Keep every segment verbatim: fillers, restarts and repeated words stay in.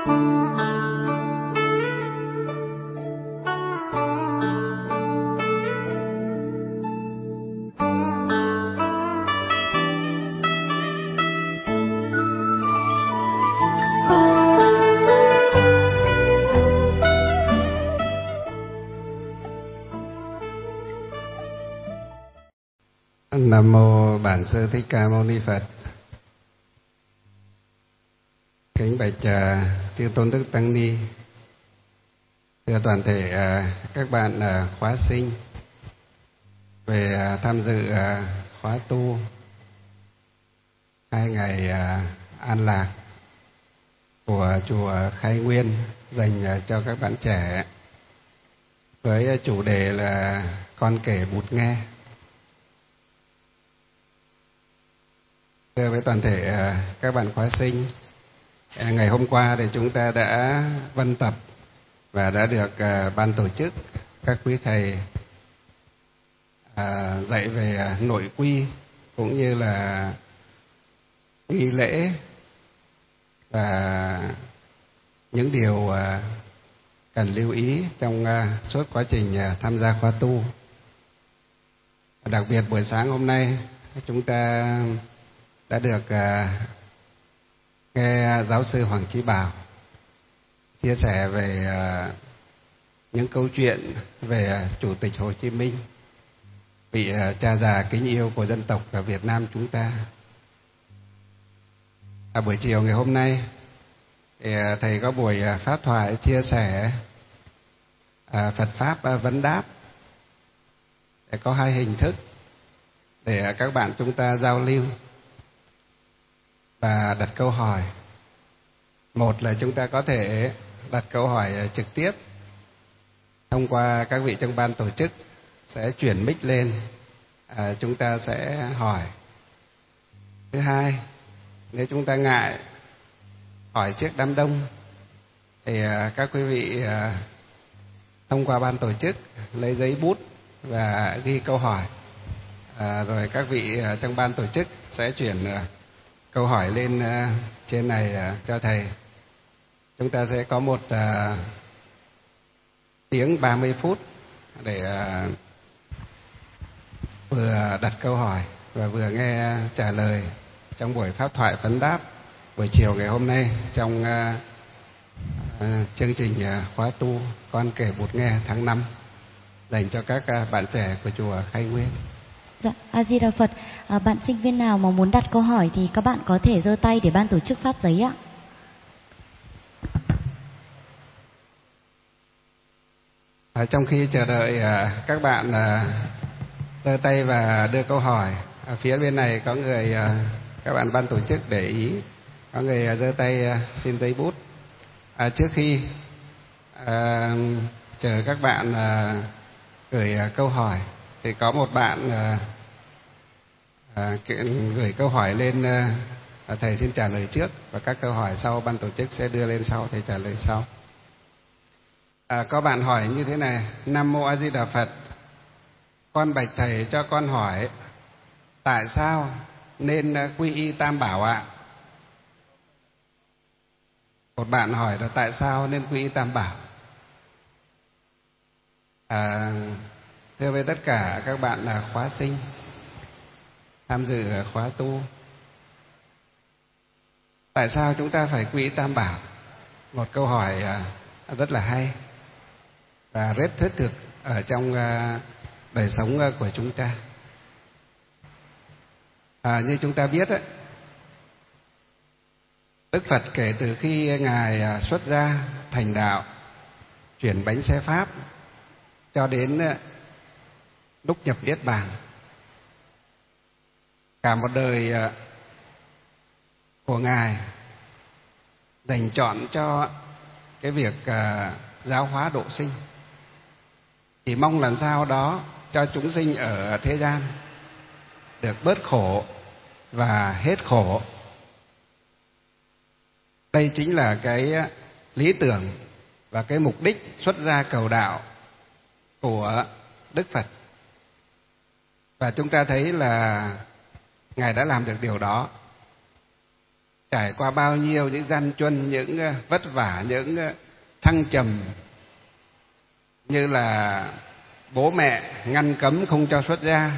Nam mô Bản Sư Thích Ca Mâu Ni Phật. Kính bạch uh, chư tôn đức tăng ni, thưa toàn thể uh, các bạn uh, khóa sinh về uh, tham dự uh, khóa tu hai ngày uh, an lạc của chùa Khai Nguyên dành uh, cho các bạn trẻ với uh, chủ đề là con kể bụt nghe. Thưa với toàn thể các bạn khóa sinh, ngày hôm qua thì chúng ta đã văn tập và đã được ban tổ chức, các quý thầy dạy về nội quy cũng như là nghi lễ và những điều cần lưu ý trong suốt quá trình tham gia khóa tu. Đặc biệt buổi sáng hôm nay chúng ta đã được uh, nghe giáo sư Hoàng Chí Bảo chia sẻ về uh, những câu chuyện về uh, Chủ tịch Hồ Chí Minh, vị uh, cha già kính yêu của dân tộc ở Việt Nam chúng ta. À, buổi chiều ngày hôm nay thì uh, thầy có buổi uh, pháp thoại chia sẻ uh, Phật pháp uh, vấn đáp. Để có hai hình thức để uh, các bạn chúng ta giao lưu và đặt câu hỏi. Một là chúng ta có thể đặt câu hỏi trực tiếp thông qua các vị trong ban tổ chức sẽ chuyển mic lên, à, chúng ta sẽ hỏi. Thứ hai, nếu chúng ta ngại hỏi trước đám đông thì à, các quý vị à, thông qua ban tổ chức lấy giấy bút và ghi câu hỏi, à, rồi các vị à, trong ban tổ chức sẽ chuyển à, câu hỏi lên uh, trên này uh, cho thầy. Chúng ta sẽ có một uh, tiếng ba mươi phút để uh, vừa đặt câu hỏi và vừa nghe trả lời trong buổi pháp thoại vấn đáp buổi chiều ngày hôm nay trong uh, uh, chương trình uh, khóa tu Con Kể Bụt Nghe tháng năm dành cho các uh, bạn trẻ của chùa Khai Nguyên. Dạ, A Di Đà Phật. À, bạn sinh viên nào mà muốn đặt câu hỏi thì các bạn có thể giơ tay để ban tổ chức phát giấy ạ. À, trong khi chờ đợi à, các bạn à, giơ tay và đưa câu hỏi, à, phía bên này có người à, các bạn ban tổ chức để ý, có người à, giơ tay à, xin giấy bút. À, trước khi à, chờ các bạn à, gửi à, câu hỏi thì có một bạn à, à, gửi câu hỏi lên, à, thầy xin trả lời trước và các câu hỏi sau ban tổ chức sẽ đưa lên sau, thầy trả lời sau. À, có bạn hỏi như thế này: Nam mô A Di Đà Phật, con bạch thầy cho con hỏi tại sao nên quy y Tam Bảo ạ? Một bạn hỏi là tại sao nên quy y Tam Bảo. À, thưa với tất cả các bạn là khóa sinh tham dự khóa tu, tại sao chúng ta phải quy y Tam Bảo? Một câu hỏi rất là hay và rất thiết thực ở trong đời sống của chúng ta. À, như chúng ta biết ấy, Đức Phật kể từ khi Ngài xuất gia thành đạo, chuyển bánh xe Pháp cho đến lúc nhập Niết Bàn, cả một đời của Ngài dành trọn cho cái việc giáo hóa độ sinh, chỉ mong làm sao đó cho chúng sinh ở thế gian được bớt khổ và hết khổ. Đây chính là cái lý tưởng và cái mục đích xuất gia cầu đạo của Đức Phật. Và chúng ta thấy là Ngài đã làm được điều đó. trải qua bao nhiêu những gian truân, những vất vả, những thăng trầm, như là bố mẹ ngăn cấm không cho xuất gia,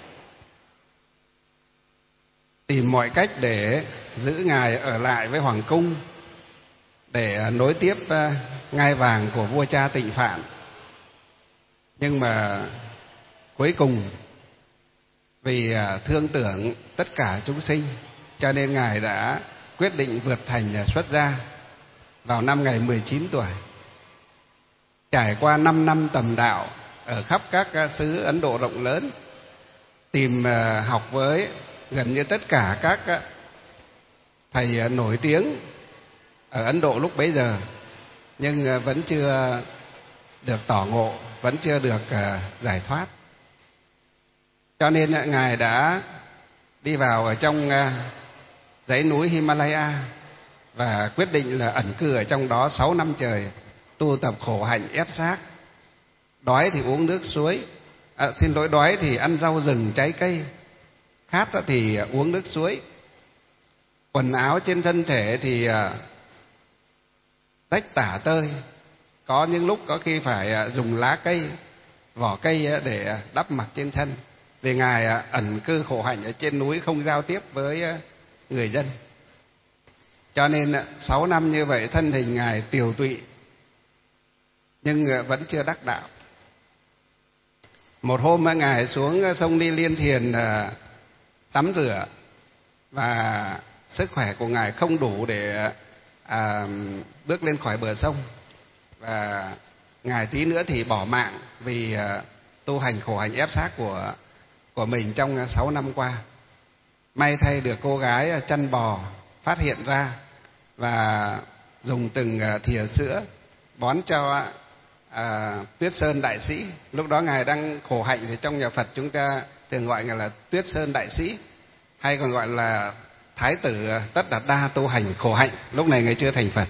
tìm mọi cách để giữ Ngài ở lại với hoàng cung để nối tiếp ngai vàng của vua cha Tịnh Phạn. Nhưng mà cuối cùng vì thương tưởng tất cả chúng sinh, cho nên Ngài đã quyết định vượt thành xuất gia vào năm ngày mười chín tuổi. Trải qua năm năm tầm đạo ở khắp các xứ Ấn Độ rộng lớn, tìm học với gần như tất cả các thầy nổi tiếng ở Ấn Độ lúc bấy giờ, nhưng vẫn chưa được tỏ ngộ, vẫn chưa được giải thoát. Cho nên Ngài đã đi vào ở trong dãy núi Himalaya và quyết định là ẩn cư ở trong đó sáu năm trời, tu tập khổ hạnh ép xác. Đói thì uống nước suối, à, xin lỗi đói thì ăn rau rừng trái cây, khát thì uống nước suối. Quần áo trên thân thể thì rách tả tơi, có những lúc có khi phải dùng lá cây, vỏ cây để đắp mặc trên thân, vì Ngài ẩn cư khổ hạnh ở trên núi, không giao tiếp với người dân. Cho nên sáu năm như vậy thân hình Ngài tiều tụy, nhưng vẫn chưa đắc đạo. Một hôm Ngài xuống sông Ni Liên Thiền tắm rửa, và sức khỏe của Ngài không đủ để à, bước lên khỏi bờ sông, và Ngài tí nữa thì bỏ mạng vì à, tu hành khổ hạnh ép xác của của mình trong sáu năm qua. May thay được cô gái chăn bò phát hiện ra và dùng từng thìa sữa bón cho à, Tuyết Sơn Đại Sĩ. Lúc đó Ngài đang khổ hạnh, thì trong nhà Phật chúng ta thường gọi Ngài là Tuyết Sơn Đại Sĩ, hay còn gọi là Thái tử Tất Đạt Đa tu hành khổ hạnh. Lúc này Ngài chưa thành Phật.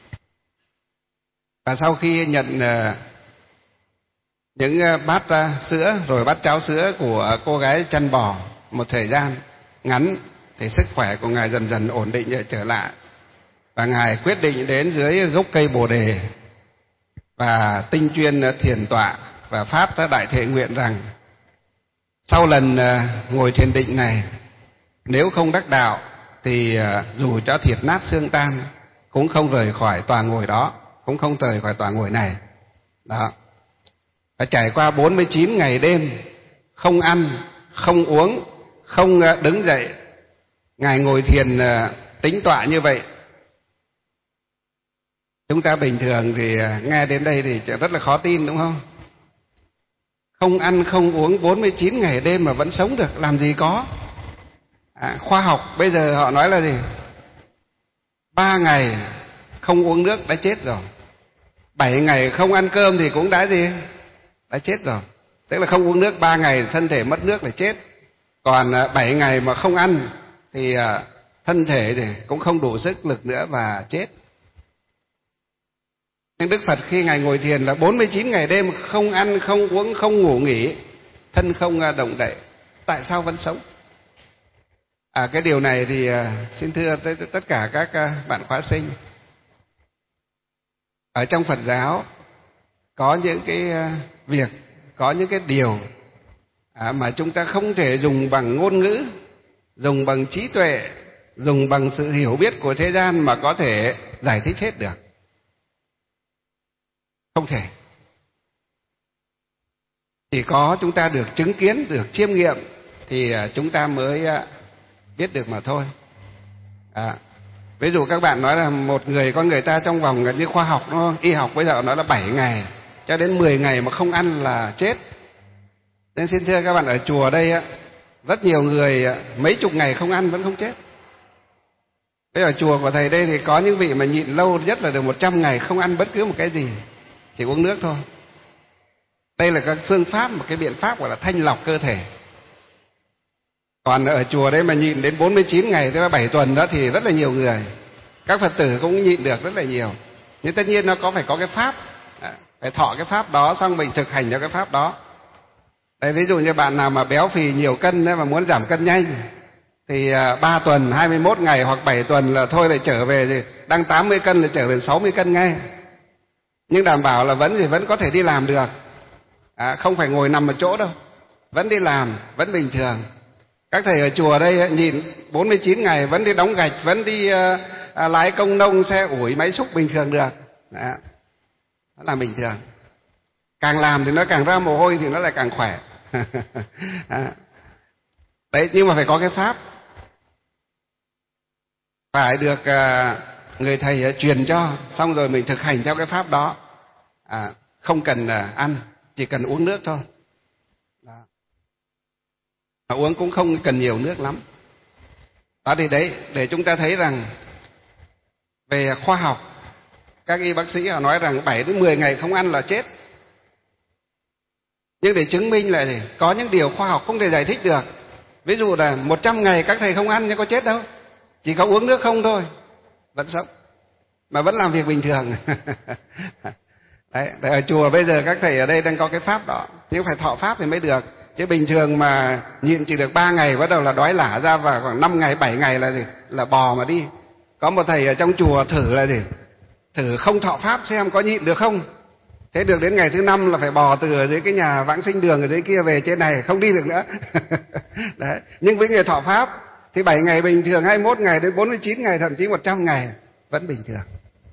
Và sau khi nhận uh, những bát uh, sữa rồi bát cháo sữa của cô gái chăn bò một thời gian ngắn, thì sức khỏe của Ngài dần dần ổn định trở lại, và Ngài quyết định đến dưới gốc cây Bồ Đề và tinh chuyên thiền tọa và phát đại thệ nguyện rằng sau lần uh, ngồi thiền định này, nếu không đắc đạo thì uh, dù cho thịt nát xương tan cũng không rời khỏi tòa ngồi đó, cũng không rời khỏi tòa ngồi này. Đó. Và trải qua bốn mươi chín ngày đêm, không ăn, không uống, không đứng dậy, Ngài ngồi thiền tĩnh tọa như vậy. Chúng ta bình thường thì nghe đến đây thì rất là khó tin, đúng không? Không ăn, không uống bốn mươi chín ngày đêm mà vẫn sống được, làm gì có. À, khoa học bây giờ họ nói là gì? Ba ngày không uống nước đã chết rồi. Bảy ngày không ăn cơm thì cũng đã gì? Đã chết rồi. Tức là không uống nước ba ngày thân thể mất nước là chết. Còn bảy ngày mà không ăn thì thân thể thì cũng không đủ sức lực nữa và chết. Nhưng Đức Phật khi Ngài ngồi thiền là bốn mươi chín ngày đêm không ăn, không uống, không ngủ nghỉ, thân không động đậy. Tại sao vẫn sống? À, cái điều này thì xin thưa tới tất cả các bạn khóa sinh. Ở trong Phật giáo có những cái việc, có những cái điều mà chúng ta không thể dùng bằng ngôn ngữ, dùng bằng trí tuệ, dùng bằng sự hiểu biết của thế gian mà có thể giải thích hết được. Không thể. Chỉ có chúng ta được chứng kiến, được chiêm nghiệm thì chúng ta mới biết được mà thôi. À, ví dụ các bạn nói là một người, con người ta trong vòng như khoa học, đúng không? Y học bây giờ nói là bảy ngày cho đến mười ngày mà không ăn là chết. Nên xin thưa các bạn, ở chùa đây á, rất nhiều người mấy chục ngày không ăn vẫn không chết. Bây giờ chùa của thầy đây thì có những vị mà nhịn lâu nhất là được một trăm ngày không ăn bất cứ một cái gì, chỉ uống nước thôi. Đây là các phương pháp, một cái biện pháp gọi là thanh lọc cơ thể. Còn ở chùa đấy mà nhịn đến bốn mươi chín ngày, tức là bảy tuần đó thì rất là nhiều người. Các Phật tử cũng nhịn được rất là nhiều. Nhưng tất nhiên nó có phải có cái pháp, phải thọ cái pháp đó, xong mình thực hành cho cái pháp đó. Đây, ví dụ như bạn nào mà béo phì nhiều cân mà muốn giảm cân nhanh thì ba tuần, hai mươi mốt ngày hoặc bảy tuần là thôi lại trở về, thì đang tám mươi cân là trở về sáu mươi cân ngay. Nhưng đảm bảo là vẫn thì vẫn có thể đi làm được, à, không phải ngồi nằm ở chỗ đâu, vẫn đi làm, vẫn bình thường. Các thầy ở chùa đây nhìn bốn mươi chín ngày vẫn đi đóng gạch, vẫn đi uh, uh, lái công nông, xe ủi, máy xúc bình thường được. Đó, đó là bình thường. Càng làm thì nó càng ra mồ hôi thì nó lại càng khỏe. Đấy, nhưng mà phải có cái pháp, phải được uh, người thầy uh, truyền cho, xong rồi mình thực hành theo cái pháp đó. À, không cần uh, ăn, chỉ cần uống nước thôi. Đó. Mà uống cũng không cần nhiều nước lắm. Đó thì đấy, để chúng ta thấy rằng về khoa học, các y bác sĩ họ nói rằng bảy đến mười ngày không ăn là chết. Nhưng để chứng minh là gì? Có những điều khoa học không thể giải thích được. Ví dụ là một trăm ngày các thầy không ăn nhưng có chết đâu, chỉ có uống nước không thôi, vẫn sống, mà vẫn làm việc bình thường. Đấy, ở chùa bây giờ các thầy ở đây đang có cái pháp đó, nhưng phải thọ pháp thì mới được. Chứ bình thường mà nhịn chỉ được ba ngày bắt đầu là đói lả ra, và khoảng năm ngày, bảy ngày là gì? Là bò mà đi. Có một thầy ở trong chùa thử là gì? Thử không thọ pháp xem có nhịn được không. Thế được đến ngày thứ năm là phải bò từ ở dưới cái nhà vãng sinh đường ở dưới kia về trên này, không đi được nữa. Đấy. Nhưng với người thọ pháp thì bảy ngày bình thường, hai mươi mốt ngày đến bốn mươi chín ngày, thậm chí một trăm ngày vẫn bình thường.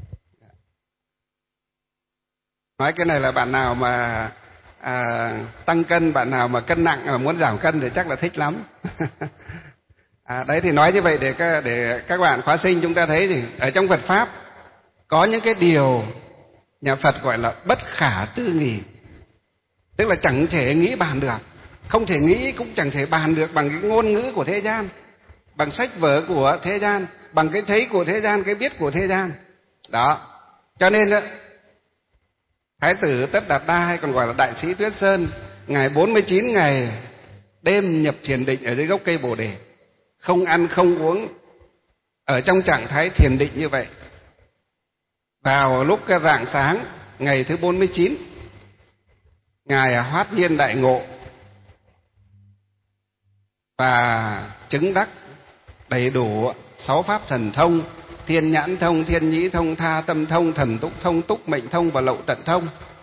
Nói cái này là bạn nào mà à, tăng cân, bạn nào mà cân nặng mà muốn giảm cân thì chắc là thích lắm. À, đấy thì nói như vậy để các, để các bạn khóa sinh chúng ta thấy thì ở trong Phật pháp có những cái điều nhà Phật gọi là bất khả tư nghị, tức là chẳng thể nghĩ bàn được, không thể nghĩ cũng chẳng thể bàn được bằng cái ngôn ngữ của thế gian, bằng sách vở của thế gian, bằng cái thấy của thế gian, cái biết của thế gian. Đó, cho nên đó, Thái tử Tất Đạt Đa hay còn gọi là Đại sĩ Tuyết Sơn, ngày bốn mươi chín ngày đêm nhập thiền định ở dưới gốc cây Bồ Đề, không ăn không uống, ở trong trạng thái thiền định như vậy. Vào lúc rạng sáng ngày thứ bốn mươi chín, ngài hoát nhiên đại ngộ và chứng đắc đầy đủ sáu pháp thần thông: thiên nhãn thông, thiên nhĩ thông, tha tâm thông, thần túc thông, túc mệnh thông và lậu tận thông.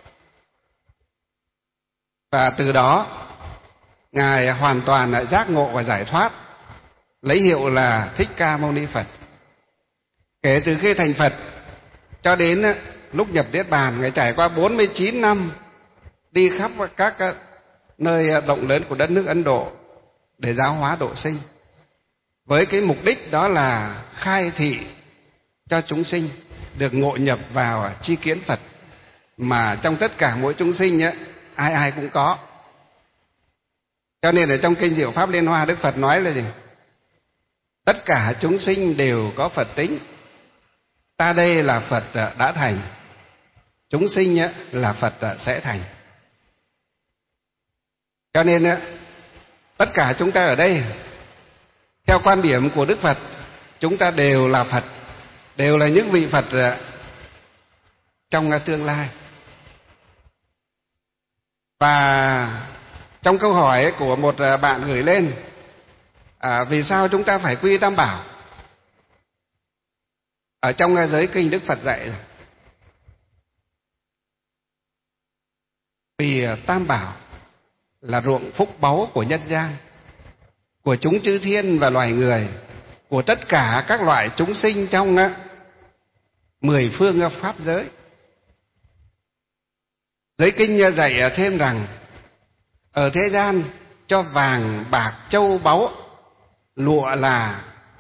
Và từ đó ngài hoàn toàn giác ngộ và giải thoát, lấy hiệu là Thích Ca Mâu Ni Phật. Kể từ khi thành Phật cho đến lúc nhập Niết Bàn, ngài trải qua bốn mươi chín năm đi khắp các nơi rộng lớn của đất nước Ấn Độ để giáo hóa độ sinh, với cái mục đích đó là khai thị cho chúng sinh được ngộ nhập vào chi kiến Phật, mà trong tất cả mỗi chúng sinh ấy, ai ai cũng có. Cho nên ở trong kinh Diệu Pháp Liên Hoa, Đức Phật nói là gì? Tất cả chúng sinh đều có Phật tính. Ta đây là Phật đã thành, chúng sinh là Phật sẽ thành. Cho nên tất cả chúng ta ở đây, theo quan điểm của Đức Phật, chúng ta đều là Phật, đều là những vị Phật trong tương lai. Và trong câu hỏi của một bạn gửi lên, à, vì sao chúng ta phải quy Tam Bảo? Ở trong giới kinh Đức Phật dạy là vì Tam Bảo là ruộng phúc báu của nhân gian, của chúng chư thiên và loài người, của tất cả các loại chúng sinh trong mười phương pháp giới. Giới kinh dạy thêm rằng ở thế gian cho vàng bạc châu báu lụa là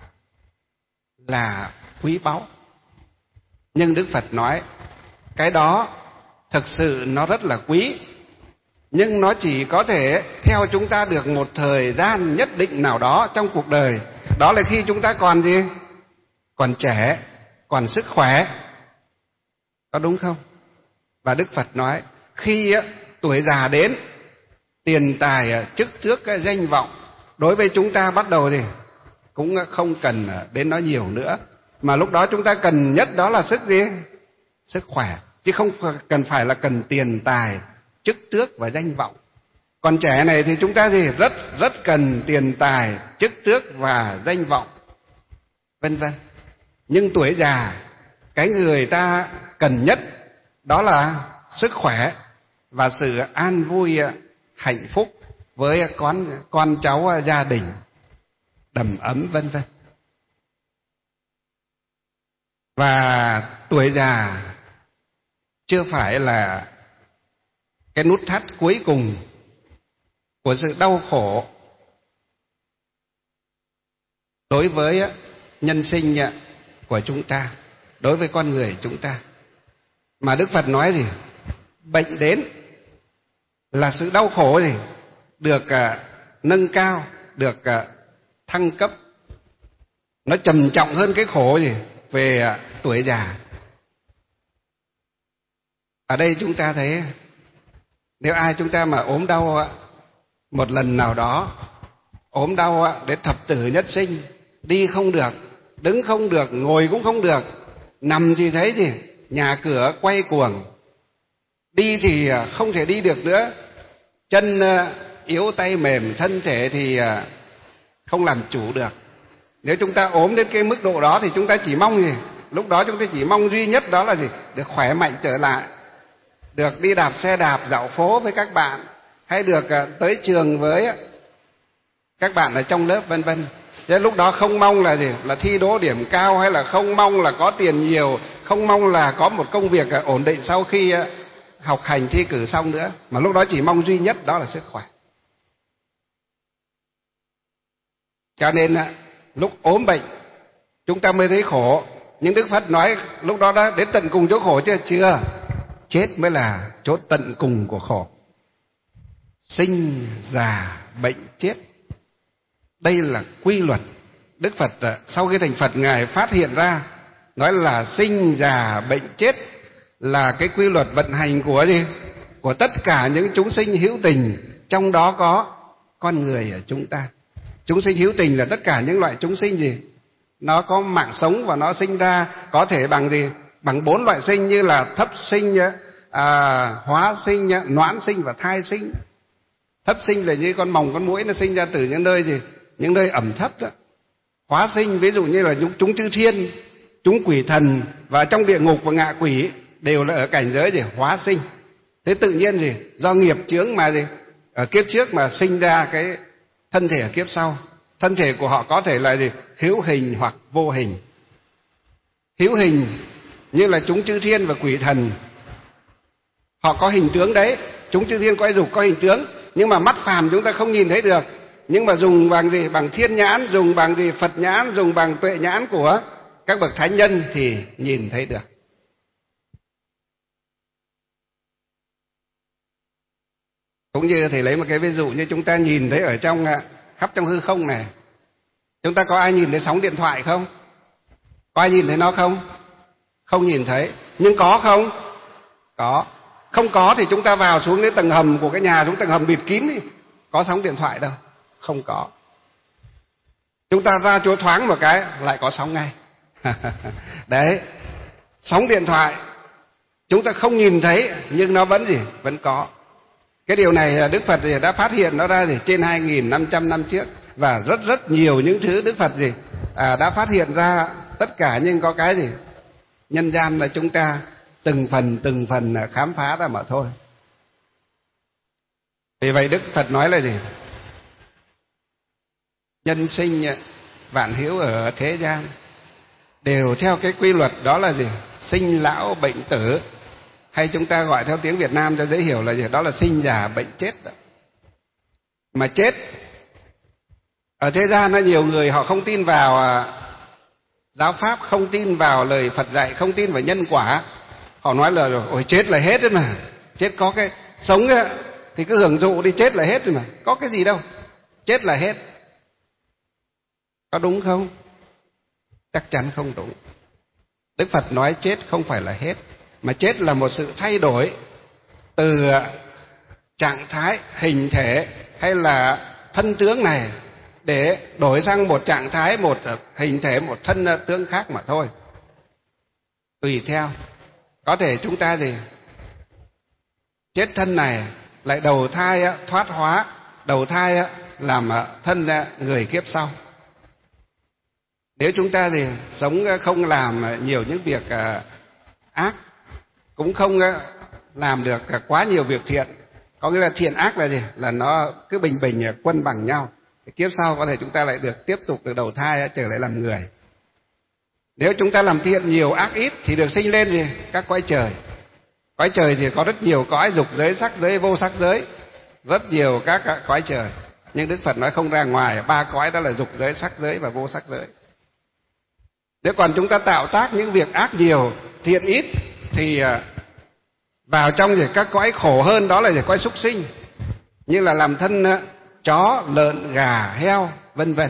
là quý báu, nhưng Đức Phật nói cái đó thực sự nó rất là quý, nhưng nó chỉ có thể theo chúng ta được một thời gian nhất định nào đó trong cuộc đời. Đó là khi chúng ta còn gì? Còn trẻ, còn sức khỏe. Có đúng không? Và Đức Phật nói khi tuổi già đến, tiền tài, chức tước, danh vọng đối với chúng ta bắt đầu thì cũng không cần đến nó nhiều nữa, mà lúc đó chúng ta cần nhất đó là sức gì? Sức khỏe, chứ không cần phải là cần tiền tài, chức tước và danh vọng. Còn trẻ này thì chúng ta thì rất rất cần tiền tài, chức tước và danh vọng, vân vân. Nhưng tuổi già, cái người ta cần nhất đó là sức khỏe và sự an vui, hạnh phúc với con con cháu, gia đình đầm ấm, vân vân. Và tuổi già chưa phải là cái nút thắt cuối cùng của sự đau khổ đối với nhân sinh của chúng ta, đối với con người chúng ta. Mà Đức Phật nói gì? Bệnh đến là sự đau khổ gì? Được uh, nâng cao, được uh, thăng cấp. Nó trầm trọng hơn cái khổ gì? Về uh, tuổi già. Ở đây chúng ta thấy, nếu ai chúng ta mà ốm đau uh, một lần nào đó, ốm đau uh, đến thập tử nhất sinh, đi không được, đứng không được, ngồi cũng không được, nằm thì thấy gì? Nhà cửa quay cuồng, đi thì không thể đi được nữa, chân yếu tay mềm, thân thể thì không làm chủ được. Nếu chúng ta ốm đến cái mức độ đó thì chúng ta chỉ mong gì? Lúc đó chúng ta chỉ mong duy nhất đó là gì? Được khỏe mạnh trở lại, được đi đạp xe đạp dạo phố với các bạn, hay được tới trường với các bạn ở trong lớp, vân vân. Thế lúc đó không mong là gì? Là thi đỗ điểm cao, hay là không mong là có tiền nhiều, không mong là có một công việc ổn định sau khi học hành thi cử xong nữa, mà lúc đó chỉ mong duy nhất đó là sức khỏe. Cho nên lúc ốm bệnh chúng ta mới thấy khổ, nhưng Đức Phật nói lúc đó đã đến tận cùng chỗ khổ chưa? Chưa. Chết mới là chỗ tận cùng của khổ. Sinh già bệnh chết, đây là quy luật. Đức Phật sau khi thành Phật, Ngài phát hiện ra, nói là sinh già bệnh chết là cái quy luật vận hành của gì? Của tất cả những chúng sinh hữu tình, trong đó có con người ở chúng ta. Chúng sinh hữu tình là tất cả những loại chúng sinh gì? Nó có mạng sống và nó sinh ra có thể bằng gì? Bằng bốn loại sinh, như là thấp sinh, à, hóa sinh, noãn sinh và thai sinh. Thấp sinh là như con mồng, con muỗi, nó sinh ra từ những nơi gì? Những nơi ẩm thấp đó. Hóa sinh ví dụ như là chúng, chúng chư thiên, chúng quỷ thần, và trong địa ngục và ngạ quỷ đều là ở cảnh giới gì? Hóa sinh. Thế tự nhiên gì? Do nghiệp chướng mà gì? Ở kiếp trước mà sinh ra cái thân thể ở kiếp sau. Thân thể của họ có thể là gì? Hữu hình hoặc vô hình. Hữu hình như là chúng chư thiên và quỷ thần, họ có hình tướng đấy. Chúng chư thiên có dục, có hình tướng, nhưng mà mắt phàm chúng ta không nhìn thấy được. Nhưng mà dùng bằng gì? Bằng thiên nhãn, dùng bằng gì? Phật nhãn, dùng bằng tuệ nhãn của các bậc thánh nhân thì nhìn thấy được. Cũng như thầy lấy một cái ví dụ, như chúng ta nhìn thấy ở trong khắp trong hư không này, chúng ta có ai nhìn thấy sóng điện thoại không? Có ai nhìn thấy nó không? Không nhìn thấy. Nhưng có không? Có. Không có thì chúng ta vào xuống đến tầng hầm của cái nhà, xuống tầng hầm bịt kín đi, có sóng điện thoại đâu? Không có. Chúng ta ra chỗ thoáng một cái lại có sóng ngay. Đấy, sóng điện thoại chúng ta không nhìn thấy nhưng nó vẫn gì? Vẫn có. Cái điều này Đức Phật đã phát hiện nó ra gì? Trên hai nghìn năm trăm năm trước, và rất rất nhiều những thứ Đức Phật gì à, đã phát hiện ra tất cả, nhưng có cái gì? Nhân gian là chúng ta từng phần từng phần khám phá ra mà thôi. Vì vậy Đức Phật nói là gì? Nhân sinh vạn hữu ở thế gian đều theo cái quy luật đó là gì? Sinh lão bệnh tử, hay chúng ta gọi theo tiếng Việt Nam cho dễ hiểu là gì? Đó là sinh già bệnh chết đó. Mà chết ở thế gian nó nhiều người họ không tin vào giáo pháp, không tin vào lời Phật dạy, không tin vào nhân quả. Họ nói là ôi chết là hết đấy mà, chết có cái sống ấy, thì cứ hưởng thụ đi, chết là hết rồi mà, có cái gì đâu, chết là hết. Có đúng không? Chắc chắn không đúng. Đức Phật nói chết không phải là hết, mà chết là một sự thay đổi từ trạng thái, hình thể hay là thân tướng này để đổi sang một trạng thái, một hình thể, một thân tướng khác mà thôi. Tùy theo. Có thể chúng ta gì chết thân này lại đầu thai thoát hóa, đầu thai làm thân người kiếp sau. Nếu chúng ta thì sống không làm nhiều những việc ác, cũng không làm được quá nhiều việc thiện, có nghĩa là thiện ác là gì? Là nó cứ bình bình quân bằng nhau. Thì kiếp sau có thể chúng ta lại được tiếp tục được đầu thai trở lại làm người. Nếu chúng ta làm thiện nhiều ác ít thì được sinh lên gì? Các cõi trời. Cõi trời thì có rất nhiều cõi, dục giới, sắc giới, vô sắc giới, rất nhiều các cõi trời. Nhưng Đức Phật nói không ra ngoài ba cõi, đó là dục giới, sắc giới và vô sắc giới. Nếu còn chúng ta tạo tác những việc ác nhiều, thiện ít thì vào trong các cõi khổ hơn, đó là cõi súc sinh, như là làm thân chó, lợn, gà, heo, vân vân.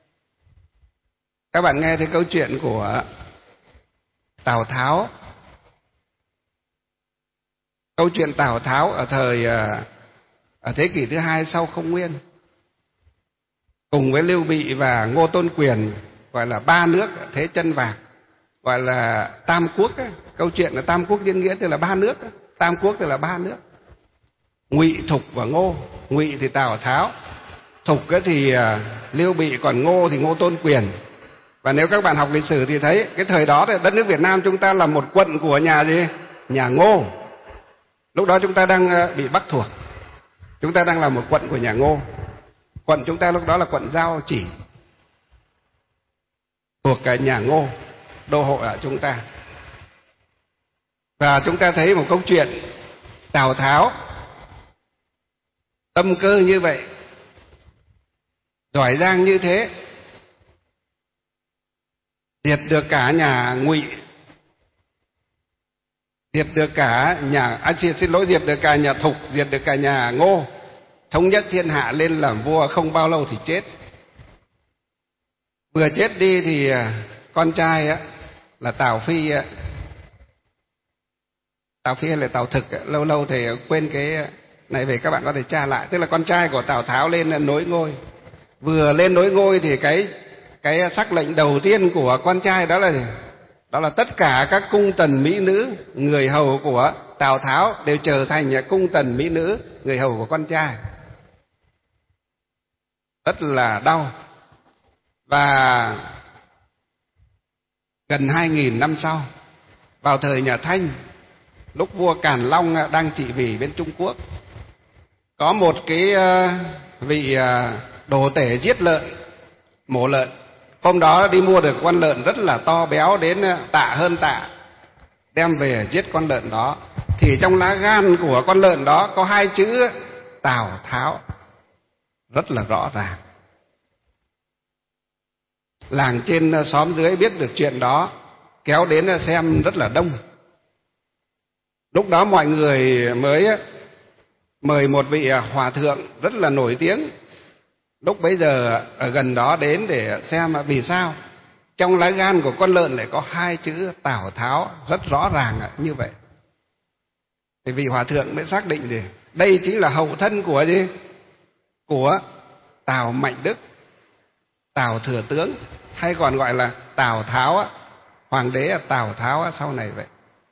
Các bạn nghe thấy câu chuyện của Tào Tháo. Câu chuyện Tào Tháo ở thời ở thế kỷ thứ hai sau Không Nguyên, cùng với Lưu Bị và Ngô Tôn Quyền, gọi là ba nước thế chân vạc, gọi là Tam Quốc. Câu chuyện là Tam Quốc nhân nghĩa tức là ba nước. Tam Quốc tức là ba nước: Ngụy, Thục và Ngô. Ngụy thì Tào Tháo, Thục thì Lưu Bị, còn Ngô thì Ngô Tôn Quyền. Và nếu các bạn học lịch sử thì thấy cái thời đó thì đất nước Việt Nam chúng ta là một quận của nhà gì? Nhà Ngô. Lúc đó chúng ta đang bị Bắc thuộc, chúng ta đang là một quận của nhà Ngô. Quận chúng ta lúc đó là quận Giao Chỉ, thuộc cái nhà Ngô, đô hộ ở chúng ta. Và chúng ta thấy một câu chuyện Tào Tháo tâm cơ như vậy, giỏi giang như thế, diệt được cả nhà Ngụy, diệt được cả nhà à, xin, xin lỗi diệt được cả nhà Thục, diệt được cả nhà Ngô, thống nhất thiên hạ, lên làm vua. Không bao lâu thì chết. Vừa chết đi thì con trai á, là Tào Phi á, Tào Phi hay là Tào Thực, lâu lâu thì quên cái này về, các bạn có thể tra lại. Tức là con trai của Tào Tháo lên nối ngôi. Vừa lên nối ngôi thì cái cái sắc lệnh đầu tiên của con trai đó là gì? Đó là tất cả các cung tần mỹ nữ, người hầu của Tào Tháo đều trở thành cung tần mỹ nữ, người hầu của con trai. Rất là đau. Và gần hai nghìn năm sau, vào thời nhà Thanh, lúc vua Càn Long đang trị vì bên Trung Quốc, có một cái vị đồ tể giết lợn, mổ lợn. Hôm đó đi mua được con lợn rất là to béo, đến tạ hơn tạ, đem về giết con lợn đó. Thì trong lá gan của con lợn đó có hai chữ Tào Tháo, rất là rõ ràng. Làng trên xóm dưới biết được chuyện đó, kéo đến xem rất là đông. Lúc đó mọi người mới mời một vị hòa thượng rất là nổi tiếng lúc bấy giờ ở gần đó đến để xem vì sao trong lá gan của con lợn lại có hai chữ Tào Tháo rất rõ ràng như vậy. Thì vị hòa thượng mới xác định gì? Đây chính là hậu thân của gì? Của Tào Mạnh Đức, Tào Thừa Tướng, hay còn gọi là Tào Tháo, hoàng đế Tào Tháo sau này vậy.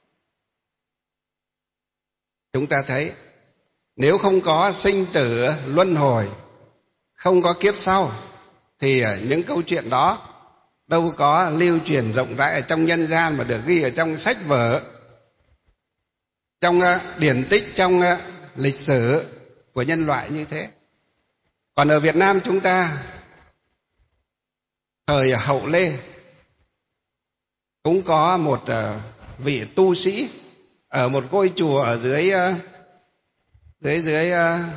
Chúng ta thấy nếu không có sinh tử luân hồi, không có kiếp sau, thì những câu chuyện đó đâu có lưu truyền rộng rãi ở trong nhân gian mà được ghi ở trong sách vở, trong điển tích, trong lịch sử của nhân loại như thế. Còn ở Việt Nam chúng ta, thời Hậu Lê cũng có một vị tu sĩ ở một ngôi chùa ở dưới dưới dưới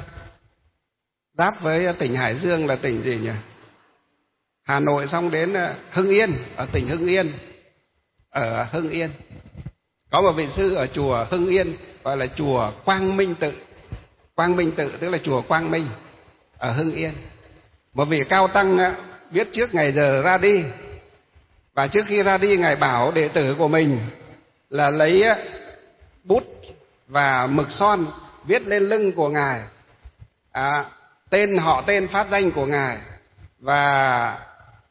giáp với tỉnh Hải Dương là tỉnh gì nhỉ? Hà Nội xong đến Hưng Yên, ở tỉnh Hưng Yên, ở Hưng Yên có một vị sư ở chùa Hưng Yên gọi là chùa Quang Minh Tự. Quang Minh Tự tức là chùa Quang Minh ở Hưng Yên. Một vị cao tăng biết trước ngày giờ ra đi, và trước khi ra đi ngài bảo đệ tử của mình là lấy bút và mực son viết lên lưng của ngài à, tên họ tên pháp danh của ngài, và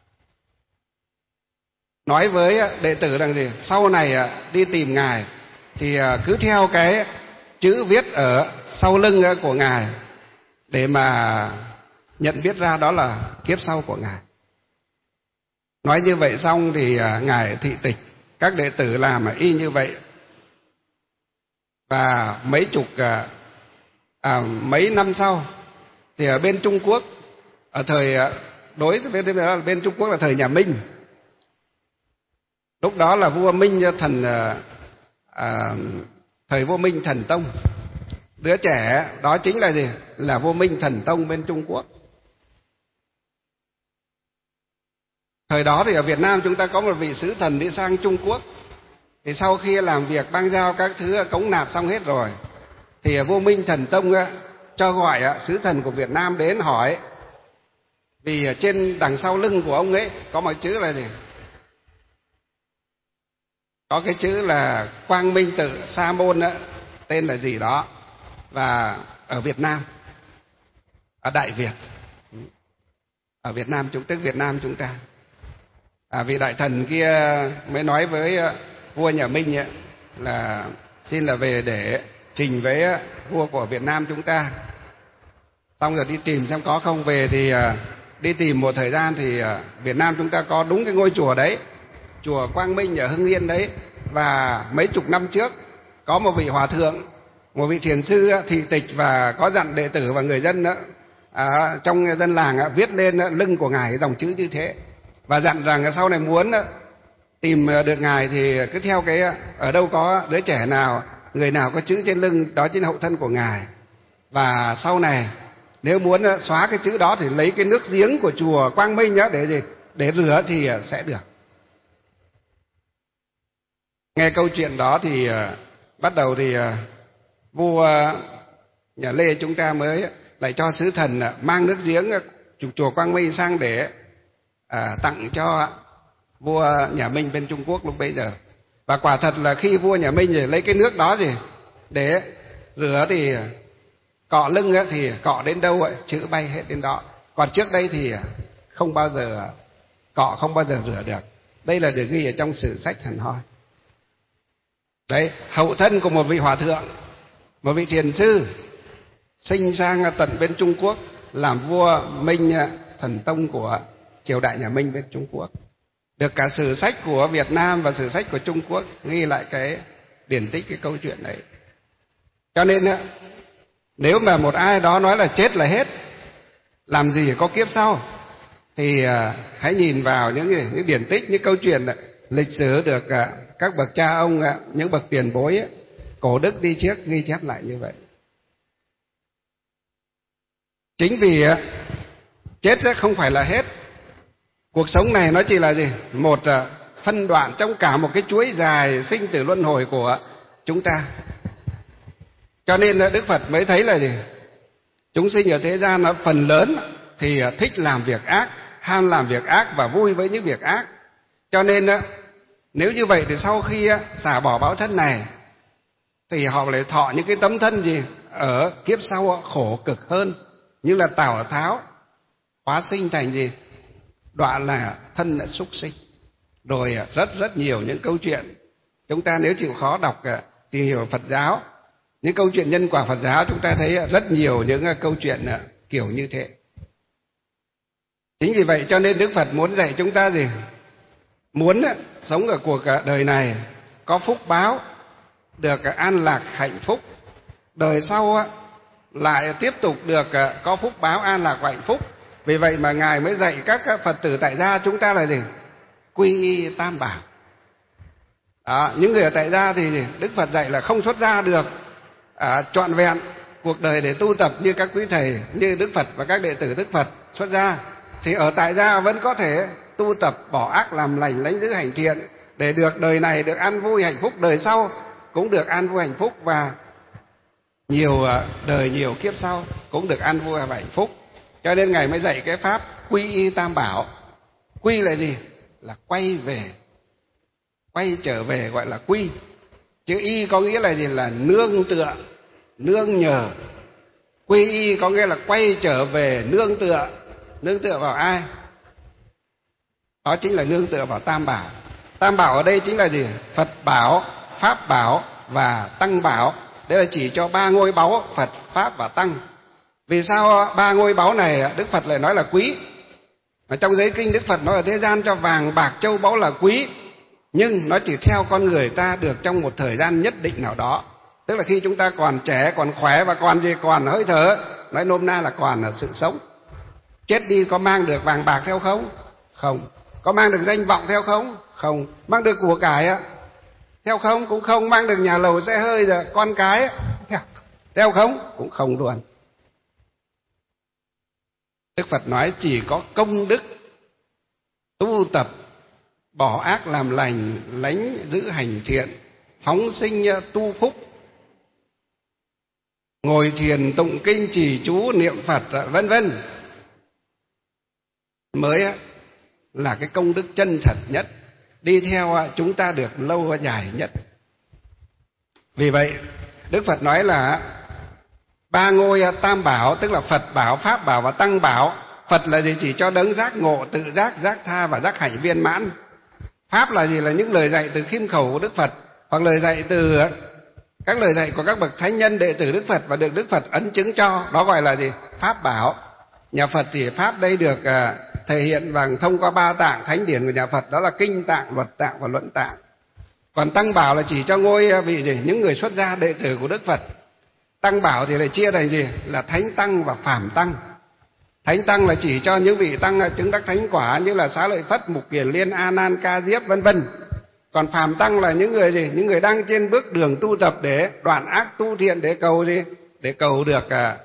nói với đệ tử rằng gì? Sau này đi tìm ngài thì cứ theo cái chữ viết ở sau lưng của Ngài để mà nhận biết ra đó là kiếp sau của Ngài. Nói như vậy xong thì Ngài thị tịch, các đệ tử làm y như vậy. Và mấy chục à, mấy năm sau thì ở bên Trung Quốc, ở thời đối với bên, bên Trung Quốc là thời nhà Minh, lúc đó là vua Minh thần à, thời vua Minh Thần Tông. Đứa trẻ đó chính là gì? Là vua Minh Thần Tông bên Trung Quốc. Thời đó thì ở Việt Nam chúng ta có một vị sứ thần đi sang Trung Quốc. Thì sau khi làm việc bang giao các thứ cống nạp xong hết rồi, thì vua Minh Thần Tông cho gọi sứ thần của Việt Nam đến hỏi. Vì trên đằng sau lưng của ông ấy có một chữ là gì? Có cái chữ là Quang Minh Tự Sa Môn đó, tên là gì đó. Và ở Việt Nam, ở Đại Việt, ở Việt Nam chúng tức Việt Nam chúng ta, à, vị đại thần kia mới nói với vua nhà Minh ấy, là xin là về để trình với vua của Việt Nam chúng ta. Xong rồi đi tìm xem có không. Về thì đi tìm một thời gian thì Việt Nam chúng ta có đúng cái ngôi chùa đấy, chùa Quang Minh ở Hưng Yên đấy. Và mấy chục năm trước có một vị hòa thượng, một vị thiền sư thị tịch và có dặn đệ tử và người dân đó, à, trong dân làng viết lên lưng của Ngài dòng chữ như thế, và dặn rằng sau này muốn tìm được Ngài thì cứ theo cái, ở đâu có đứa trẻ nào, người nào có chữ trên lưng, đó chính là hậu thân của Ngài. Và sau này nếu muốn xóa cái chữ đó thì lấy cái nước giếng của chùa Quang Minh đó để gì? Để rửa thì sẽ được. Nghe câu chuyện đó thì bắt đầu thì vua nhà Lê chúng ta mới lại cho sứ thần mang nước giếng chùa Quang Minh sang để à, tặng cho vua nhà Minh bên Trung Quốc lúc bấy giờ. Và quả thật là khi vua nhà Minh thì lấy cái nước đó gì để rửa thì cọ lưng thì cọ đến đâu ấy, chữ bay hết đến đó. Còn trước đây thì không bao giờ cọ, không bao giờ rửa được. Đây là được ghi ở trong sử sách Hàn Hoi. Đấy, hậu thân của một vị hòa thượng, một vị thiền sư sinh sang tận bên Trung Quốc, làm vua Minh Thần Tông của triều đại nhà Minh bên Trung Quốc. Được cả sử sách của Việt Nam và sử sách của Trung Quốc ghi lại cái điển tích, cái câu chuyện đấy. Cho nên nếu mà một ai đó nói là chết là hết, làm gì có kiếp sau, thì hãy nhìn vào những, những điển tích, những câu chuyện lịch sử được các bậc cha ông, những bậc tiền bối cổ đức đi trước ghi chép lại như vậy. Chính vì chết không phải là hết. Cuộc sống này nó chỉ là gì? Một phân đoạn trong cả một cái chuỗi dài sinh tử luân hồi của chúng ta. Cho nên Đức Phật mới thấy là gì? Chúng sinh ở thế gian nó phần lớn thì thích làm việc ác, ham làm việc ác và vui với những việc ác. Cho nên nếu như vậy thì sau khi xả bỏ báo thân này thì họ lại thọ những cái tấm thân gì? Ở kiếp sau khổ cực hơn, như là Tào Tháo hóa sinh thành gì? Đọa là thân là súc sinh. Rồi rất rất nhiều những câu chuyện. Chúng ta nếu chịu khó đọc tìm hiểu Phật giáo, những câu chuyện nhân quả Phật giáo, chúng ta thấy rất nhiều những câu chuyện kiểu như thế. Chính vì vậy cho nên Đức Phật muốn dạy chúng ta gì? Muốn sống ở cuộc đời này có phúc báo, được an lạc hạnh phúc, đời sau lại tiếp tục được có phúc báo an lạc và hạnh phúc. Vì vậy mà Ngài mới dạy các Phật tử tại gia chúng ta là gì? Quy y tam bảo. Đó, những người ở tại gia thì Đức Phật dạy là không xuất gia được à, trọn vẹn cuộc đời để tu tập như các quý thầy, như Đức Phật và các đệ tử Đức Phật xuất gia. Thì ở tại gia vẫn có thể tu tập bỏ ác làm lành, lánh giữ hành thiện, để được đời này được an vui hạnh phúc, đời sau cũng được an vui hạnh phúc, và nhiều đời nhiều kiếp sau cũng được an vui và hạnh phúc. Cho nên Ngài mới dạy cái pháp quy y tam bảo. Quy là gì? Là quay về, quay trở về gọi là quy. Chữ y có nghĩa là gì? Là nương tựa, nương nhờ. Quy y có nghĩa là quay trở về nương tựa. Nương tựa vào ai? Đó chính là nương tựa vào tam bảo. Tam bảo ở đây chính là gì? Phật bảo, Pháp bảo và Tăng bảo. Đây là chỉ cho ba ngôi báu Phật, Pháp và Tăng. Vì sao ba ngôi báu này Đức Phật lại nói là quý? Ở trong giấy kinh Đức Phật nói ở thế gian cho vàng bạc châu báu là quý, nhưng nó chỉ theo con người ta được trong một thời gian nhất định nào đó. Tức là khi chúng ta còn trẻ, còn khỏe và còn gì, còn hơi thở, nói nôm na là còn là sự sống. Chết đi có mang được vàng bạc theo không? Không. Có mang được danh vọng theo không? Không. Mang được của cải theo không? Cũng không. Mang được nhà lầu xe hơi rồi con cái theo, theo không? Cũng không luôn. Đức Phật nói chỉ có công đức tu tập, bỏ ác làm lành, lánh giữ hành thiện, phóng sinh tu phúc, ngồi thiền tụng kinh trì chú niệm Phật vân vân mới là cái công đức chân thật nhất, đi theo chúng ta được lâu và dài nhất. Vì vậy Đức Phật nói là ba ngôi tam bảo, tức là Phật bảo, Pháp bảo và Tăng bảo. Phật là gì? Chỉ cho đấng giác ngộ, tự giác, giác tha và giác hạnh viên mãn. Pháp là gì? Là những lời dạy từ khiêm khẩu của Đức Phật, hoặc lời dạy từ các lời dạy của các bậc thánh nhân đệ tử Đức Phật và được Đức Phật ấn chứng cho, đó gọi là gì? Pháp bảo. Nhà Phật thì Pháp đây được thể hiện bằng thông qua ba tạng thánh điển của nhà Phật, đó là kinh tạng, luật tạng và luận tạng. Còn Tăng bảo là chỉ cho ngôi vị gì? Những người xuất gia đệ tử của Đức Phật. Tăng bảo thì lại chia thành gì? Là thánh tăng và phàm tăng. Thánh tăng là chỉ cho những vị tăng chứng đắc thánh quả như là Xá Lợi Phất, Mục Kiền Liên, A Nan, Ca Diếp vân vân. Còn phàm tăng là những người gì? Những người đang trên bước đường tu tập để đoạn ác tu thiện, để cầu gì? Để cầu được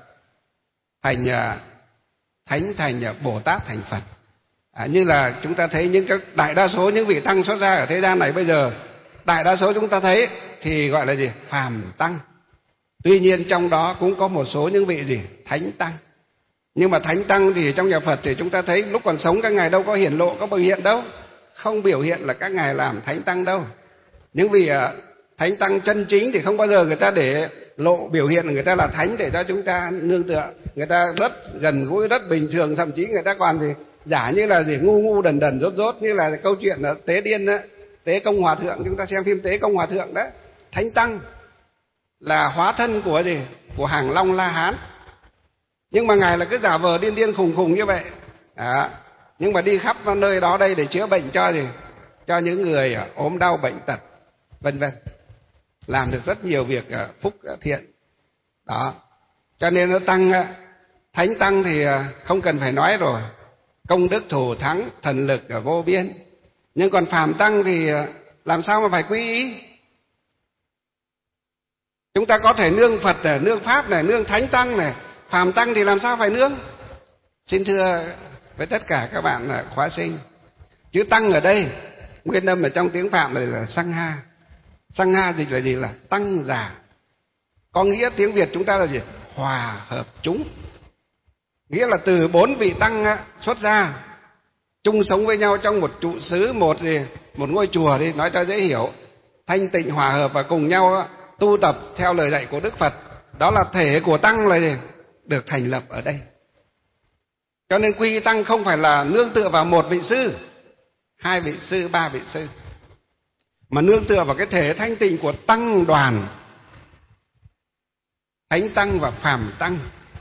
thành thánh, thành Bồ Tát, thành Phật. À, như là chúng ta thấy những các đại đa số những vị tăng xuất gia ở thế gian này bây giờ, đại đa số chúng ta thấy thì gọi là gì? Phàm tăng. Tuy nhiên trong đó cũng có một số những vị gì? Thánh tăng. Nhưng mà thánh tăng thì trong nhà Phật thì chúng ta thấy lúc còn sống các ngài đâu có hiển lộ, có biểu hiện đâu. Không biểu hiện là các ngài làm thánh tăng đâu. Những vị thánh tăng chân chính thì không bao giờ người ta để lộ biểu hiện người ta là thánh để cho chúng ta nương tựa. Người ta rất gần gũi, rất bình thường, thậm chí người ta còn thì giả như là gì? Ngu ngu đần đần rốt rốt, như là câu chuyện là Tế Điên đó, Tế Công Hòa Thượng. Chúng ta xem phim Tế Công Hòa Thượng đó. Thánh tăng là hóa thân của gì? Của Hàng Long La Hán. Nhưng mà ngài là cứ giả vờ điên điên khùng khùng như vậy. Đó. Nhưng mà đi khắp nơi đó đây để chữa bệnh cho gì? Cho những người ốm đau bệnh tật vân vân. Làm được rất nhiều việc phúc thiện. Đó. Cho nên nó tăng, thánh tăng thì không cần phải nói rồi. Công đức thù thắng, thần lực vô biên. Nhưng còn phàm tăng thì làm sao mà phải quy y? Chúng ta có thể nương Phật này, nương Pháp này, nương Thánh Tăng này. Phàm tăng thì làm sao phải nương? Xin thưa với tất cả các bạn là khóa sinh, chữ tăng ở đây nguyên âm ở trong tiếng Phạm này là sang ha. Sang ha dịch là gì? Là tăng giả. Có nghĩa tiếng Việt chúng ta là gì? Hòa hợp chúng. Nghĩa là từ bốn vị tăng xuất ra, chung sống với nhau trong một trụ xứ, một gì, một ngôi chùa đi, nói cho dễ hiểu, thanh tịnh hòa hợp và cùng nhau tu tập theo lời dạy của Đức Phật. Đó là thể của tăng là gì? Được thành lập ở đây. Cho nên quy tăng không phải là nương tựa vào một vị sư, hai vị sư, ba vị sư, mà nương tựa vào cái thể thanh tịnh của tăng đoàn. Thánh tăng và phàm tăng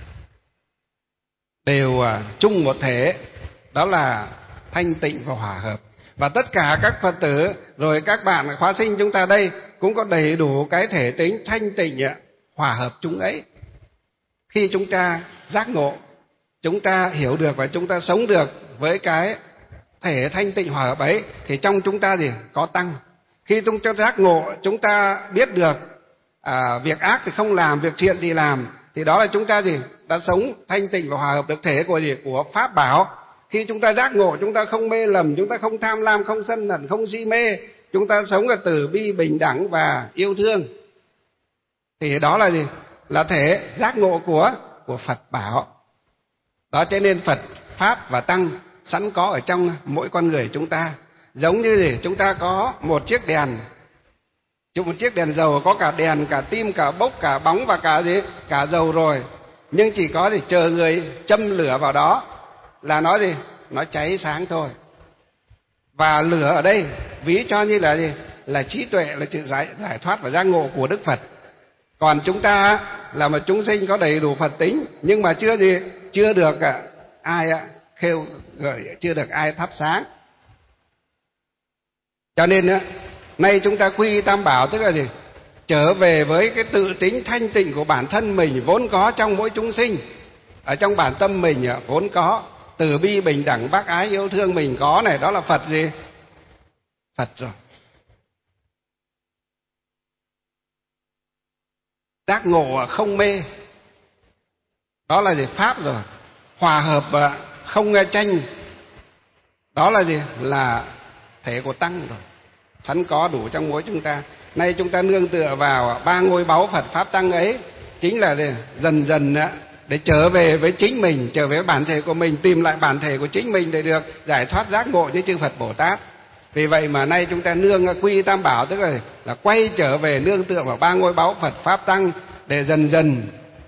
đều chung một thể, đó là thanh tịnh và hòa hợp. Và tất cả các Phật tử rồi các bạn khóa sinh chúng ta đây cũng có đầy đủ cái thể tính thanh tịnh hòa hợp chúng ấy. Khi chúng ta giác ngộ, chúng ta hiểu được và chúng ta sống được với cái thể thanh tịnh hòa hợp ấy, thì trong chúng ta gì? Có tăng. Khi chúng ta giác ngộ, chúng ta biết được à, việc ác thì không làm, việc thiện thì làm, thì đó là chúng ta gì? Đã sống thanh tịnh và hòa hợp được thể của gì? Của Pháp bảo. Khi chúng ta giác ngộ, chúng ta không mê lầm, chúng ta không tham lam, không sân hận, không si mê, chúng ta sống là từ bi, bình đẳng và yêu thương, thì đó là gì? Là thể giác ngộ của của Phật bảo. Đó, cho nên Phật, Pháp và Tăng sẵn có ở trong mỗi con người chúng ta. Giống như gì? Chúng ta có một chiếc đèn, một chiếc đèn dầu, có cả đèn, cả tim, cả bốc, cả bóng và cả gì? Cả dầu rồi. Nhưng chỉ có gì? Chờ người châm lửa vào đó là nó gì? Nó cháy sáng thôi. Và lửa ở đây ví cho như là gì? Là trí tuệ, là sự giải, giải thoát và giác ngộ của Đức Phật. Còn chúng ta là một chúng sinh có đầy đủ Phật tính, nhưng mà chưa gì chưa được ai khêu gợi, chưa được ai thắp sáng. Cho nên nay chúng ta quy Tam Bảo tức là gì? Trở về với cái tự tính thanh tịnh của bản thân mình vốn có trong mỗi chúng sinh. Ở trong bản tâm mình vốn có từ bi bình đẳng bác ái yêu thương mình có này, đó là Phật gì? Phật rồi. Giác ngộ không mê, đó là gì? Pháp rồi. Hòa hợp không tranh, đó là gì? Là thể của tăng rồi, sẵn có đủ trong mỗi chúng ta. Nay chúng ta nương tựa vào ba ngôi báu Phật Pháp Tăng ấy, chính là để dần dần để trở về với chính mình, trở về với bản thể của mình, tìm lại bản thể của chính mình để được giải thoát giác ngộ như chư Phật Bồ Tát. Vì vậy mà nay chúng ta nương quy Tam Bảo tức là, là quay trở về nương tựa vào ba ngôi báu Phật Pháp Tăng để dần dần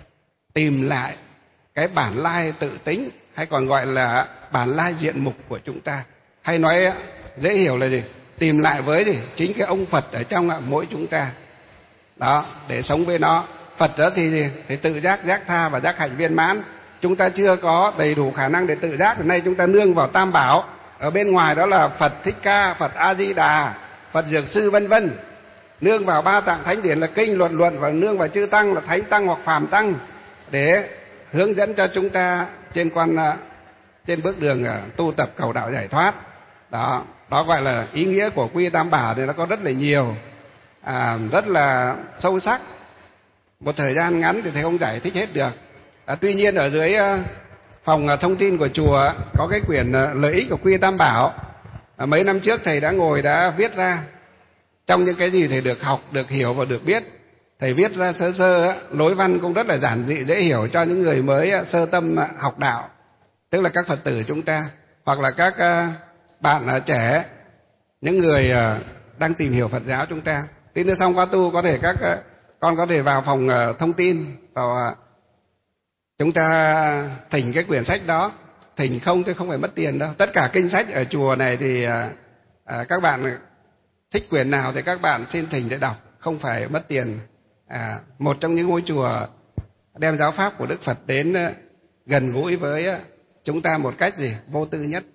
tìm lại cái bản lai tự tính, hay còn gọi là bản lai diện mục của chúng ta. Hay nói dễ hiểu là gì? Tìm lại với gì? Chính cái ông Phật ở trong mỗi chúng ta. Đó, để sống với nó. Phật đó thì gì? Thì tự giác, giác tha và giác hạnh viên mãn. Chúng ta chưa có đầy đủ khả năng để tự giác, thì nay chúng ta nương vào Tam Bảo. Ở bên ngoài đó là Phật Thích Ca, Phật A Di Đà, Phật Dược Sư vân vân. Nương vào ba tạng thánh điển là kinh luận luận, và nương vào chư tăng là thánh tăng hoặc phàm tăng để hướng dẫn cho chúng ta trên con trên bước đường tu tập cầu đạo giải thoát. Đó, đó gọi là ý nghĩa của quy Tam Bảo thì nó có rất là nhiều, à, rất là sâu sắc. Một thời gian ngắn thì thầy không giải thích hết được. À, tuy nhiên ở dưới phòng thông tin của chùa có cái quyển lợi ích của quy Tam Bảo. À, mấy năm trước thầy đã ngồi đã viết ra trong những cái gì thầy được học, được hiểu và được biết. Thầy viết ra sơ sơ, lối văn cũng rất là giản dị dễ hiểu cho những người mới sơ tâm học đạo, tức là các Phật tử chúng ta, hoặc là các bạn trẻ, những người đang tìm hiểu Phật giáo chúng ta. Tí nữa xong khóa tu có thể các con có thể vào phòng thông tin, vào chúng ta thỉnh cái quyển sách đó. Thỉnh không thì không phải mất tiền đâu. Tất cả kinh sách ở chùa này thì à, các bạn thích quyển nào thì các bạn xin thỉnh để đọc, không phải mất tiền. À, một trong những ngôi chùa đem giáo pháp của Đức Phật đến gần gũi với chúng ta một cách gì vô tư nhất.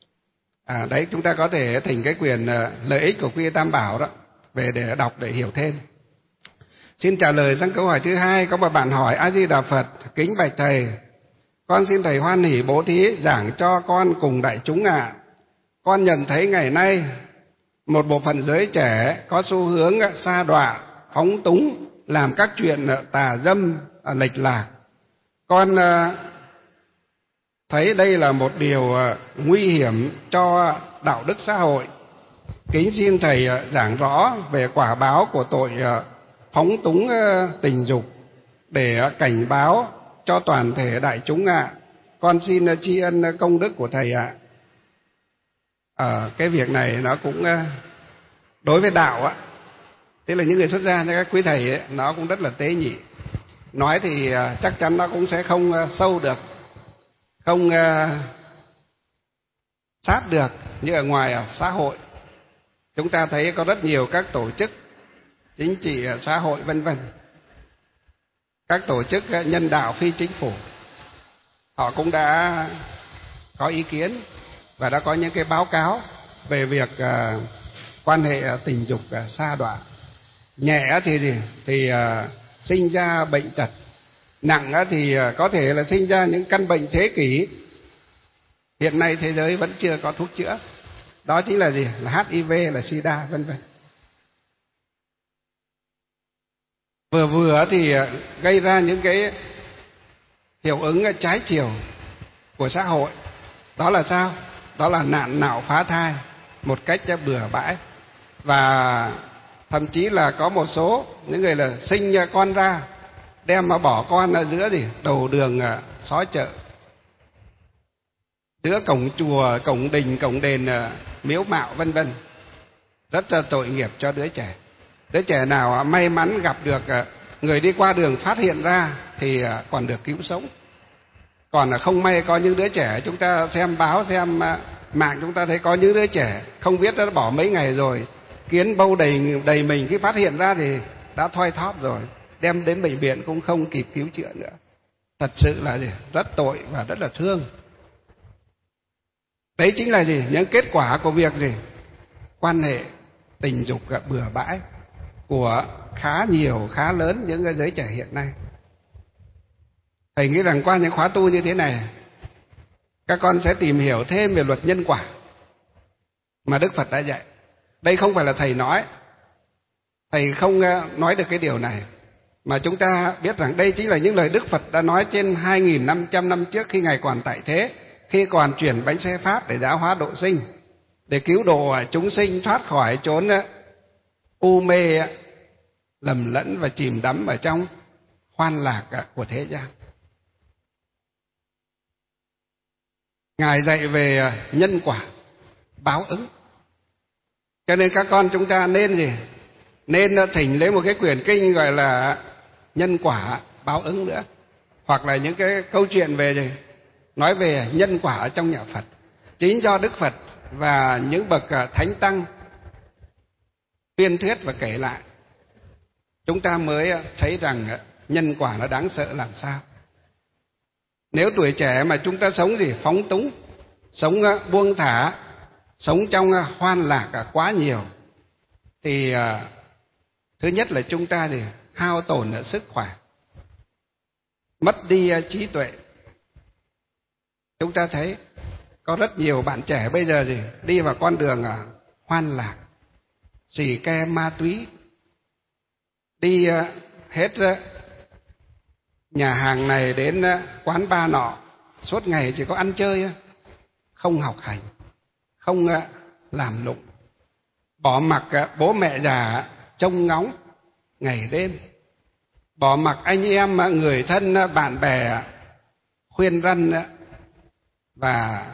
À, đấy, chúng ta có thể thỉnh cái quyển lợi ích của quy Tam Bảo đó về để đọc, để hiểu thêm. Xin trả lời sang câu hỏi thứ hai. Có một bạn hỏi: A Di Đà Phật, kính bạch thầy, con xin thầy hoan hỷ bố thí giảng cho con cùng đại chúng ạ. À. Con nhận thấy ngày nay một bộ phận giới trẻ có xu hướng sa đọa, phóng túng, làm các chuyện tà dâm, lệch lạc. Con thấy đây là một điều nguy hiểm cho đạo đức xã hội. Kính xin thầy giảng rõ về quả báo của tội phóng túng tình dục để cảnh báo cho toàn thể đại chúng ạ. À. Con xin tri ân công đức của thầy ạ. À. À, cái việc này nó cũng đối với đạo á, tức là những người xuất gia như các quý thầy ấy, nó cũng rất là tế nhị. Nói thì chắc chắn nó cũng sẽ không sâu được, không sát được như ở ngoài ở xã hội. Chúng ta thấy có rất nhiều các tổ chức chính trị, xã hội vân vân, các tổ chức nhân đạo phi chính phủ, họ cũng đã có ý kiến và đã có những cái báo cáo về việc uh, quan hệ tình dục uh, sa đọa. Nhẹ thì gì? Thì uh, sinh ra bệnh tật, nặng uh, thì uh, có thể là sinh ra những căn bệnh thế kỷ. Hiện nay thế giới vẫn chưa có thuốc chữa. Đó chính là gì? Là hát i vê, là sida vân vân. Vừa vừa thì gây ra những cái hiệu ứng trái chiều của xã hội. Đó là sao? Đó là nạn nạo phá thai một cách bừa bãi. Và thậm chí là có một số những người là sinh con ra, đem mà bỏ con ở giữa gì? Đầu đường xó chợ, giữa cổng chùa, cổng đình, cổng đền, miếu mạo vân vân. Rất là tội nghiệp cho đứa trẻ. Đứa trẻ nào may mắn gặp được người đi qua đường phát hiện ra thì còn được cứu sống. Còn không may có những đứa trẻ, chúng ta xem báo, xem mạng, chúng ta thấy có những đứa trẻ không biết đã bỏ mấy ngày rồi, kiến bâu đầy đầy mình, khi phát hiện ra thì đã thoi thóp rồi. đem đến bệnh viện cũng không kịp cứu chữa nữa. Thật sự là gì? Rất tội và rất là thương. Đấy chính là gì? Những kết quả của việc gì? Quan hệ tình dục bừa bãi của khá nhiều, khá lớn những cái giới trẻ hiện nay. Thầy nghĩ rằng qua những khóa tu như thế này, các con sẽ tìm hiểu thêm về luật nhân quả mà Đức Phật đã dạy. Đây không phải là thầy nói, thầy không nói được cái điều này, mà chúng ta biết rằng đây chính là những lời Đức Phật đã nói trên hai nghìn năm trăm năm trước, khi Ngài còn tại thế, khi còn chuyển bánh xe Pháp để giáo hóa độ sinh, để cứu độ chúng sinh thoát khỏi chốn u mê, lầm lẫn và chìm đắm ở trong hoan lạc của thế gian. Ngài dạy về nhân quả, báo ứng. Cho nên các con chúng ta nên gì? Nên thỉnh lấy một cái quyển kinh gọi là Nhân Quả Báo Ứng nữa, hoặc là những cái câu chuyện về gì? Nói về nhân quả ở trong nhà Phật. Chính do Đức Phật và những bậc thánh tăng tuyên thuyết và kể lại, chúng ta mới thấy rằng nhân quả nó đáng sợ làm sao. Nếu tuổi trẻ mà chúng ta sống gì? Phóng túng, sống buông thả, sống trong hoan lạc quá nhiều, thì thứ nhất là chúng ta thì hao tổn ở sức khỏe, mất đi trí tuệ. Chúng ta thấy có rất nhiều bạn trẻ bây giờ gì đi vào con đường hoan lạc, xì ke ma túy, đi hết nhà hàng này đến quán bar nọ, suốt ngày chỉ có ăn chơi, không học hành, không làm lụng, bỏ mặc bố mẹ già trông ngóng ngày đêm, bỏ mặc anh em người thân bạn bè khuyên răn và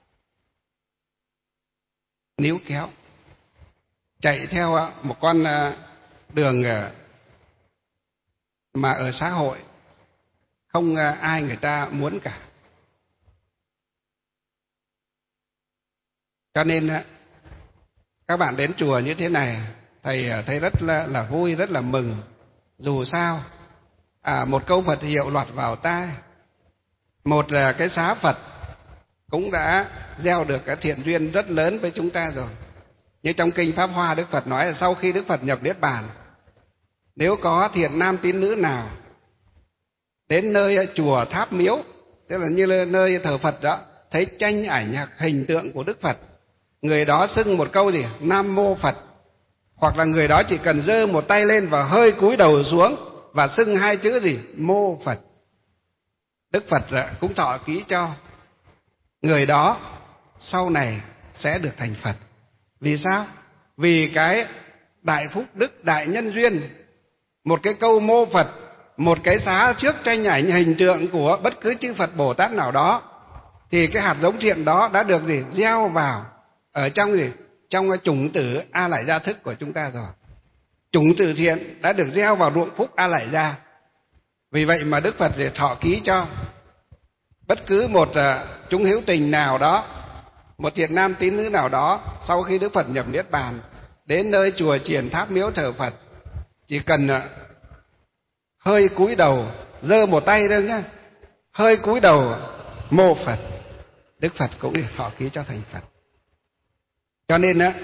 níu kéo, chạy theo một con đường mà ở xã hội không ai người ta muốn cả. Cho nên các bạn đến chùa như thế này, thầy thấy rất là, là vui, rất là mừng. Dù sao à, một câu Phật hiệu lọt vào tai, một là cái xá Phật cũng đã gieo được cái thiện duyên rất lớn với chúng ta rồi. Như trong kinh Pháp Hoa, Đức Phật nói là sau khi Đức Phật nhập Niết Bàn, nếu có thiện nam tín nữ nào đến nơi chùa tháp miếu, tức là như nơi thờ Phật đó, thấy tranh ảnh hình tượng của Đức Phật, người đó xưng một câu gì? Nam Mô Phật. Hoặc là người đó chỉ cần giơ một tay lên và hơi cúi đầu xuống và xưng hai chữ gì? Mô Phật. Đức Phật cũng thọ ký cho người đó sau này sẽ được thành Phật. Vì sao? Vì cái đại phúc đức, đại nhân duyên. Một cái câu mô Phật, một cái xá trước tranh ảnh hình tượng của bất cứ chư Phật Bồ Tát nào đó, thì cái hạt giống thiện đó đã được gì? Gieo vào ở trong gì? Trong chủng tử A Lại Gia thức của chúng ta rồi. Chủng tử thiện đã được gieo vào ruộng phúc A Lại Gia. Vì vậy mà Đức Phật thì thọ ký cho bất cứ một chúng hữu tình nào đó, một thiện nam tín nữ nào đó, sau khi Đức Phật nhập Niết Bàn, đến nơi chùa chiền tháp miếu thờ Phật, chỉ cần hơi cúi đầu, giơ một tay lên nhá, hơi cúi đầu mô Phật, Đức Phật cũng thọ ký cho thành Phật. Cho nên á,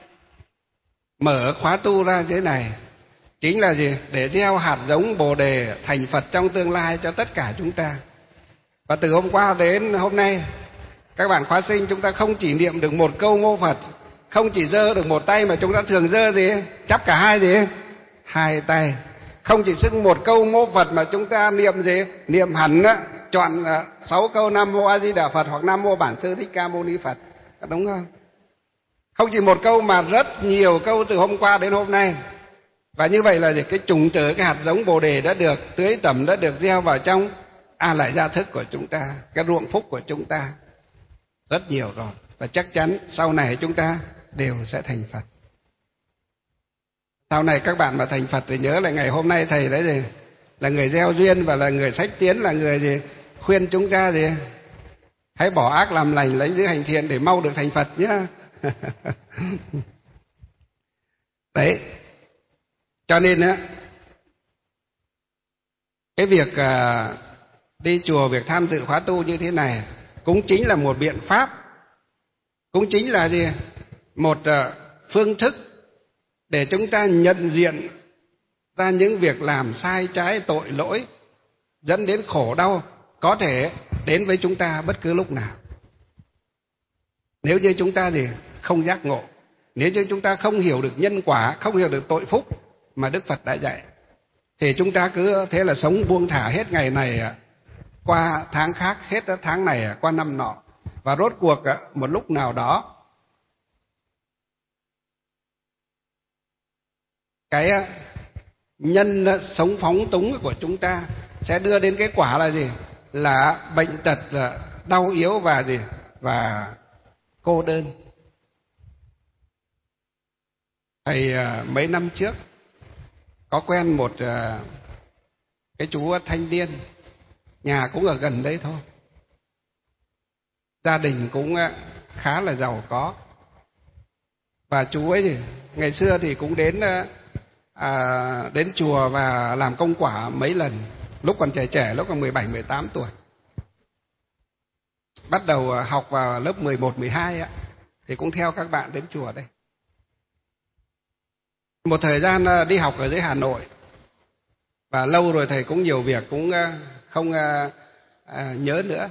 mở khóa tu ra thế này chính là gì? Để gieo hạt giống Bồ Đề thành Phật trong tương lai cho tất cả chúng ta. Và từ hôm qua đến hôm nay, các bạn khóa sinh chúng ta không chỉ niệm được một câu mô Phật, không chỉ giơ được một tay, mà chúng ta thường giơ gì? Chắp cả hai gì? Hai tay. Không chỉ xưng một câu mô Phật mà chúng ta niệm gì? Niệm hẳn á, chọn sáu câu Nam Mô A Di Đà Phật hoặc Nam Mô Bản Sư Thích Ca Mâu Ni Phật. Đúng không? Không chỉ một câu mà rất nhiều câu từ hôm qua đến hôm nay. Và như vậy là gì? Cái chủng tử, cái hạt giống Bồ Đề đã được tưới tẩm, đã được gieo vào trong A Lại Gia thức của chúng ta, cái ruộng phúc của chúng ta rất nhiều rồi. Và chắc chắn sau này chúng ta đều sẽ thành Phật. Sau này các bạn mà thành Phật thì nhớ là ngày hôm nay thầy đấy gì? Là người gieo duyên và là người sách tiến, là người gì? Khuyên chúng ta gì? Hãy bỏ ác làm lành, lấy giữ hành thiện để mau được thành Phật nhá. Đấy. Cho nên á, Cái việc à, đi chùa, việc tham dự khóa tu như thế này cũng chính là một biện pháp, cũng chính là gì? Một à, phương thức để chúng ta nhận diện ra những việc làm sai trái, tội lỗi dẫn đến khổ đau có thể đến với chúng ta bất cứ lúc nào. Nếu như chúng ta gì không giác ngộ, nếu như chúng ta không hiểu được nhân quả, không hiểu được tội phúc mà Đức Phật đã dạy, thì chúng ta cứ thế là sống buông thả hết ngày này qua tháng khác, hết tháng này qua năm nọ, và rốt cuộc một lúc nào đó cái nhân sống phóng túng của chúng ta sẽ đưa đến kết quả là gì? Là bệnh tật, đau yếu và gì? Và cô đơn. Thầy mấy năm trước có quen một cái chú thanh niên, nhà cũng ở gần đây thôi, gia đình cũng khá là giàu có, và chú ấy thì ngày xưa thì cũng đến à, đến chùa và làm công quả mấy lần, lúc còn trẻ trẻ, lúc còn mười bảy, mười tám tuổi. Bắt đầu học vào lớp mười một, mười hai á, thì cũng theo các bạn đến chùa đây. Một thời gian đi học ở dưới Hà Nội, và lâu rồi thầy cũng nhiều việc cũng không nhớ nữa.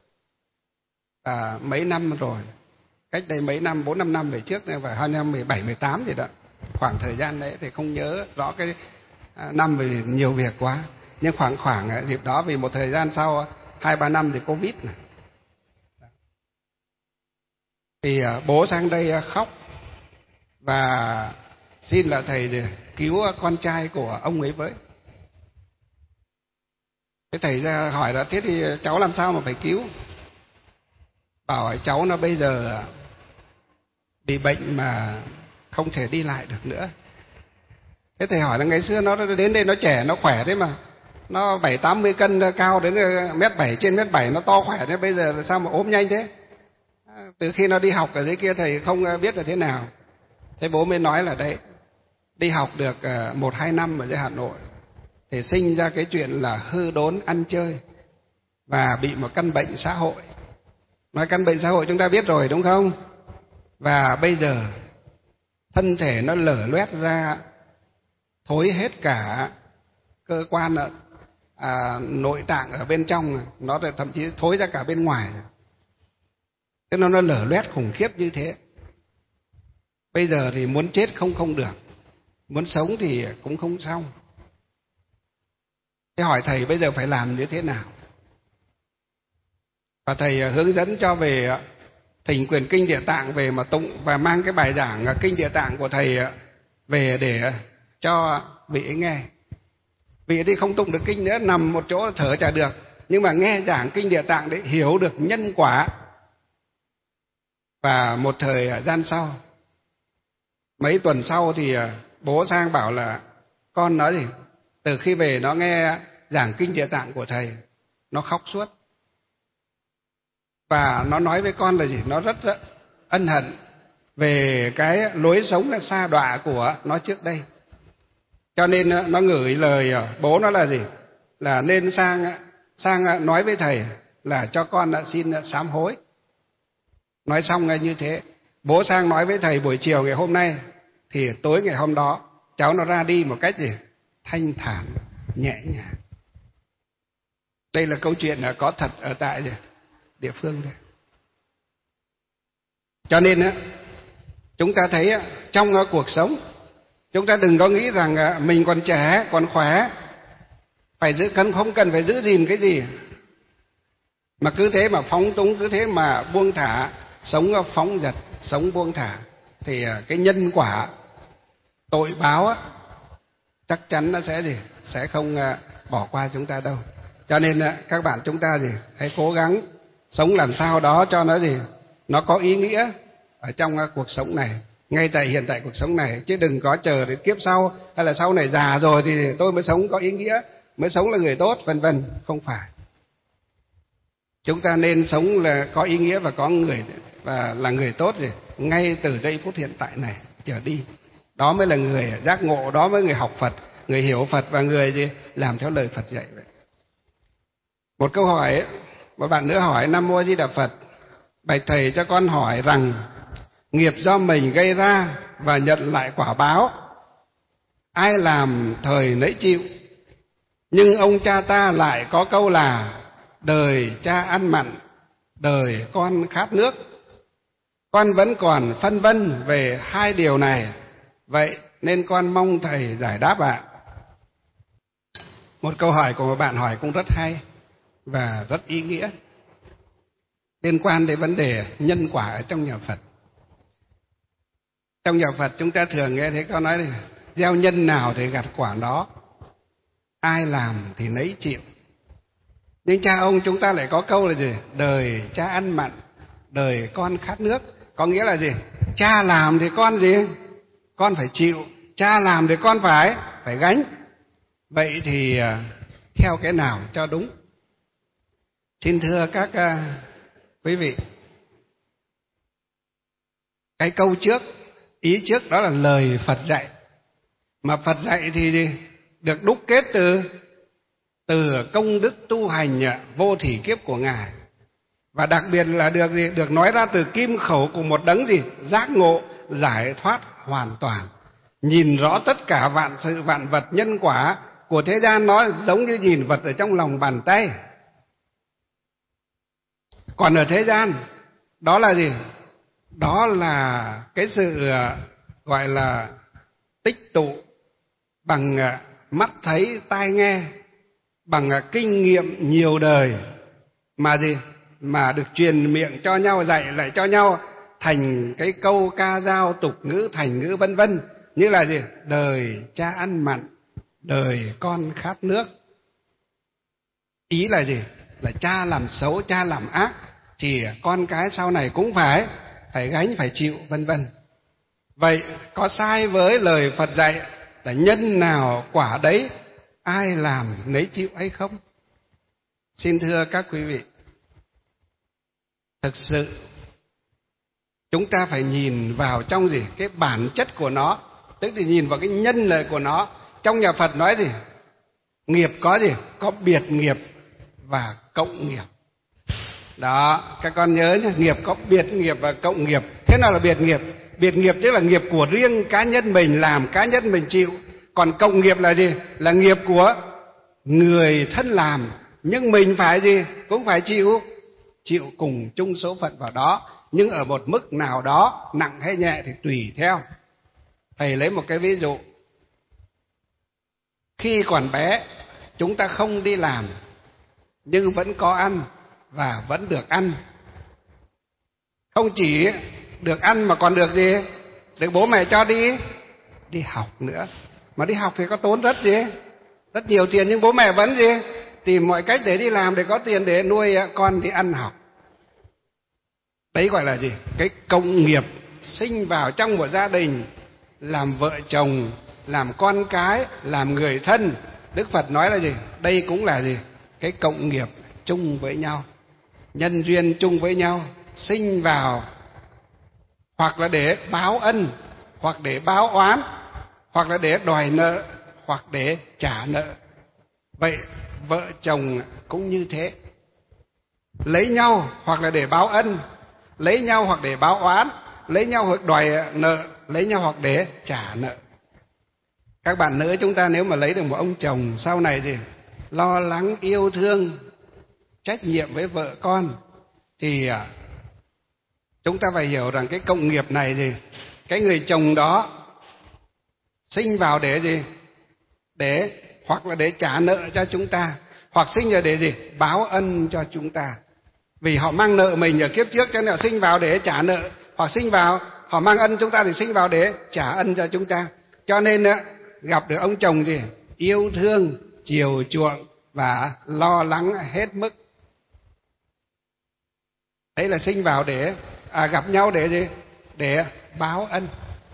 À, mấy năm rồi, cách đây mấy năm, bốn năm năm về trước, và hai năm mười bảy, mười tám gì đó, khoảng thời gian đấy thì không nhớ rõ cái năm vì nhiều việc quá. Nhưng khoảng khoảng dịp đó, vì một thời gian sau hai ba năm thì Covid này, thì bố sang đây khóc và xin là thầy cứu con trai của ông ấy với. Thế thầy ra hỏi là thế thì cháu làm sao mà phải cứu? Bảo cháu nó bây giờ bị bệnh mà không thể đi lại được nữa. Thế thầy hỏi là ngày xưa nó đến đây nó trẻ, nó khỏe thế mà, nó bảy tám mươi cân, cao đến mét bảy, trên mét bảy, nó to khỏe thế, bây giờ là sao mà ốm nhanh thế? Từ khi nó đi học ở dưới kia thầy không biết là thế nào. Thế bố mới nói là đấy, đi học được một hai năm ở dưới Hà Nội thì sinh ra cái chuyện là hư đốn ăn chơi và bị một căn bệnh xã hội. Nói căn bệnh xã hội chúng ta biết rồi đúng không? Và bây giờ thân thể nó lở loét ra, thối hết cả cơ quan à, nội tạng ở bên trong, nó thậm chí thối ra cả bên ngoài. Thế nó nó lở loét khủng khiếp như thế. Bây giờ thì muốn chết không không được, muốn sống thì cũng không xong. Thế hỏi thầy bây giờ phải làm như thế nào? Và thầy hướng dẫn cho về thỉnh quyển kinh Địa Tạng về mà tụng, và mang cái bài giảng kinh Địa Tạng của thầy về để cho vị ấy nghe. Vị ấy thì không tụng được kinh nữa, nằm một chỗ thở chả được, nhưng mà nghe giảng kinh Địa Tạng để hiểu được nhân quả. Và một thời gian sau, mấy tuần sau thì bố sang bảo là con nói gì? Từ khi về nó nghe giảng kinh Địa Tạng của thầy, nó khóc suốt. Và nó nói với con là gì? Nó rất, rất ân hận về cái lối sống sa đọa của nó trước đây. Cho nên nó gửi lời bố nó là gì? Là nên sang sang nói với thầy là cho con xin sám hối. Nói xong như thế, bố sang nói với thầy buổi chiều ngày hôm nay, thì tối ngày hôm đó cháu nó ra đi một cách gì? Thanh thản, nhẹ nhàng. Đây là câu chuyện có thật ở tại địa phương đây. Cho nên á, chúng ta thấy trong cuộc sống, chúng ta đừng có nghĩ rằng mình còn trẻ, còn khỏe, phải giữ cân, không cần phải giữ gìn cái gì, mà cứ thế mà phóng túng, cứ thế mà buông thả, sống phóng dật, sống buông thả, thì cái nhân quả tội báo á, chắc chắn nó sẽ gì? Sẽ không bỏ qua chúng ta đâu. Cho nên các bạn chúng ta gì? Hãy cố gắng sống làm sao đó cho nó gì? Nó có ý nghĩa ở trong cuộc sống này, ngay tại hiện tại cuộc sống này, chứ đừng có chờ đến kiếp sau, hay là sau này già rồi thì tôi mới sống có ý nghĩa, mới sống là người tốt, vân vân. Không phải. Chúng ta nên sống là có ý nghĩa và có người và là người tốt gì? Ngay từ giây phút hiện tại này trở đi. Đó mới là người giác ngộ, đó mới người học Phật, người hiểu Phật và người gì? Làm theo lời Phật dạy vậy. Một câu hỏi, một bạn nữa hỏi: Nam Mô A Di Đà Phật, bạch thầy cho con hỏi rằng nghiệp do mình gây ra và nhận lại quả báo, ai làm thời nấy chịu. Nhưng ông cha ta lại có câu là đời cha ăn mặn, đời con khát nước. Con vẫn còn phân vân về hai điều này, vậy nên con mong thầy giải đáp ạ. Một câu hỏi của một bạn hỏi cũng rất hay và rất ý nghĩa, liên quan đến vấn đề nhân quả ở trong nhà Phật. Trong nhà Phật chúng ta thường nghe thấy câu nói này: gieo nhân nào thì gặt quả đó, ai làm thì nấy chịu. Nhưng cha ông chúng ta lại có câu là gì? Đời cha ăn mặn, đời con khát nước. Có nghĩa là gì? Cha làm thì con gì? Con phải chịu. Cha làm thì con phải phải gánh. Vậy thì theo cái nào cho đúng? Xin thưa các uh, quý vị, cái câu trước, ý trước đó là lời Phật dạy. Mà Phật dạy thì được đúc kết từ từ công đức tu hành vô thỉ kiếp của Ngài, và đặc biệt là được gì? Được nói ra từ kim khẩu của một đấng gì? Giác ngộ, giải thoát hoàn toàn, nhìn rõ tất cả vạn sự vạn vật nhân quả của thế gian, nó giống như nhìn vật ở trong lòng bàn tay. Còn ở thế gian đó là gì? Đó là cái sự gọi là tích tụ bằng mắt thấy tai nghe, bằng kinh nghiệm nhiều đời mà gì? Mà được truyền miệng cho nhau, dạy lại cho nhau thành cái câu ca dao, tục ngữ, thành ngữ vân vân, như là gì? Đời cha ăn mặn, đời con khát nước. Ý là gì? Là cha làm xấu, cha làm ác thì con cái sau này cũng phải phải gánh, phải chịu, vân vân. Vậy có sai với lời Phật dạy là nhân nào quả đấy, ai làm nấy chịu hay không? Xin thưa các quý vị, thực sự chúng ta phải nhìn vào trong gì? Cái bản chất của nó, tức là nhìn vào cái nhân lợi của nó. Trong nhà Phật nói gì? Nghiệp có gì? Có biệt nghiệp và cộng nghiệp. Đó, các con nhớ nhé, nghiệp có biệt nghiệp và cộng nghiệp. Thế nào là biệt nghiệp? Biệt nghiệp tức là nghiệp của riêng cá nhân mình làm, cá nhân mình chịu. Còn cộng nghiệp là gì? Là nghiệp của người thân làm, nhưng mình phải gì? Cũng phải chịu, chịu cùng chung số phận vào đó, nhưng ở một mức nào đó, nặng hay nhẹ thì tùy theo. Thầy lấy một cái ví dụ. Khi còn bé, chúng ta không đi làm nhưng vẫn có ăn và vẫn được ăn. Không chỉ được ăn mà còn được gì? Được bố mẹ cho đi đi học nữa. Mà đi học thì có tốn rất gì? Rất nhiều tiền, nhưng bố mẹ vẫn gì? Tìm mọi cách để đi làm để có tiền để nuôi con đi ăn học. Đấy gọi là gì? Cái cộng nghiệp sinh vào trong một gia đình, làm vợ chồng, làm con cái, làm người thân. Đức Phật nói là gì? Đây cũng là gì? Cái cộng nghiệp chung với nhau, nhân duyên chung với nhau, sinh vào hoặc là để báo ân, hoặc để báo oán, hoặc là để đòi nợ, hoặc để trả nợ. Vậy vợ chồng cũng như thế, lấy nhau hoặc là để báo ân, lấy nhau hoặc để báo oán, lấy nhau hoặc đòi nợ, lấy nhau hoặc để trả nợ. Các bạn nữ chúng ta nếu mà lấy được một ông chồng sau này thì lo lắng, yêu thương, trách nhiệm với vợ con, thì chúng ta phải hiểu rằng cái cộng nghiệp này gì? Cái người chồng đó sinh vào để gì? Để hoặc là để trả nợ cho chúng ta, hoặc sinh ra để gì? Báo ân cho chúng ta. Vì họ mang nợ mình ở kiếp trước cho nên họ sinh vào để trả nợ, hoặc sinh vào họ mang ân chúng ta thì sinh vào để trả ân cho chúng ta. Cho nên gặp được ông chồng gì? Yêu thương, chiều chuộng và lo lắng hết mức. Đấy là sinh vào để à, gặp nhau để gì? Để báo ân,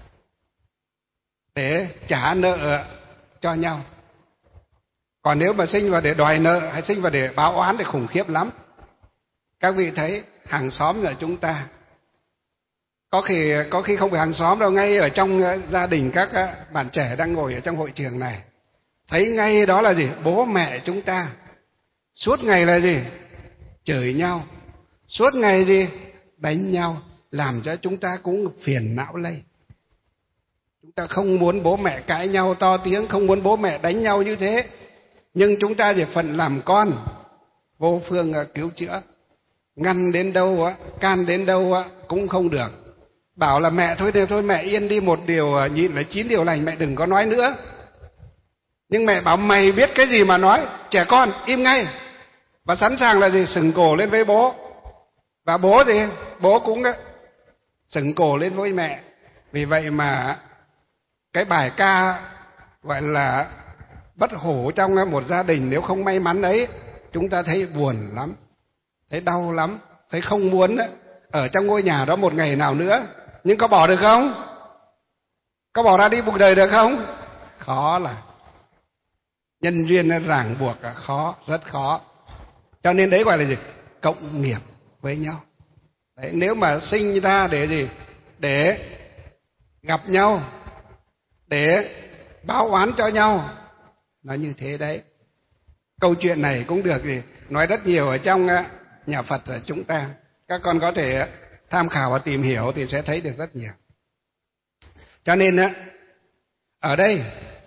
để trả nợ cho nhau. Còn nếu mà sinh vào để đòi nợ hay sinh vào để báo oán thì khủng khiếp lắm. Các vị thấy hàng xóm là chúng ta, có khi có khi không phải hàng xóm đâu, ngay ở trong gia đình các bạn trẻ đang ngồi ở trong hội trường này, thấy ngay đó là gì? Bố mẹ chúng ta. suốt ngày là gì? Chửi nhau, suốt ngày gì? Đánh nhau, làm cho chúng ta cũng phiền não lây. Chúng ta không muốn bố mẹ cãi nhau to tiếng, không muốn bố mẹ đánh nhau như thế, nhưng chúng ta chỉ phận làm con, vô phương cứu chữa. Ngăn đến đâu á, can đến đâu á cũng không được. Bảo là mẹ thôi thôi, thôi mẹ yên đi, một điều nhịn là chín điều lành, mẹ đừng có nói nữa. Nhưng mẹ bảo mày biết cái gì mà nói, trẻ con im ngay. Và sẵn sàng là gì? Sừng cổ lên với bố. Và bố thì bố cũng sừng cổ lên với mẹ. Vì vậy mà cái bài ca gọi là bất hủ trong một gia đình nếu không may mắn ấy, chúng ta thấy buồn lắm, thấy đau lắm, thấy không muốn ở trong ngôi nhà đó một ngày nào nữa. Nhưng có bỏ được không? Có bỏ ra đi cuộc đời được không? Khó là nhân duyên ràng buộc, khó, rất khó. Cho nên đấy gọi là gì? Cộng nghiệp với nhau. Đấy, nếu mà sinh ra để gì? Để gặp nhau, để báo oán cho nhau, nó như thế đấy. Câu chuyện này cũng được gì? Nói rất nhiều ở trong nhà Phật của chúng ta. Các con có thể tham khảo và tìm hiểu thì sẽ thấy được rất nhiều. Cho nên ở đây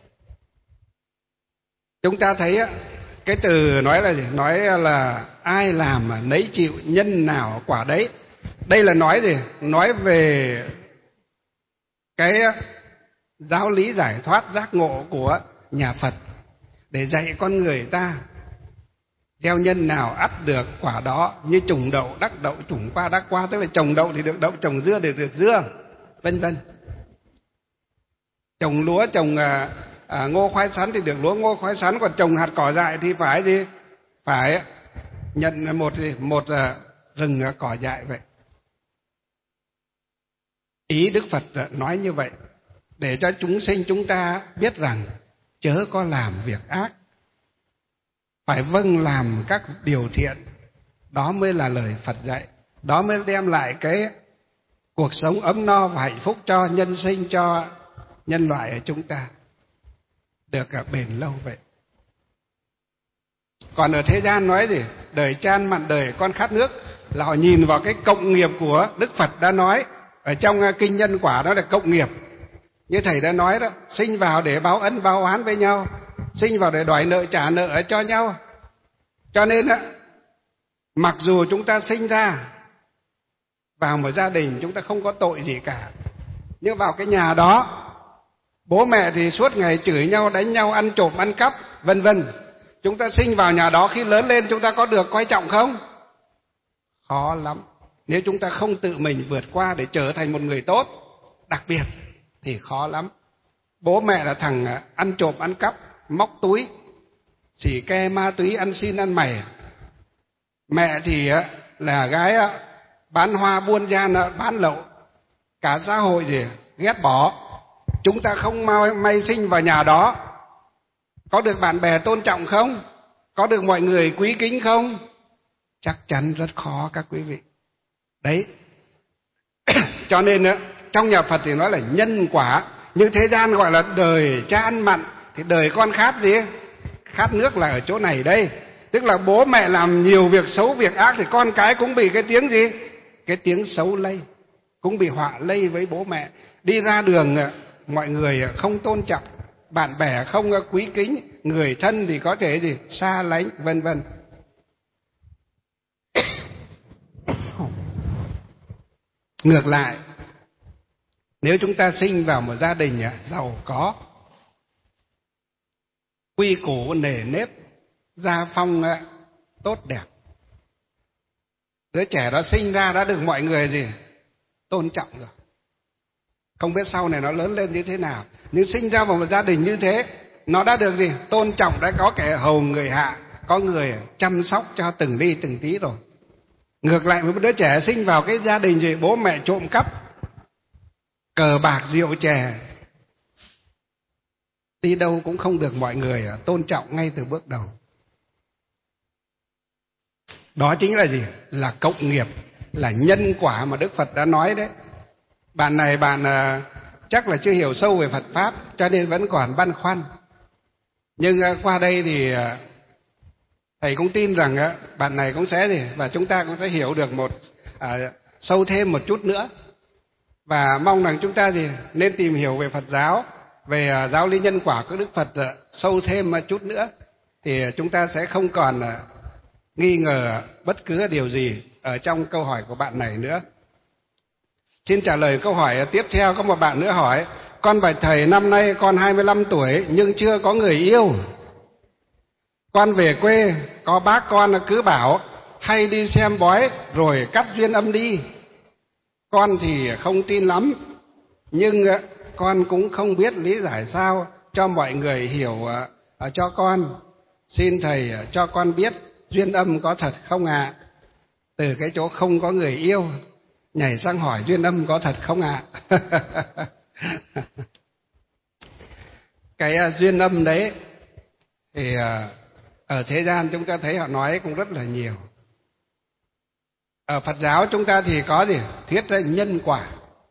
chúng ta thấy cái từ nói là gì? Nói là ai làm mà nấy chịu, nhân nào quả đấy. Đây là nói gì? Nói về cái giáo lý giải thoát giác ngộ của nhà Phật, để dạy con người ta gieo nhân nào ắt được quả đó, như trồng đậu đắc đậu, trồng qua đắc qua, tức là trồng đậu thì được đậu, trồng dưa thì được dưa, vân vân. Trồng lúa, trồng à, à, ngô khoai sắn thì được lúa ngô khoai sắn, còn trồng hạt cỏ dại thì phải gì? Phải nhận một một à, rừng cỏ dại vậy. Ý Đức Phật nói như vậy để cho chúng sinh chúng ta biết rằng chớ có làm việc ác, phải vâng làm các điều thiện. Đó mới là lời Phật dạy, đó mới đem lại cái cuộc sống ấm no và hạnh phúc cho nhân sinh, cho nhân loại của chúng ta được bền lâu vậy. Còn ở thế gian nói gì? Đời chan mặn đời con khát nước, là họ nhìn vào cái cộng nghiệp của Đức Phật đã nói ở trong kinh Nhân Quả, đó là cộng nghiệp. Như thầy đã nói đó, sinh vào để báo ân báo oán với nhau, sinh vào để đòi nợ trả nợ cho nhau. Cho nên á, mặc dù chúng ta sinh ra vào một gia đình chúng ta không có tội gì cả, nhưng vào cái nhà đó bố mẹ thì suốt ngày chửi nhau, đánh nhau, ăn trộm, ăn cắp, vân vân. Chúng ta sinh vào nhà đó, khi lớn lên chúng ta có được coi trọng không? Khó lắm. Nếu chúng ta không tự mình vượt qua để trở thành một người tốt, đặc biệt thì khó lắm. Bố mẹ là thằng ăn trộm, ăn cắp, móc túi, xỉ ke, ma túy, ăn xin, ăn mày. Mẹ thì là gái bán hoa, buôn gian, bán lậu. Cả xã hội gì ghét bỏ. Chúng ta không may sinh vào nhà đó, có được bạn bè tôn trọng không? Có được mọi người quý kính không? Chắc chắn rất khó các quý vị. Đấy. Cho nên trong nhà Phật thì nói là nhân quả. Như thế gian gọi là đời cha ăn mặn, thì đời con khát gì? Khát nước là ở chỗ này đây. Tức là bố mẹ làm nhiều việc xấu, việc ác thì con cái cũng bị cái tiếng gì? Cái tiếng xấu lây, cũng bị họa lây với bố mẹ. Đi ra đường mọi người không tôn trọng, bạn bè không quý kính, người thân thì có thể gì? Xa lánh, vân vân. Ngược lại, nếu chúng ta sinh vào một gia đình giàu có, quy củ nề nếp, gia phong tốt đẹp, đứa trẻ đó sinh ra đã được mọi người gì? Tôn trọng rồi. Không biết sau này nó lớn lên như thế nào, nhưng sinh ra vào một gia đình như thế, nó đã được gì? Tôn trọng, đã có kẻ hầu người hạ, có người chăm sóc cho từng ly từng tí rồi. Ngược lại với một đứa trẻ sinh vào cái gia đình gì? Bố mẹ trộm cắp, cờ bạc, rượu chè, đi đâu cũng không được mọi người tôn trọng ngay từ bước đầu. Đó chính là gì? Là cộng nghiệp, là nhân quả mà Đức Phật đã nói đấy. Bạn này bạn uh, chắc là chưa hiểu sâu về Phật Pháp, cho nên vẫn còn băn khoăn. Nhưng uh, qua đây thì uh, thầy cũng tin rằng á, bạn này cũng sẽ gì và chúng ta cũng sẽ hiểu được một à, sâu thêm một chút nữa, và mong rằng chúng ta gì nên tìm hiểu về Phật giáo, về à, giáo lý nhân quả của Đức Phật à, sâu thêm một chút nữa, thì chúng ta sẽ không còn à, nghi ngờ bất cứ điều gì ở trong câu hỏi của bạn này nữa. Xin trả lời câu hỏi tiếp theo. Có một bạn nữa hỏi: con bạch thầy, năm nay con hai mươi lăm tuổi nhưng chưa có người yêu. Con về quê, có bác con cứ bảo hay đi xem bói rồi cắt duyên âm đi. Con thì không tin lắm, nhưng con cũng không biết lý giải sao cho mọi người hiểu cho con. Xin thầy cho con biết duyên âm có thật không ạ? À? Từ cái chỗ không có người yêu nhảy sang hỏi duyên âm có thật không ạ? À? Cái duyên âm đấy thì ở thế gian chúng ta thấy họ nói cũng rất là nhiều. Ở Phật giáo chúng ta thì có gì? Thuyết nhân quả,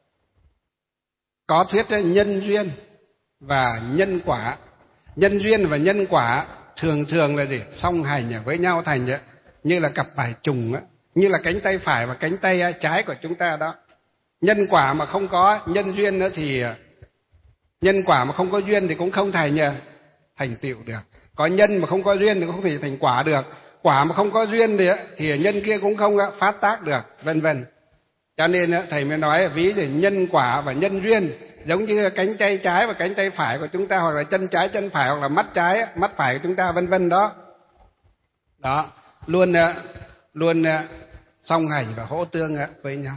có thuyết nhân duyên và nhân quả. Nhân duyên và nhân quả thường thường là gì? Song hành với nhau thành như là cặp bài trùng, như là cánh tay phải và cánh tay trái của chúng ta đó. Nhân quả mà không có nhân duyên nữa thì nhân quả mà không có duyên thì cũng không thành thành tựu được. Có nhân mà không có duyên thì cũng không thể thành quả được. Quả mà không có duyên thì, thì nhân kia cũng không phát tác được, vân vân. Cho nên thầy mới nói ví dụ nhân quả và nhân duyên giống như cánh tay trái và cánh tay phải của chúng ta, hoặc là chân trái chân phải, hoặc là mắt trái mắt phải của chúng ta, vân vân đó. Đó, luôn luôn song hành và hỗ tương với nhau.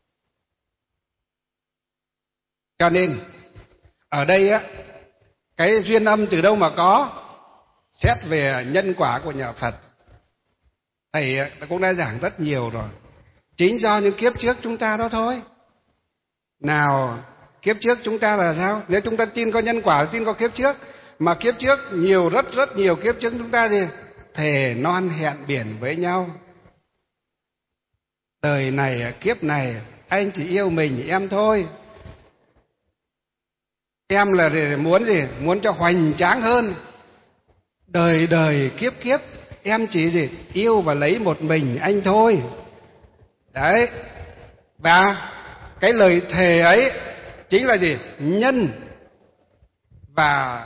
Cho nên ở đây á, cái duyên âm từ đâu mà có? Xét về nhân quả của nhà Phật, thầy cũng đã giảng rất nhiều rồi. Chính do những kiếp trước chúng ta đó thôi. Nào, kiếp trước chúng ta là sao? Nếu chúng ta tin có nhân quả, tin có kiếp trước, mà kiếp trước nhiều, rất rất nhiều kiếp trước chúng ta thì thề non hẹn biển với nhau. Đời này, kiếp này, anh chỉ yêu mình em thôi. Em là muốn gì? Muốn cho hoành tráng hơn. Đời đời kiếp kiếp em chỉ gì? Yêu và lấy một mình anh thôi. Đấy. Và cái lời thề ấy chính là gì? Nhân và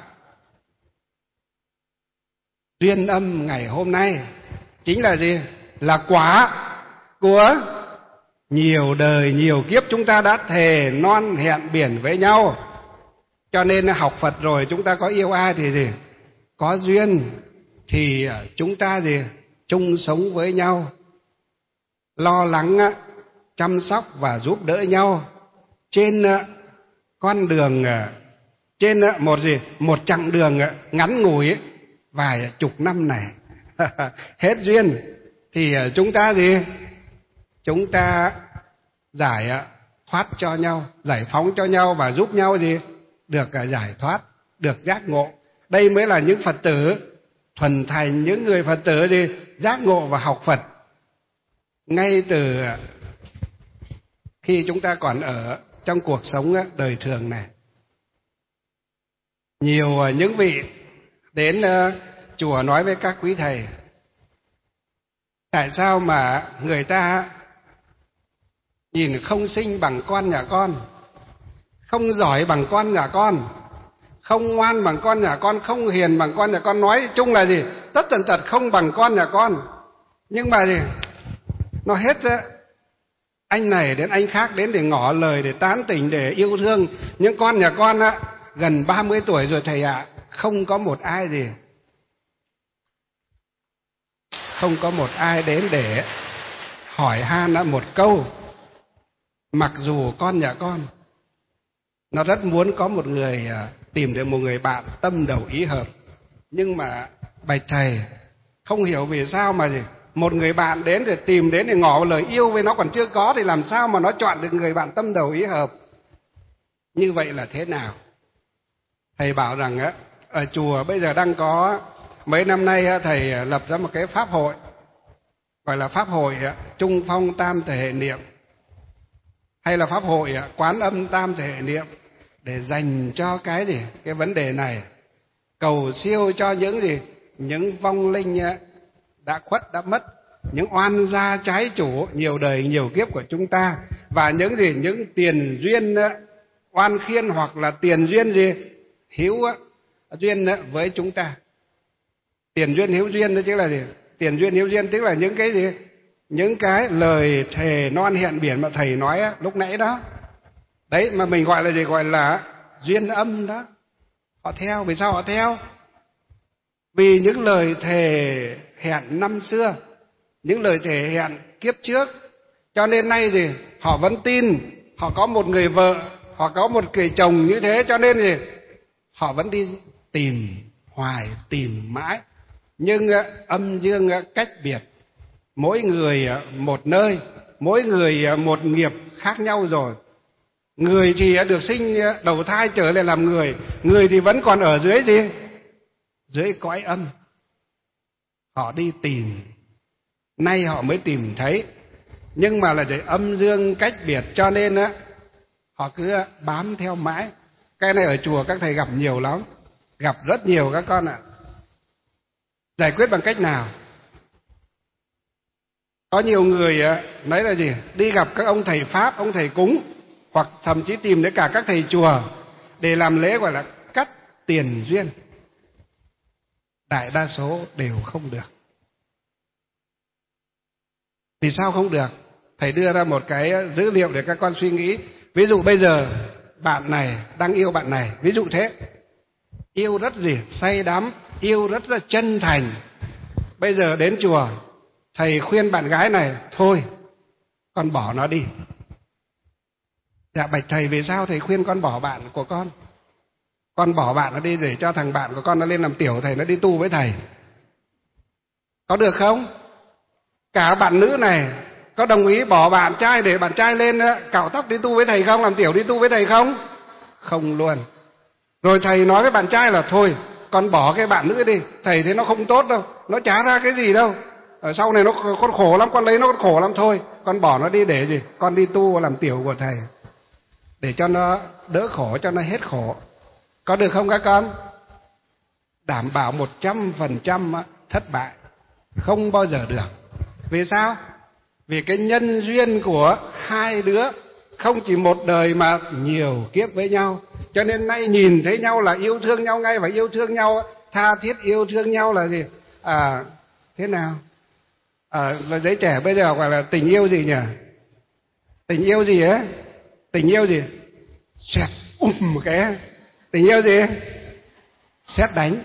duyên âm ngày hôm nay chính là gì? Là quả của nhiều đời nhiều kiếp chúng ta đã thề non hẹn biển với nhau. Cho nên học Phật rồi chúng ta có yêu ai thì gì? Có duyên thì chúng ta gì? Chung sống với nhau, lo lắng, chăm sóc và giúp đỡ nhau trên con đường, trên một gì? Một chặng đường ngắn ngủi vài chục năm này. Hết duyên thì chúng ta gì? Chúng ta giải thoát cho nhau, giải phóng cho nhau và giúp nhau gì? Được giải thoát, được giác ngộ. Đây mới là những Phật tử thuần thành, những người Phật tử gì? Giác ngộ và học Phật ngay từ khi chúng ta còn ở trong cuộc sống đời thường này. Nhiều những vị đến chùa nói với các quý thầy: tại sao mà người ta nhìn không xinh bằng con nhà con, không giỏi bằng con nhà con, không ngoan bằng con nhà con, không hiền bằng con nhà con, nói chung là gì? Tất tần tật không bằng con nhà con. Nhưng mà gì? Nó hết á, anh này đến anh khác đến để ngỏ lời, để tán tỉnh, để yêu thương. Nhưng con nhà con á, gần ba mươi tuổi rồi thầy ạ, à, không có một ai gì, không có một ai đến để hỏi han một câu. Mặc dù con nhà con nó rất muốn có một người, tìm được một người bạn tâm đầu ý hợp, nhưng mà bạch thầy không hiểu vì sao mà gì một người bạn đến để tìm đến để ngỏ lời yêu với nó còn chưa có, thì làm sao mà nó chọn được người bạn tâm đầu ý hợp? Như vậy là thế nào? Thầy bảo rằng á, ở chùa bây giờ đang có, mấy năm nay thầy lập ra một cái pháp hội, gọi là pháp hội Trung Phong Tam Thể Hệ Niệm, hay là pháp hội Quán Âm Tam Thể Hệ Niệm, để dành cho cái gì? Cái vấn đề này, cầu siêu cho những gì? Những vong linh đã khuất, đã mất, những oan gia trái chủ nhiều đời nhiều kiếp của chúng ta, và những gì những tiền duyên oan khiên hoặc là tiền duyên gì hữu duyên với chúng ta. Tiền duyên hữu duyên đó chứ là gì? Tiền duyên hữu duyên tức là những cái gì? Những cái lời thề non hẹn biển mà thầy nói lúc nãy đó. Đấy mà mình gọi là gì? Gọi là duyên âm đó. Họ theo, vì sao họ theo? Vì những lời thề hẹn năm xưa, những lời thề hẹn kiếp trước, cho nên nay gì họ vẫn tin họ có một người vợ, họ có một người chồng như thế, cho nên gì họ vẫn đi tìm hoài, tìm mãi. Nhưng âm dương cách biệt, mỗi người một nơi, mỗi người một nghiệp khác nhau rồi. Người thì được sinh đầu thai trở lại làm người, người thì vẫn còn ở dưới gì? Dưới cõi âm. Họ đi tìm, nay họ mới tìm thấy. Nhưng mà là để âm dương cách biệt, cho nên á họ cứ bám theo mãi. Cái này ở chùa các thầy gặp nhiều lắm, gặp rất nhiều các con ạ. Giải quyết bằng cách nào? Có nhiều người nói là gì? Đi gặp các ông thầy Pháp, ông thầy cúng, hoặc thậm chí tìm đến cả các thầy chùa để làm lễ gọi là cắt tiền duyên. Đại đa số đều không được. Vì sao không được? Thầy đưa ra một cái dữ liệu để các con suy nghĩ. Ví dụ bây giờ bạn này đang yêu bạn này, ví dụ thế, yêu rất gì say đắm, yêu rất là chân thành. Bây giờ đến chùa, thầy khuyên bạn gái này, thôi con bỏ nó đi. Dạ bạch thầy, vì sao thầy khuyên con bỏ bạn của con? Con bỏ bạn nó đi để cho thằng bạn của con nó lên làm tiểu thầy, nó đi tu với thầy. Có được không? Cả bạn nữ này có đồng ý bỏ bạn trai để bạn trai lên cạo tóc đi tu với thầy không? Làm tiểu đi tu với thầy không? Không luôn. Rồi thầy nói với bạn trai là thôi con bỏ cái bạn nữ đi, thầy thấy nó không tốt đâu, nó chả ra cái gì đâu, ở sau này nó con khổ lắm, con lấy nó con khổ lắm, thôi con bỏ nó đi để gì? Con đi tu làm tiểu của thầy, để cho nó đỡ khổ, cho nó hết khổ. Có được không các con? Đảm bảo một trăm phần trăm thất bại, không bao giờ được. Vì sao? Vì cái nhân duyên của hai đứa không chỉ một đời mà nhiều kiếp với nhau. Cho nên nay nhìn thấy nhau là yêu thương nhau ngay, và yêu thương nhau, tha thiết yêu thương nhau là gì? À, thế nào? À, là giới trẻ bây giờ gọi là tình yêu gì nhỉ? Tình yêu gì ấy? Tình yêu gì? Xẹt um một cái. Tình yêu gì? Sét đánh.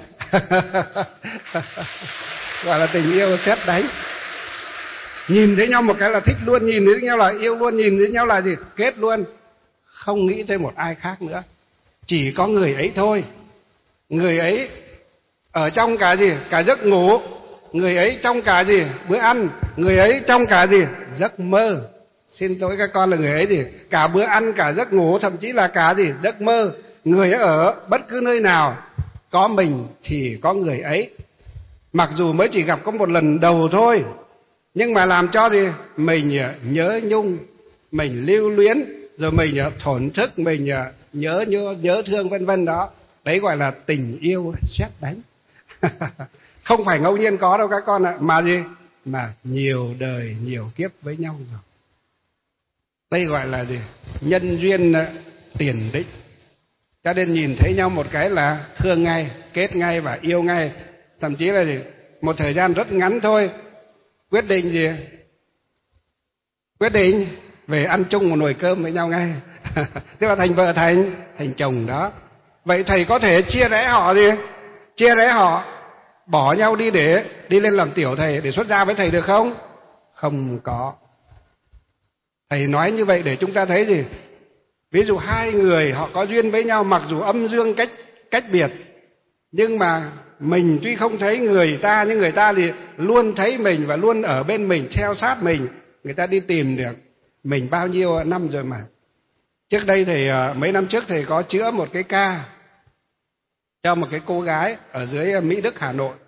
Gọi là tình yêu sét đánh. Nhìn thấy nhau một cái là thích luôn, nhìn thấy nhau là yêu luôn, nhìn thấy nhau là gì? Kết luôn. Không nghĩ tới một ai khác nữa. Chỉ có người ấy thôi. Người ấy ở trong cả gì? Cả giấc ngủ. Người ấy trong cả gì? Bữa ăn. Người ấy trong cả gì? Giấc mơ. Xin lỗi các con, là người ấy gì? Cả bữa ăn, cả giấc ngủ, thậm chí là cả gì? Giấc mơ. Người ấy ở bất cứ nơi nào, có mình thì có người ấy. Mặc dù mới chỉ gặp có một lần đầu thôi, nhưng mà làm cho gì? Mình nhớ nhung, mình lưu luyến, rồi mình thổn thức, mình nhớ nhớ, nhớ thương vân vân đó. Đấy gọi là tình yêu sét đánh. Không phải ngẫu nhiên có đâu các con ạ, mà gì? Mà nhiều đời nhiều kiếp với nhau rồi. Đây gọi là gì? Nhân duyên tiền định. Cho nên nhìn thấy nhau một cái là thương ngay, kết ngay và yêu ngay. Thậm chí là gì? Một thời gian rất ngắn thôi, quyết định gì? Quyết định về ăn chung một nồi cơm với nhau ngay. Tức là thành vợ thành thành chồng đó. Vậy thầy có thể chia rẽ họ gì? Chia rẽ họ, bỏ nhau đi để đi lên làm tiểu thầy, để xuất gia với thầy được không? Không có. Thầy nói như vậy để chúng ta thấy gì? Ví dụ hai người họ có duyên với nhau, mặc dù âm dương cách cách biệt, nhưng mà mình tuy không thấy người ta, nhưng người ta thì luôn thấy mình và luôn ở bên mình, theo sát mình. Người ta đi tìm được mình bao nhiêu năm rồi mà. Trước đây thầy, mấy năm trước thầy có chữa một cái ca cho một cái cô gái ở dưới Mỹ Đức, Hà Nội.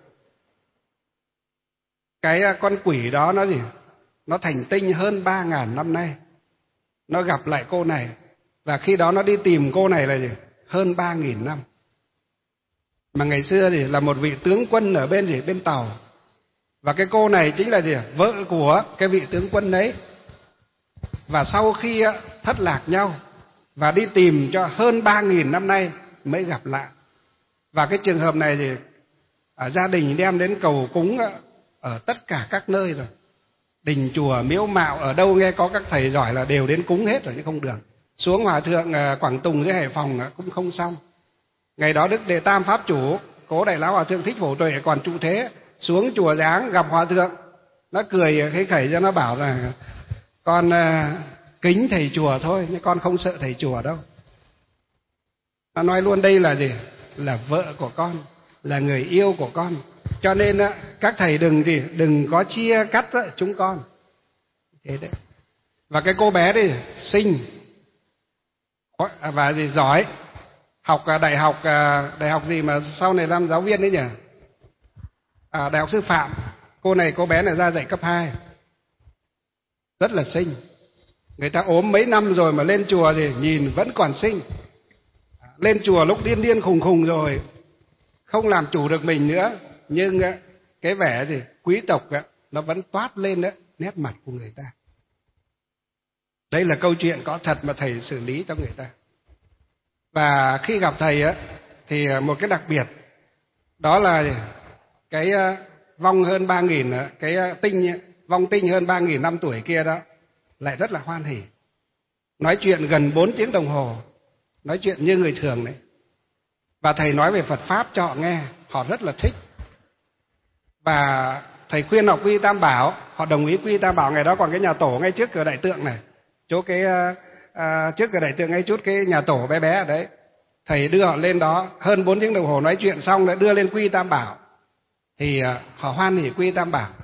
Cái con quỷ đó nó gì? Nó thành tinh hơn ba ngàn năm nay. Nó gặp lại cô này, và khi đó nó đi tìm cô này là gì? Hơn ba nghìn năm. Mà ngày xưa thì là một vị tướng quân ở bên gì? Bên Tàu. Và cái cô này chính là gì? Vợ của cái vị tướng quân đấy. Và sau khi thất lạc nhau và đi tìm cho hơn ba nghìn năm nay mới gặp lại. Và cái trường hợp này thì ở gia đình đem đến cầu cúng ở tất cả các nơi rồi. Đình chùa miếu mạo ở đâu nghe có các thầy giỏi là đều đến cúng hết rồi nhưng không được. Xuống hòa thượng Quảng Tùng dưới Hải Phòng cũng không xong. Ngày đó Đức Đề Tam Pháp Chủ, Cố Đại Lão Hòa Thượng Thích Phổ Tuệ còn trụ thế, xuống chùa Giáng gặp hòa thượng, nó cười khấy khẩy cho nó bảo là con uh, kính thầy chùa thôi, nhưng con không sợ thầy chùa đâu. Nó nói luôn đây là gì? Là vợ của con, là người yêu của con. Cho nên uh, các thầy đừng gì, đừng có chia cắt uh, chúng con. Thế đấy. Và cái cô bé đi xinh và gì giỏi, học đại học đại học gì mà sau này làm giáo viên đấy nhỉ? À, đại học sư phạm. Cô này cô bé này ra dạy cấp hai, rất là xinh. Người ta ốm mấy năm rồi mà lên chùa thì nhìn vẫn còn xinh. Lên chùa lúc điên điên khùng khùng rồi, không làm chủ được mình nữa, nhưng cái vẻ gì quý tộc nó vẫn toát lên đấy nét mặt của người ta. Đây là câu chuyện có thật mà thầy xử lý cho người ta. Và khi gặp thầy á thì một cái đặc biệt đó là cái vong hơn ba nghìn, cái tinh vong tinh hơn ba nghìn năm tuổi kia đó lại rất là hoan hỉ. Nói chuyện gần bốn tiếng đồng hồ, nói chuyện như người thường đấy. Và thầy nói về Phật pháp cho họ nghe, họ rất là thích. Và thầy khuyên họ quy Tam Bảo, họ đồng ý quy Tam Bảo. Ngày đó còn cái nhà tổ ngay trước cửa đại tượng này, chỗ cái à, trước cửa đại tượng ngay chút cái nhà tổ bé bé ở đấy. Thầy đưa họ lên đó hơn bốn tiếng đồng hồ nói chuyện xong lại đưa lên quy Tam Bảo. Thì à, họ hoan hỉ quy Tam Bảo.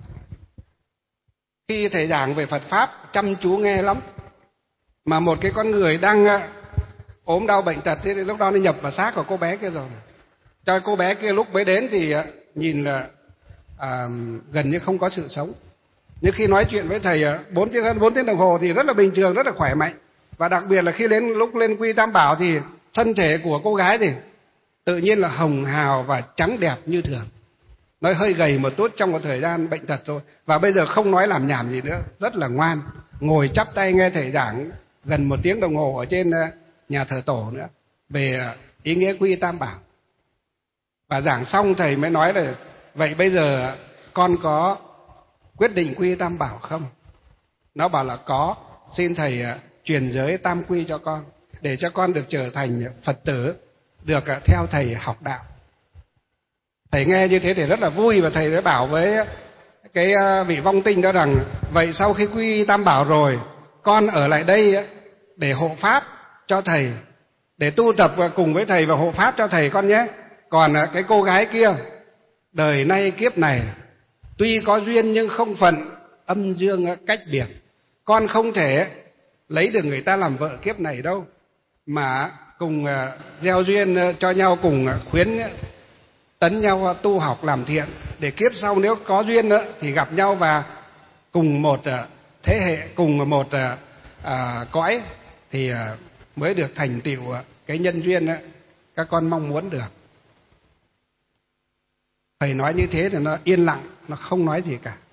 Khi thầy giảng về Phật pháp chăm chú nghe lắm. Mà một cái con người đang à, ốm đau bệnh tật thì lúc đó nó nhập vào xác của cô bé kia rồi. Cho cô bé kia lúc mới đến thì à, nhìn là à, gần như không có sự sống. Nhưng khi nói chuyện với thầy bốn tiếng hơn bốn tiếng đồng hồ thì rất là bình thường, rất là khỏe mạnh. Và đặc biệt là khi lên lúc lên quy Tam Bảo thì thân thể của cô gái thì tự nhiên là hồng hào và trắng đẹp như thường. Nói hơi gầy một chút trong một thời gian bệnh tật rồi. Và bây giờ không nói làm nhảm gì nữa, rất là ngoan. Ngồi chắp tay nghe thầy giảng gần một tiếng đồng hồ ở trên nhà thờ tổ nữa về ý nghĩa quy Tam Bảo. Và giảng xong thầy mới nói là vậy bây giờ con có quyết định quy Tam Bảo không? Nó bảo là có. Xin thầy truyền giới tam quy cho con, để cho con được trở thành Phật tử, được theo thầy học đạo. Thầy nghe như thế thì rất là vui. Và thầy đã bảo với cái vị vong tinh đó rằng vậy sau khi quy Tam Bảo rồi, con ở lại đây để hộ pháp cho thầy, để tu tập cùng với thầy và hộ pháp cho thầy con nhé. Còn cái cô gái kia đời nay kiếp này tuy có duyên nhưng không phận, âm dương cách biệt. Con không thể lấy được người ta làm vợ kiếp này đâu, mà cùng gieo duyên cho nhau, cùng khuyến tấn nhau tu học làm thiện, để kiếp sau nếu có duyên nữa thì gặp nhau và cùng một thế hệ, cùng một à, cõi thì mới được thành tựu cái nhân duyên các con mong muốn được. Thầy nói như thế thì nó yên lặng, nó không nói gì cả.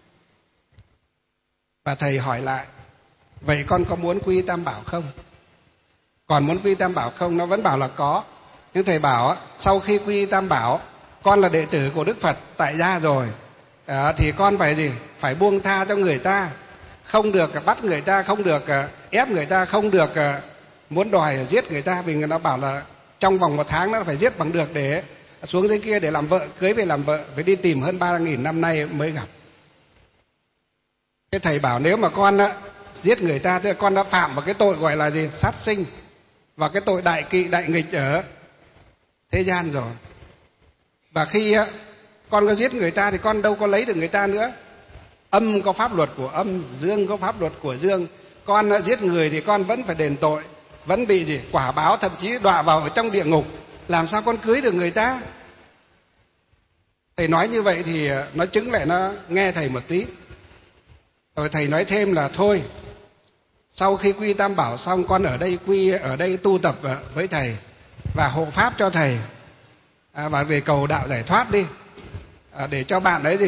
Và thầy hỏi lại, vậy con có muốn quy Tam Bảo không? Còn muốn quy Tam Bảo không? Nó vẫn bảo là có. Nhưng thầy bảo sau khi quy Tam Bảo, con là đệ tử của Đức Phật tại gia rồi, à, thì con phải gì? Phải buông tha cho người ta, không được bắt người ta, không được ép người ta, không được muốn đòi giết người ta. Vì người ta bảo là trong vòng một tháng nó phải giết bằng được để xuống dưới kia để làm vợ, cưới về làm vợ, phải đi tìm hơn ba nghìn năm nay mới gặp. Cái thầy bảo nếu mà con á, giết người ta thì con đã phạm vào cái tội gọi là gì? Sát sinh, và cái tội đại kỵ đại nghịch ở thế gian rồi. Và khi á, con có giết người ta thì con đâu có lấy được người ta nữa. Âm có pháp luật của âm, dương có pháp luật của dương. Con đã giết người thì con vẫn phải đền tội, vẫn bị gì? Quả báo, thậm chí đọa vào ở trong địa ngục. Làm sao con cưới được người ta? Thầy nói như vậy thì nó chứng lại nó nghe thầy một tí. Rồi thầy nói thêm là thôi, sau khi quy Tam Bảo xong, con ở đây quy ở đây tu tập với thầy và hộ pháp cho thầy, à, và về cầu đạo giải thoát đi, à, để cho bạn đấy gì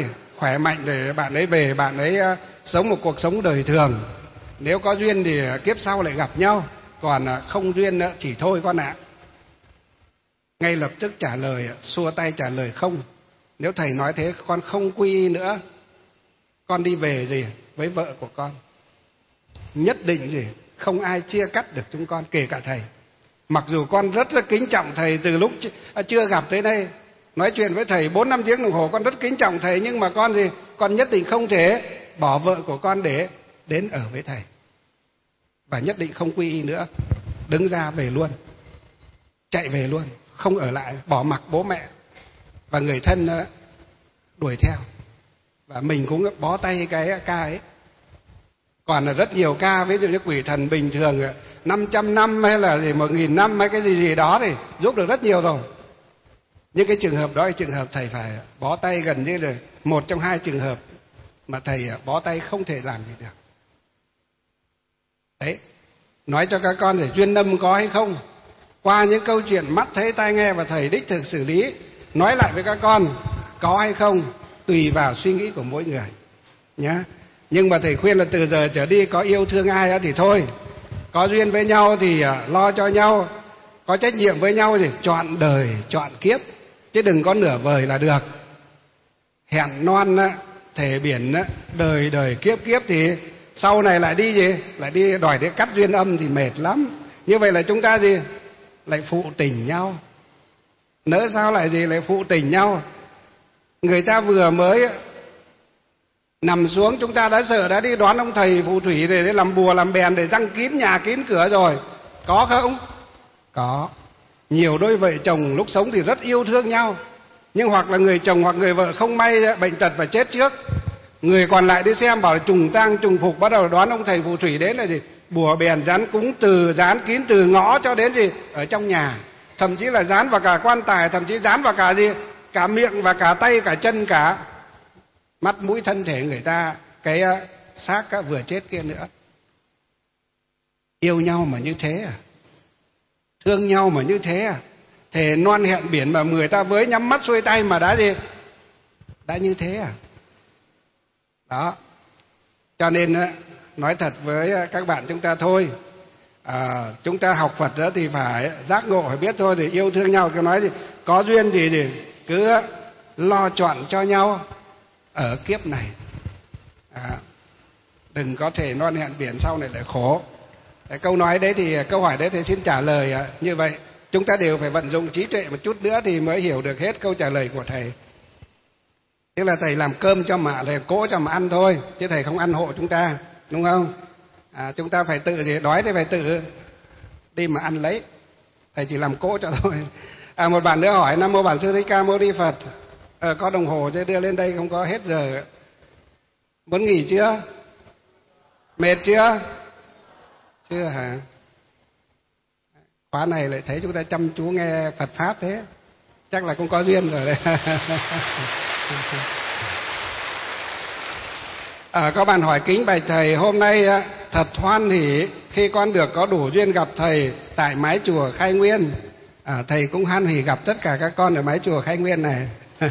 khỏe mạnh để bạn ấy về, bạn ấy sống một cuộc sống đời thường. Nếu có duyên thì kiếp sau lại gặp nhau, còn không duyên thì thôi con ạ. Ngay lập tức trả lời, xua tay trả lời không. Nếu thầy nói thế con không quy y nữa, con đi về gì với vợ của con. Nhất định gì không ai chia cắt được chúng con, kể cả thầy. Mặc dù con rất là kính trọng thầy từ lúc chưa gặp tới đây, nói chuyện với thầy bốn năm tiếng đồng hồ, con rất kính trọng thầy, nhưng mà con gì con nhất định không thể bỏ vợ của con để đến ở với thầy, và nhất định không quy y nữa. Đứng ra về luôn, chạy về luôn, không ở lại, bỏ mặc bố mẹ và người thân đuổi theo, và mình cũng bó tay cái ca ấy. Còn là rất nhiều ca, ví dụ như quỷ thần bình thường năm trăm năm hay là gì một nghìn năm hay cái gì gì đó thì giúp được rất nhiều rồi. Nhưng cái trường hợp đó là trường hợp thầy phải bó tay, gần như là một trong hai trường hợp mà thầy bó tay không thể làm gì được. Đấy, nói cho các con để duyên âm có hay không, qua những câu chuyện mắt thấy tai nghe và thầy đích thực xử lý, nói lại với các con có hay không tùy vào suy nghĩ của mỗi người nhá. Nhưng mà thầy khuyên là từ giờ trở đi có yêu thương ai thì thôi, có duyên với nhau thì lo cho nhau, có trách nhiệm với nhau thì chọn đời chọn kiếp, chứ đừng có nửa vời là được. Hẹn non thề biển đời đời kiếp kiếp thì sau này lại đi gì lại đi đòi để cắt duyên âm thì mệt lắm. Như vậy là chúng ta gì lại phụ tình nhau, nỡ sao lại gì lại phụ tình nhau. Người ta vừa mới nằm xuống chúng ta đã sợ, đã đi đón ông thầy phù thủy để làm bùa làm bèn, để răng kín nhà kín cửa rồi. Có không? Có. Nhiều đôi vợ chồng lúc sống thì rất yêu thương nhau, nhưng hoặc là người chồng hoặc người vợ không may bệnh tật và chết trước, người còn lại đi xem bảo trùng tang trùng phục, bắt đầu đón ông thầy phù thủy đến là gì bùa bèn dán cúng, từ dán kín từ ngõ cho đến gì ở trong nhà, thậm chí là dán vào cả quan tài, thậm chí dán vào cả gì cả miệng và cả tay cả chân cả mắt mũi thân thể người ta, cái xác vừa chết kia nữa. Yêu nhau mà như thế à? Thương nhau mà như thế à? Thề non hẹn biển mà người ta với nhắm mắt xuôi tay mà đã gì đã như thế à? Đó, cho nên nói thật với các bạn chúng ta thôi, à, chúng ta học Phật đó thì phải giác ngộ, phải biết thôi, thì yêu thương nhau. Cứ nói thì có duyên thì, thì cứ lo chọn cho nhau ở kiếp này, à, đừng có thể non hẹn biển sau này lại khổ. Cái câu nói đấy thì câu hỏi đấy thì xin trả lời như vậy. Chúng ta đều phải vận dụng trí tuệ một chút nữa thì mới hiểu được hết câu trả lời của thầy. Tức là thầy làm cơm cho mà thầy cỗ cho mà ăn thôi, chứ thầy không ăn hộ chúng ta, đúng không? À, chúng ta phải tự gì đói thì phải tự đi mà ăn lấy, thầy chỉ làm cỗ cho thôi. À, một bạn nữa hỏi: Nam mô Bản Sư Thích Ca Mâu Ni Phật. Ờ, có đồng hồ chứ đưa lên đây không có hết giờ. Muốn nghỉ chưa? Mệt chưa? Chưa hả? Khóa này lại thấy chúng ta chăm chú nghe Phật Pháp thế, chắc là cũng có duyên rồi đấy. À, có bạn hỏi: kính bạch thầy, hôm nay thật hoan hỉ khi con được có đủ duyên gặp thầy tại mái chùa Khai Nguyên. À, thầy cũng hoan hỉ gặp tất cả các con ở mái chùa Khai Nguyên này.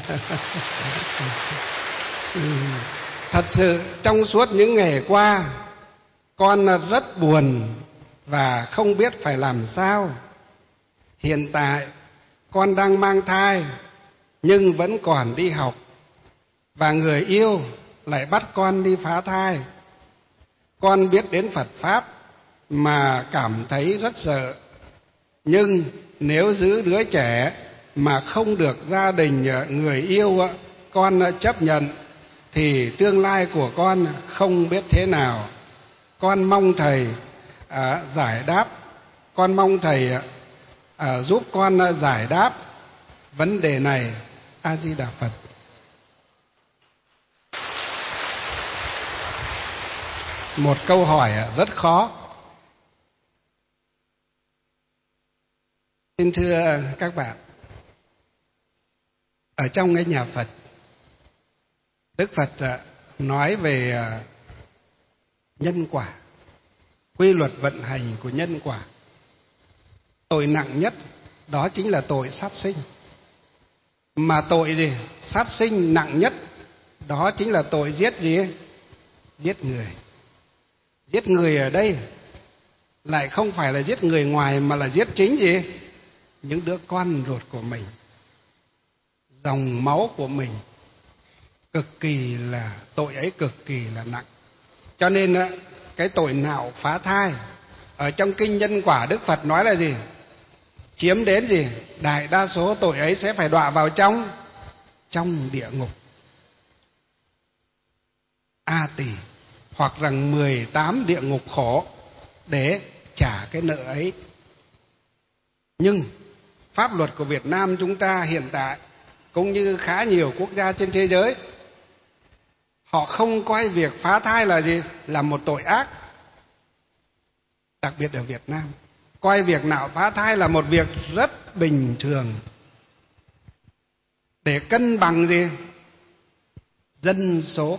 Thật sự trong suốt những ngày qua, con rất buồn và không biết phải làm sao. Hiện tại con đang mang thai nhưng vẫn còn đi học, và người yêu lại bắt con đi phá thai. Con biết đến Phật Pháp mà cảm thấy rất sợ, nhưng nếu giữ đứa trẻ mà không được gia đình người yêu con chấp nhận thì tương lai của con không biết thế nào. Con mong thầy à, giải đáp, con mong thầy à, giúp con giải đáp vấn đề này. A Di Đà Phật. Một câu hỏi rất khó. Xin thưa các bạn, ở trong cái nhà Phật, Đức Phật nói về nhân quả, quy luật vận hành của nhân quả. Tội nặng nhất đó chính là tội sát sinh. Mà tội gì? Sát sinh nặng nhất Đó chính là tội giết gì? Giết người. Giết người ở đây lại không phải là giết người ngoài, mà là giết chính gì? Những đứa con ruột của mình, dòng máu của mình. Cực kỳ là, tội ấy cực kỳ là nặng. Cho nên cái tội nạo phá thai ở trong kinh Nhân Quả, Đức Phật nói là gì? Chiếm đến gì? Đại đa số tội ấy sẽ phải đọa vào trong trong địa ngục A Tỳ, hoặc rằng mười tám địa ngục khổ để trả cái nợ ấy. Nhưng pháp luật của Việt Nam chúng ta hiện tại, cũng như khá nhiều quốc gia trên thế giới, họ không coi việc phá thai là gì? Là một tội ác. Đặc biệt ở Việt Nam, coi việc nạo phá thai là một việc rất bình thường, để cân bằng gì? Dân số.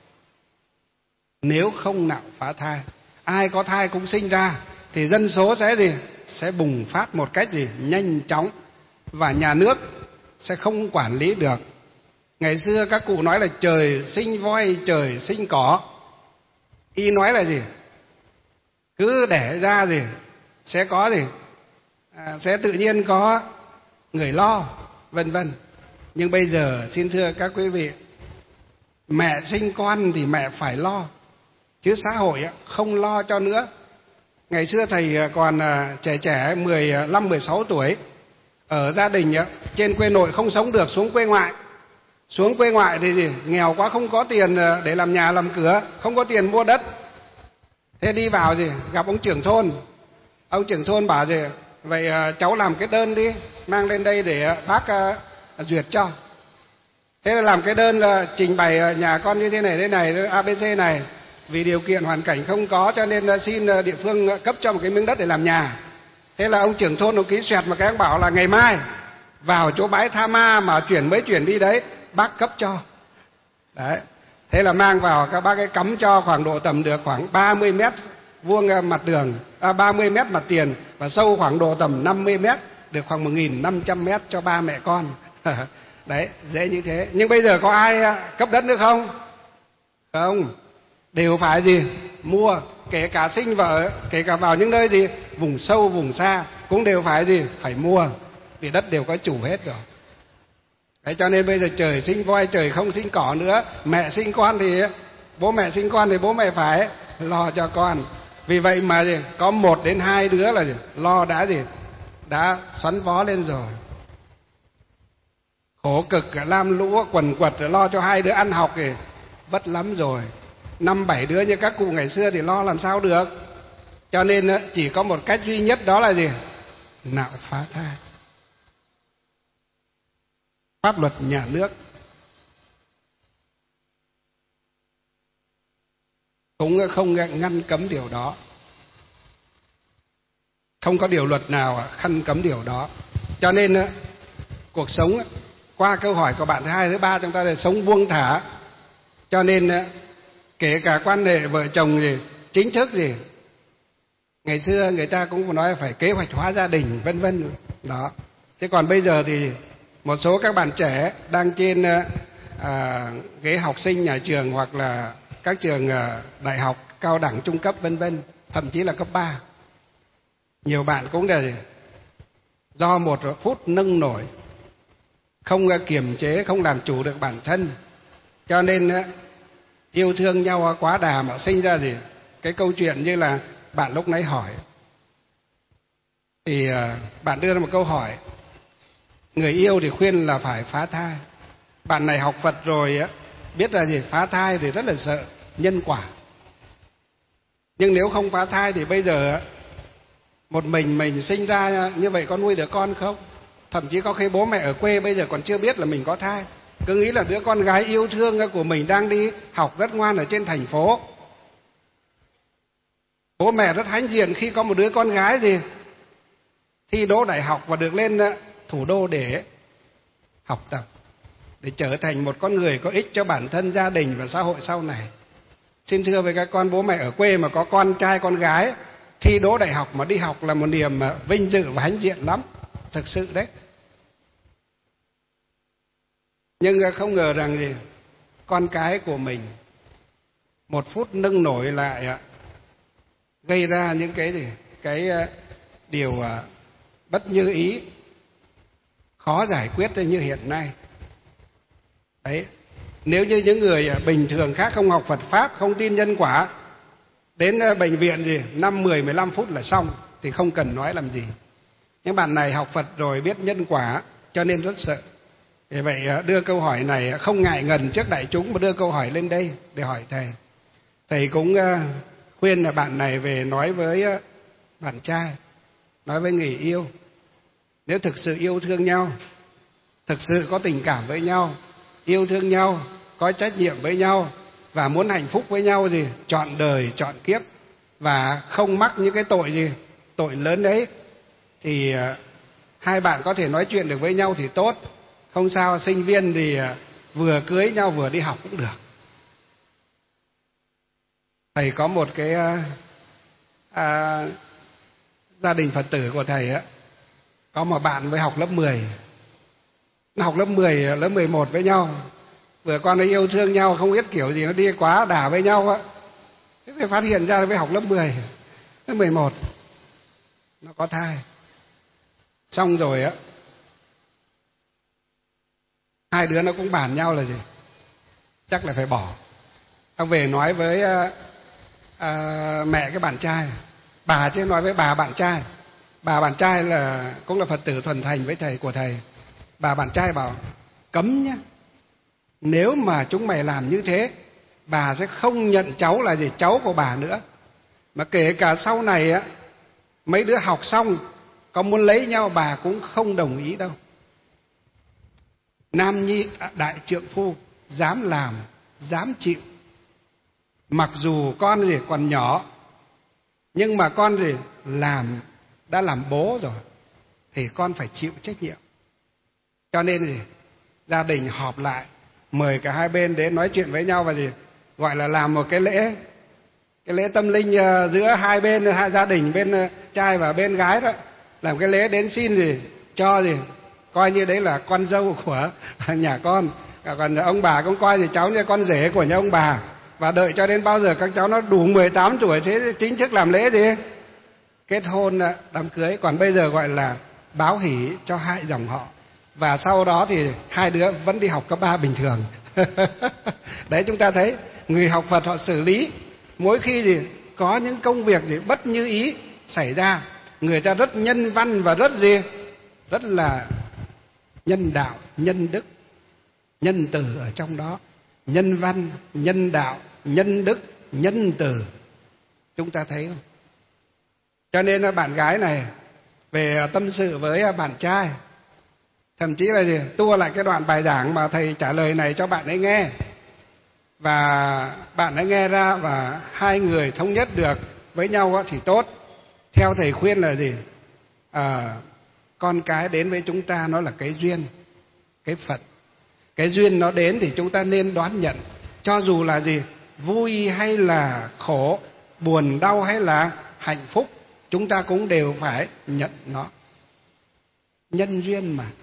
Nếu không nạo phá thai, ai có thai cũng sinh ra, thì dân số sẽ gì? Sẽ bùng phát một cách gì? Nhanh chóng, và nhà nước sẽ không quản lý được. Ngày xưa các cụ nói là trời sinh voi, trời sinh cỏ. Y nói là gì? Cứ đẻ ra gì? Sẽ có gì? À, sẽ tự nhiên có người lo, vân vân. Nhưng bây giờ xin thưa các quý vị, mẹ sinh con thì mẹ phải lo, chứ xã hội không lo cho nữa. Ngày xưa thầy còn trẻ trẻ mười lăm mười sáu tuổi, ở gia đình trên quê nội không sống được, xuống quê ngoại. Xuống quê ngoại thì gì? Nghèo quá, không có tiền để làm nhà làm cửa, không có tiền mua đất. Thế đi vào gì? Gặp ông trưởng thôn. Ông trưởng thôn bảo gì? Vậy cháu làm cái đơn đi, mang lên đây để bác duyệt cho. Thế là làm cái đơn là trình bày nhà con như thế này thế này, a bê xê này, vì điều kiện hoàn cảnh không có cho nên xin địa phương cấp cho một cái miếng đất để làm nhà. Thế là ông trưởng thôn ông ký xoẹt một cái, ông bảo là ngày mai vào chỗ bãi Tha Ma mà chuyển mới chuyển đi đấy, bác cấp cho. Đấy. Thế là mang vào, các bác ấy cắm cho khoảng độ tầm được khoảng ba mươi mét vuông mặt đường, à, ba mươi mét mặt tiền, và sâu khoảng độ tầm năm mươi mét, được khoảng một nghìn năm trăm mét cho ba mẹ con. Đấy, dễ như thế. Nhưng bây giờ có ai cấp đất nữa không? Không. Đều phải gì? Mua. Kể cả sinh vợ, kể cả vào những nơi gì? Vùng sâu, vùng xa, cũng đều phải gì? Phải mua. Vì đất đều có chủ hết rồi. Đấy, cho nên bây giờ trời sinh voi, trời không sinh cỏ nữa. Mẹ sinh con thì, bố mẹ sinh con thì bố mẹ phải lo cho con. Vì vậy mà gì? Có một đến hai đứa là gì? Lo đã gì? Đã xoắn vó lên rồi. Khổ cực lam lũ quần quật lo cho hai đứa ăn học thì vất lắm rồi. Năm bảy đứa như các cụ ngày xưa thì lo làm sao được. Cho nên chỉ có một cách duy nhất, đó là gì? Nạo phá thai. Pháp luật nhà nước cũng không ngăn cấm điều đó. Không có điều luật nào ngăn cấm điều đó. Cho nên cuộc sống, qua câu hỏi của bạn thứ hai, thứ ba, chúng ta là sống buông thả. Cho nên kể cả quan hệ vợ chồng gì chính thức gì, ngày xưa người ta cũng nói phải kế hoạch hóa gia đình, vân vân đó. Thế còn bây giờ thì một số các bạn trẻ đang trên à, ghế học sinh nhà trường, hoặc là các trường à, đại học, cao đẳng, trung cấp, vân vân, thậm chí là cấp ba. Nhiều bạn cũng là do một phút nông nổi, không kiềm chế, không làm chủ được bản thân, cho nên yêu thương nhau quá đà mà sinh ra gì? Cái câu chuyện như là bạn lúc nãy hỏi. Thì bạn đưa ra một câu hỏi, người yêu thì khuyên là phải phá thai. Bạn này học Phật rồi á, biết là gì? Phá thai thì rất là sợ nhân quả. Nhưng nếu không phá thai thì bây giờ một mình mình sinh ra như vậy có nuôi được con không? Thậm chí có khi bố mẹ ở quê bây giờ còn chưa biết là mình có thai, cứ nghĩ là đứa con gái yêu thương của mình đang đi học rất ngoan ở trên thành phố. Bố mẹ rất hãnh diện khi có một đứa con gái gì thi đỗ đại học và được lên thủ đô để học tập, để trở thành một con người có ích cho bản thân, gia đình và xã hội sau này. Xin thưa với các con, bố mẹ ở quê mà có con trai con gái thi đỗ đại học mà đi học là một niềm vinh dự và hãnh diện lắm, thực sự đấy. Nhưng không ngờ rằng gì con cái của mình một phút nâng nổi lại gây ra những cái gì cái điều bất như ý, khó giải quyết như hiện nay. Đấy, nếu như những người bình thường khác không học Phật pháp, không tin nhân quả, đến bệnh viện gì năm mười mười lăm phút là xong thì không cần nói làm gì. Những bạn này học Phật rồi, biết nhân quả cho nên rất sợ. Vì vậy đưa câu hỏi này không ngại ngần trước đại chúng mà đưa câu hỏi lên đây để hỏi thầy. Thầy cũng khuyên là bạn này về nói với bạn trai, nói với người yêu. Nếu thực sự yêu thương nhau, thực sự có tình cảm với nhau, yêu thương nhau, có trách nhiệm với nhau và muốn hạnh phúc với nhau gì, chọn đời, chọn kiếp và không mắc những cái tội gì, tội lớn đấy, thì hai bạn có thể nói chuyện được với nhau thì tốt. Không sao, sinh viên thì vừa cưới nhau vừa đi học cũng được. Thầy có một cái à, gia đình Phật tử của thầy á, có một bạn với học lớp mười. Nó học lớp mười, lớp mười một với nhau. Vừa con nó yêu thương nhau, không biết kiểu gì nó đi quá đả với nhau á. Thế thì phát hiện ra với học lớp mười, lớp mười một nó có thai. Xong rồi á, hai đứa nó cũng bàn nhau là gì, chắc là phải bỏ. Nó về nói với à, à, mẹ cái bạn trai, bà chứ nói với bà bạn trai. Bà bạn trai là cũng là Phật tử thuần thành với thầy của thầy. Bà bạn trai bảo cấm nhé, nếu mà chúng mày làm như thế, bà sẽ không nhận cháu là gì, cháu của bà nữa. Mà kể cả sau này á, mấy đứa học xong có muốn lấy nhau bà cũng không đồng ý đâu. Nam nhi đại trượng phu, dám làm, dám chịu. Mặc dù con gì còn nhỏ, nhưng mà con gì làm, đã làm bố rồi, thì con phải chịu trách nhiệm. Cho nên gì, gia đình họp lại, mời cả hai bên đến nói chuyện với nhau và gì, gọi là làm một cái lễ, cái lễ tâm linh giữa hai bên, hai gia đình, bên trai và bên gái đó, làm cái lễ đến xin gì, cho gì, coi như đấy là con dâu của nhà con. Còn ông bà cũng coi thì cháu như con rể của nhà ông bà. Và đợi cho đến bao giờ các cháu nó đủ mười tám tuổi sẽ chính thức làm lễ gì, kết hôn, đám cưới. Còn bây giờ gọi là báo hỷ cho hai dòng họ. Và sau đó thì hai đứa vẫn đi học cấp ba bình thường. Đấy, chúng ta thấy người học Phật họ xử lý mỗi khi gì có những công việc gì bất như ý xảy ra, người ta rất nhân văn và rất gì, rất là nhân đạo, nhân đức, nhân từ ở trong đó. Nhân văn, nhân đạo, nhân đức, nhân từ. Chúng ta thấy không? Cho nên bạn gái này về tâm sự với bạn trai, thậm chí là gì, tua lại cái đoạn bài giảng mà thầy trả lời này cho bạn ấy nghe. Và bạn ấy nghe ra và hai người thống nhất được với nhau thì tốt. Theo thầy khuyên là gì? À, con cái đến với chúng ta nó là cái duyên, cái phận. Cái duyên nó đến thì chúng ta nên đón nhận. Cho dù là gì, vui hay là khổ, buồn đau hay là hạnh phúc, chúng ta cũng đều phải nhận nó. Nhân duyên mà,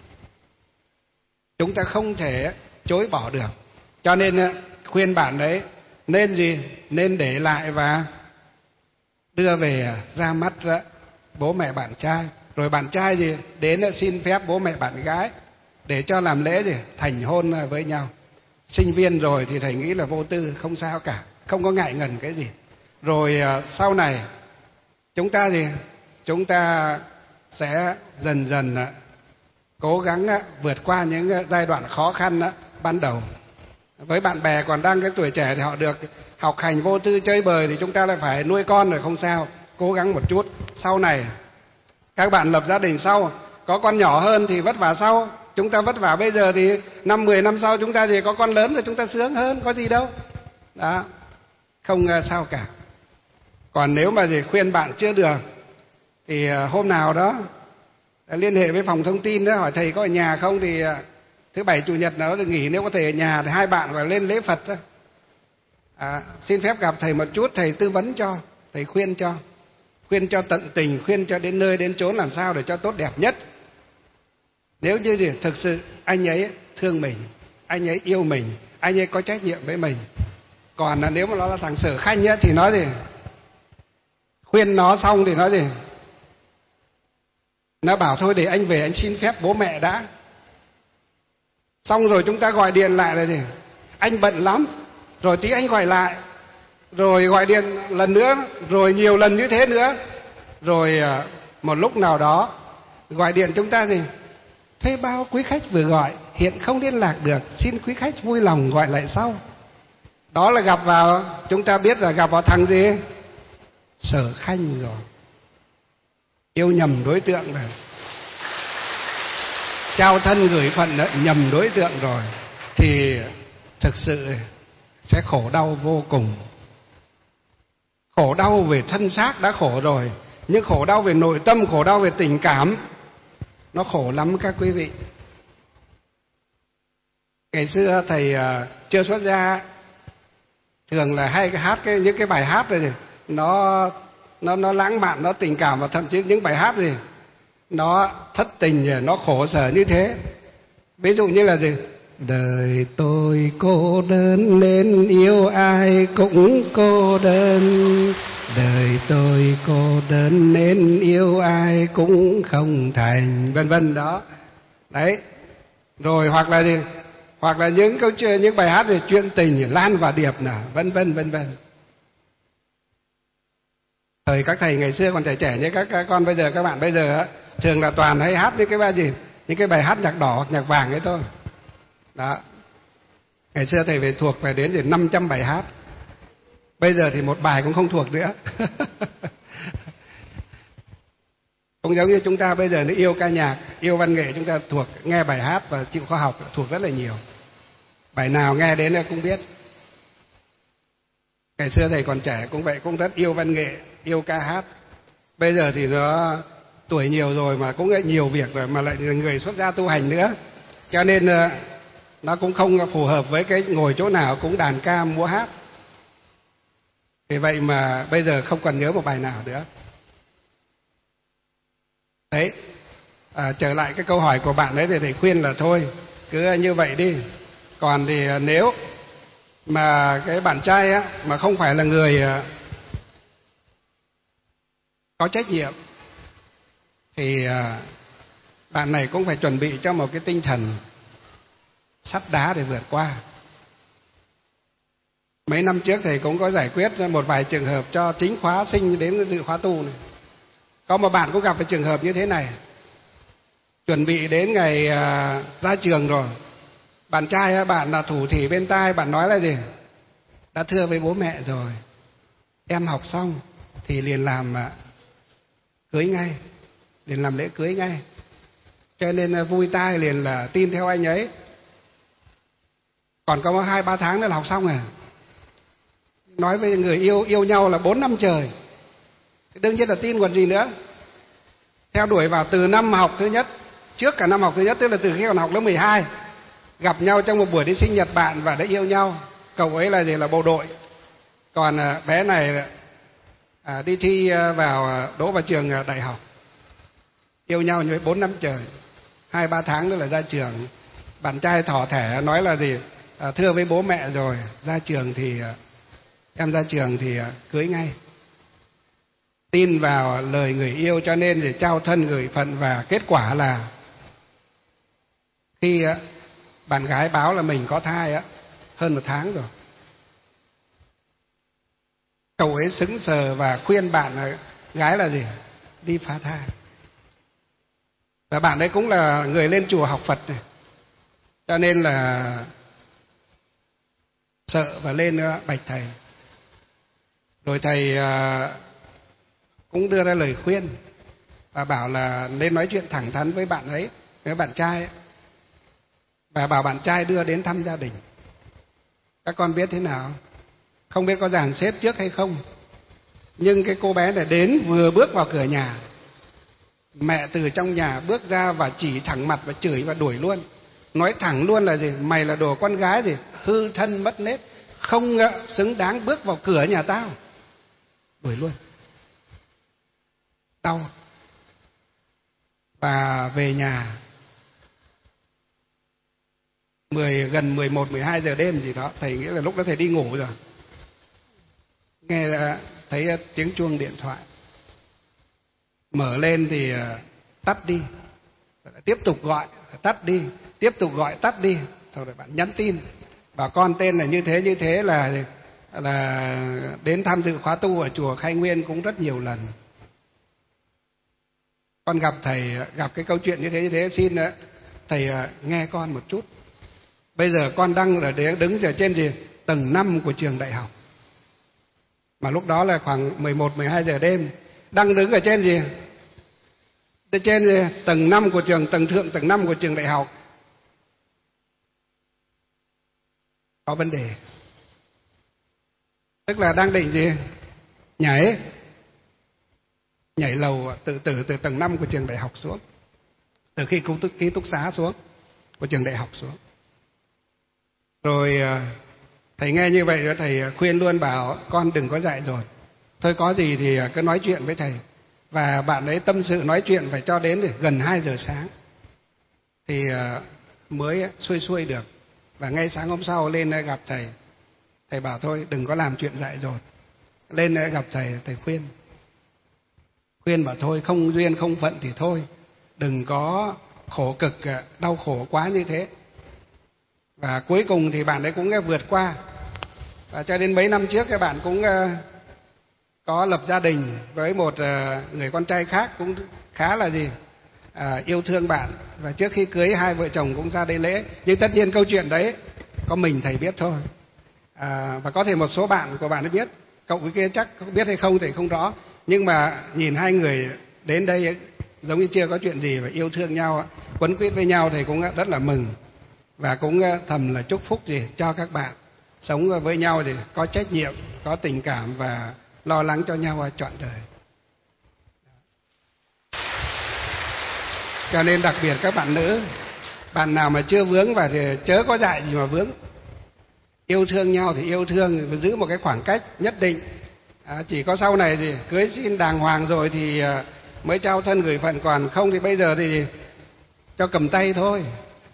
chúng ta không thể chối bỏ được. Cho nên khuyên bạn đấy nên gì, nên để lại và đưa về ra mắt bố mẹ bạn trai. Rồi bạn trai gì đến xin phép bố mẹ bạn gái để cho làm lễ gì thành hôn với nhau. Sinh viên rồi thì thầy nghĩ là vô tư, không sao cả, không có ngại ngần cái gì. Rồi sau này chúng ta gì, chúng ta sẽ dần dần cố gắng vượt qua những giai đoạn khó khăn ban đầu. Với bạn bè còn đang cái tuổi trẻ thì họ được học hành vô tư chơi bời, thì chúng ta lại phải nuôi con rồi, không sao, cố gắng một chút. Sau này các bạn lập gia đình sau, có con nhỏ hơn thì vất vả sau. Chúng ta vất vả bây giờ thì năm mười năm sau chúng ta thì có con lớn rồi, chúng ta sướng hơn, có gì đâu. Đó, không sao cả. Còn nếu mà gì khuyên bạn chưa được thì hôm nào đó liên hệ với phòng thông tin đó, hỏi thầy có ở nhà không, thì thứ bảy chủ nhật nào đó được nghỉ, nếu có thể ở nhà thì hai bạn phải lên lễ Phật đó. À, xin phép gặp thầy một chút, thầy tư vấn cho, thầy khuyên cho, khuyên cho tận tình, khuyên cho đến nơi đến chốn làm sao để cho tốt đẹp nhất. Nếu như thì thực sự anh ấy thương mình, anh ấy yêu mình, anh ấy có trách nhiệm với mình. Còn là nếu mà nó là thằng Sở Khanh ấy, thì nói gì, khuyên nó xong thì nói gì, nó bảo thôi để anh về anh xin phép bố mẹ đã. Xong rồi chúng ta gọi điện lại là gì, anh bận lắm, rồi tí anh gọi lại, rồi gọi điện lần nữa, rồi nhiều lần như thế nữa. Rồi một lúc nào đó gọi điện chúng ta gì, thuê bao quý khách vừa gọi hiện không liên lạc được, xin quý khách vui lòng gọi lại sau. Đó là gặp vào, chúng ta biết là gặp vào thằng gì, Sở Khanh rồi. Yêu nhầm đối tượng rồi, trao thân gửi phận đó, nhầm đối tượng rồi thì thực sự sẽ khổ đau vô cùng. Khổ đau về thân xác đã khổ rồi, nhưng khổ đau về nội tâm, khổ đau về tình cảm, nó khổ lắm các quý vị. Ngày xưa thầy uh, chưa xuất gia, thường là hay hát cái những cái bài hát này, nó nó nó lãng mạn, nó tình cảm, và thậm chí những bài hát gì nó thất tình, nó khổ sở như thế. Ví dụ như là gì, đời tôi cô đơn nên yêu ai cũng cô đơn, đời tôi cô đơn nên yêu ai cũng không thành, vân vân đó. Đấy. Rồi hoặc là gì? Hoặc là những câu chuyện, những bài hát về chuyện tình Lan và Điệp nè, vân vân vân vân. Thời các thầy ngày xưa còn trẻ trẻ như các, các con bây giờ, các bạn bây giờ á, thường là toàn hay hát những cái bài gì, những cái bài hát nhạc đỏ hoặc nhạc vàng ấy thôi. Đó. Ngày xưa thầy về thuộc về đến thì năm trăm bài hát. Bây giờ thì một bài cũng không thuộc nữa. Cũng giống như chúng ta bây giờ nó yêu ca nhạc, yêu văn nghệ, chúng ta thuộc, nghe bài hát và chịu khoa học thuộc rất là nhiều. Bài nào nghe đến là cũng biết. Ngày xưa thầy còn trẻ cũng vậy, cũng rất yêu văn nghệ, yêu ca hát. Bây giờ thì nó tuổi nhiều rồi mà cũng lại nhiều việc rồi, mà lại người xuất gia tu hành nữa, cho nên nó cũng không phù hợp với cái ngồi chỗ nào cũng đàn ca múa hát. Vì vậy mà bây giờ không còn nhớ một bài nào nữa. Đấy, à, trở lại cái câu hỏi của bạn đấy thì thầy khuyên là thôi cứ như vậy đi. Còn thì nếu mà cái bạn trai á mà không phải là người có trách nhiệm thì bạn này cũng phải chuẩn bị cho một cái tinh thần sắt đá để vượt qua. Mấy năm trước thầy cũng có giải quyết một vài trường hợp cho chính khóa sinh đến dự khóa tu này. Có một bạn cũng gặp phải trường hợp như thế này. Chuẩn bị đến ngày à, ra trường rồi, bạn trai bạn là thủ thỉ bên tai, bạn nói là gì? Đã thưa với bố mẹ rồi, em học xong thì liền làm à, cưới ngay, liền làm lễ cưới ngay. Cho nên à, vui tai liền là tin theo anh ấy. Còn có hai ba tháng nữa là học xong rồi. Nói với người yêu, yêu nhau là bốn năm trời, đương nhiên là tin còn gì nữa. Theo đuổi vào từ năm học thứ nhất, trước cả năm học thứ nhất, tức là từ khi còn học lớp mười hai, gặp nhau trong một buổi đi sinh nhật bạn và đã yêu nhau. Cậu ấy là gì, là bộ đội, còn à, bé này à, đi thi vào đỗ vào trường đại học. Yêu nhau như bốn năm trời, hai ba tháng nữa là ra trường. Bạn trai thỏ thẻ nói là gì, à, thưa với bố mẹ rồi, ra trường thì em ra trường thì cưới ngay. Tin vào lời người yêu cho nên thì trao thân gửi phận, và kết quả là khi bạn gái báo là mình có thai á, hơn một tháng rồi, cậu ấy sững sờ và khuyên bạn gái là gì, đi phá thai. Và bạn ấy cũng là người lên chùa học Phật này, cho nên là sợ và lên bạch thầy. Rồi thầy cũng đưa ra lời khuyên và bảo là nên nói chuyện thẳng thắn với bạn ấy, với bạn trai ấy. Và bảo bạn trai đưa đến thăm gia đình. Các con biết thế nào? Không biết có dàn xếp trước hay không, nhưng cái cô bé này đến vừa bước vào cửa nhà, mẹ từ trong nhà bước ra và chỉ thẳng mặt và chửi và đuổi luôn. Nói thẳng luôn là gì? Mày là đồ con gái gì, hư thân mất nết, không xứng đáng bước vào cửa nhà tao. Đuổi luôn. Đau. Và về nhà mười gần mười một, mười hai giờ đêm gì đó, thầy nghĩ là lúc đó thầy đi ngủ rồi. Nghe thấy tiếng chuông điện thoại. Mở lên thì tắt đi. Tiếp tục gọi, tắt đi, tiếp tục gọi, tắt đi. Sau rồi bạn nhắn tin bảo con tên là như thế như thế, là là đến tham dự khóa tu ở chùa Khai Nguyên cũng rất nhiều lần. Con gặp thầy, gặp cái câu chuyện như thế như thế, xin thầy nghe con một chút. Bây giờ con đang ở đứng ở trên gì tầng năm của trường đại học, mà lúc đó là khoảng mười một, mười hai giờ đêm, đang đứng ở trên gì trên gì? tầng năm của trường, tầng thượng tầng năm của trường đại học. Có vấn đề, tức là đang định gì nhảy nhảy lầu tự tử từ tầng năm của trường đại học xuống, từ khi ký túc xá xuống của trường đại học xuống. Rồi thầy nghe như vậy, thầy khuyên luôn, bảo con đừng có dại dột, thôi có gì thì cứ nói chuyện với thầy. Và bạn ấy tâm sự nói chuyện phải cho đến gần hai giờ sáng thì mới xuôi xuôi được. Và ngay sáng hôm sau lên gặp thầy, thầy bảo thôi đừng có làm chuyện dại dột. Lên gặp thầy, thầy khuyên khuyên bảo thôi không duyên không phận thì thôi, đừng có khổ cực đau khổ quá như thế. Và cuối cùng thì bạn ấy cũng vượt qua, và cho đến mấy năm trước các bạn cũng có lập gia đình với một người con trai khác, cũng khá là gì à, yêu thương bạn. Và trước khi cưới hai vợ chồng cũng ra đây lễ. Nhưng tất nhiên câu chuyện đấy có mình thầy biết thôi, à, và có thể một số bạn của bạn ấy biết, cậu cái kia chắc không biết hay không thì không rõ. Nhưng mà nhìn hai người đến đây giống như chưa có chuyện gì, và yêu thương nhau, quấn quýt với nhau, thầy cũng rất là mừng. Và cũng thầm là chúc phúc gì cho các bạn sống với nhau thì có trách nhiệm, có tình cảm và lo lắng cho nhau trọn đời. Cho nên đặc biệt các bạn nữ, bạn nào mà chưa vướng vào thì chớ có dại gì mà vướng. Yêu thương nhau thì yêu thương, và giữ một cái khoảng cách nhất định. À, chỉ có sau này gì cưới xin đàng hoàng rồi thì mới trao thân gửi phận, còn không thì bây giờ thì cho cầm tay thôi.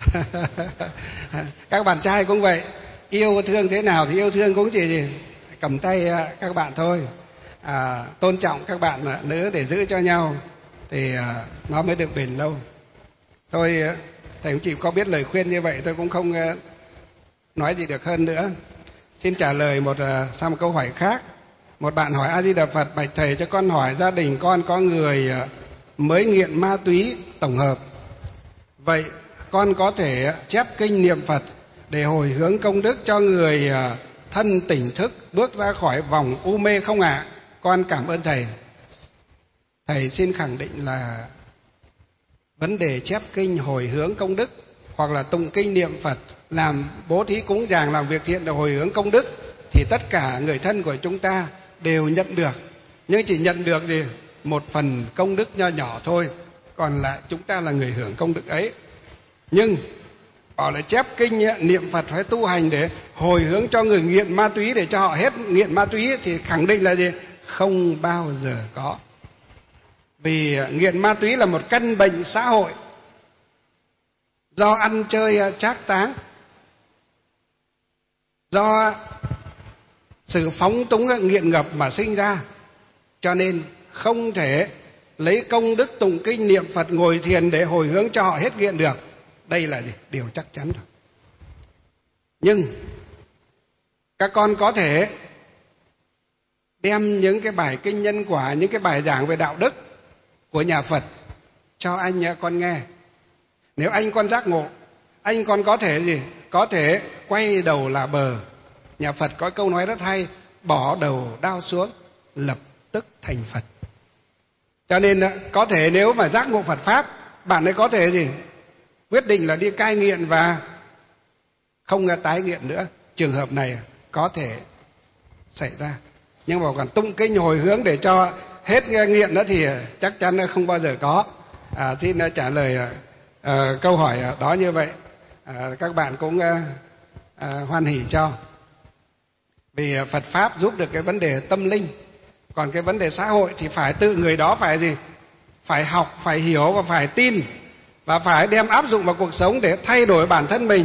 Các bạn trai cũng vậy, yêu thương thế nào thì yêu thương cũng chỉ gì cầm tay các bạn thôi. À, tôn trọng các bạn nữ để giữ cho nhau thì à, nó mới được bền lâu. Tôi thầy cũng chỉ có biết lời khuyên như vậy, tôi cũng không uh, nói gì được hơn nữa. Xin trả lời một uh, sang một câu hỏi khác. Một bạn hỏi: A Di Đà Phật, bạch thầy cho con hỏi, gia đình con có người uh, mới nghiện ma túy tổng hợp, vậy con có thể chép kinh niệm Phật để hồi hướng công đức cho người uh, thân tỉnh thức bước ra khỏi vòng u mê không ạ? À? Con cảm ơn thầy. Thầy xin khẳng định là vấn đề chép kinh hồi hướng công đức, hoặc là tụng kinh niệm Phật, làm bố thí cúng dường, làm việc thiện để hồi hướng công đức, thì tất cả người thân của chúng ta đều nhận được. Nhưng chỉ nhận được gì một phần công đức nho nhỏ thôi, còn lại chúng ta là người hưởng công đức ấy. Nhưng bảo là chép kinh niệm Phật phải tu hành để hồi hướng cho người nghiện ma túy, để cho họ hết nghiện ma túy, thì khẳng định là gì? Không bao giờ có. Vì nghiện ma túy là một căn bệnh xã hội do ăn chơi trác táng, do sự phóng túng nghiện ngập mà sinh ra. Cho nên không thể lấy công đức tụng kinh niệm Phật ngồi thiền để hồi hướng cho họ hết nghiện được. Đây là gì? Điều chắc chắn rồi. Nhưng các con có thể đem những cái bài kinh nhân quả, những cái bài giảng về đạo đức của nhà Phật cho anh con nghe. Nếu anh con giác ngộ, anh con có thể gì? Có thể quay đầu là bờ. Nhà Phật có câu nói rất hay: bỏ đầu đao xuống, lập tức thành Phật. Cho nên có thể nếu mà giác ngộ Phật Pháp, bạn ấy có thể gì? Quyết định là đi cai nghiện và không tái nghiện nữa. Trường hợp này có thể xảy ra. Nhưng mà còn tụng kinh hồi hướng để cho hết nghiện đó thì chắc chắn không bao giờ có. À, xin trả lời à, câu hỏi đó như vậy. À, các bạn cũng à, à, hoan hỉ cho. Vì Phật Pháp giúp được cái vấn đề tâm linh. Còn cái vấn đề xã hội thì phải tự người đó phải gì? Phải học, phải hiểu và phải tin, và phải đem áp dụng vào cuộc sống để thay đổi bản thân mình,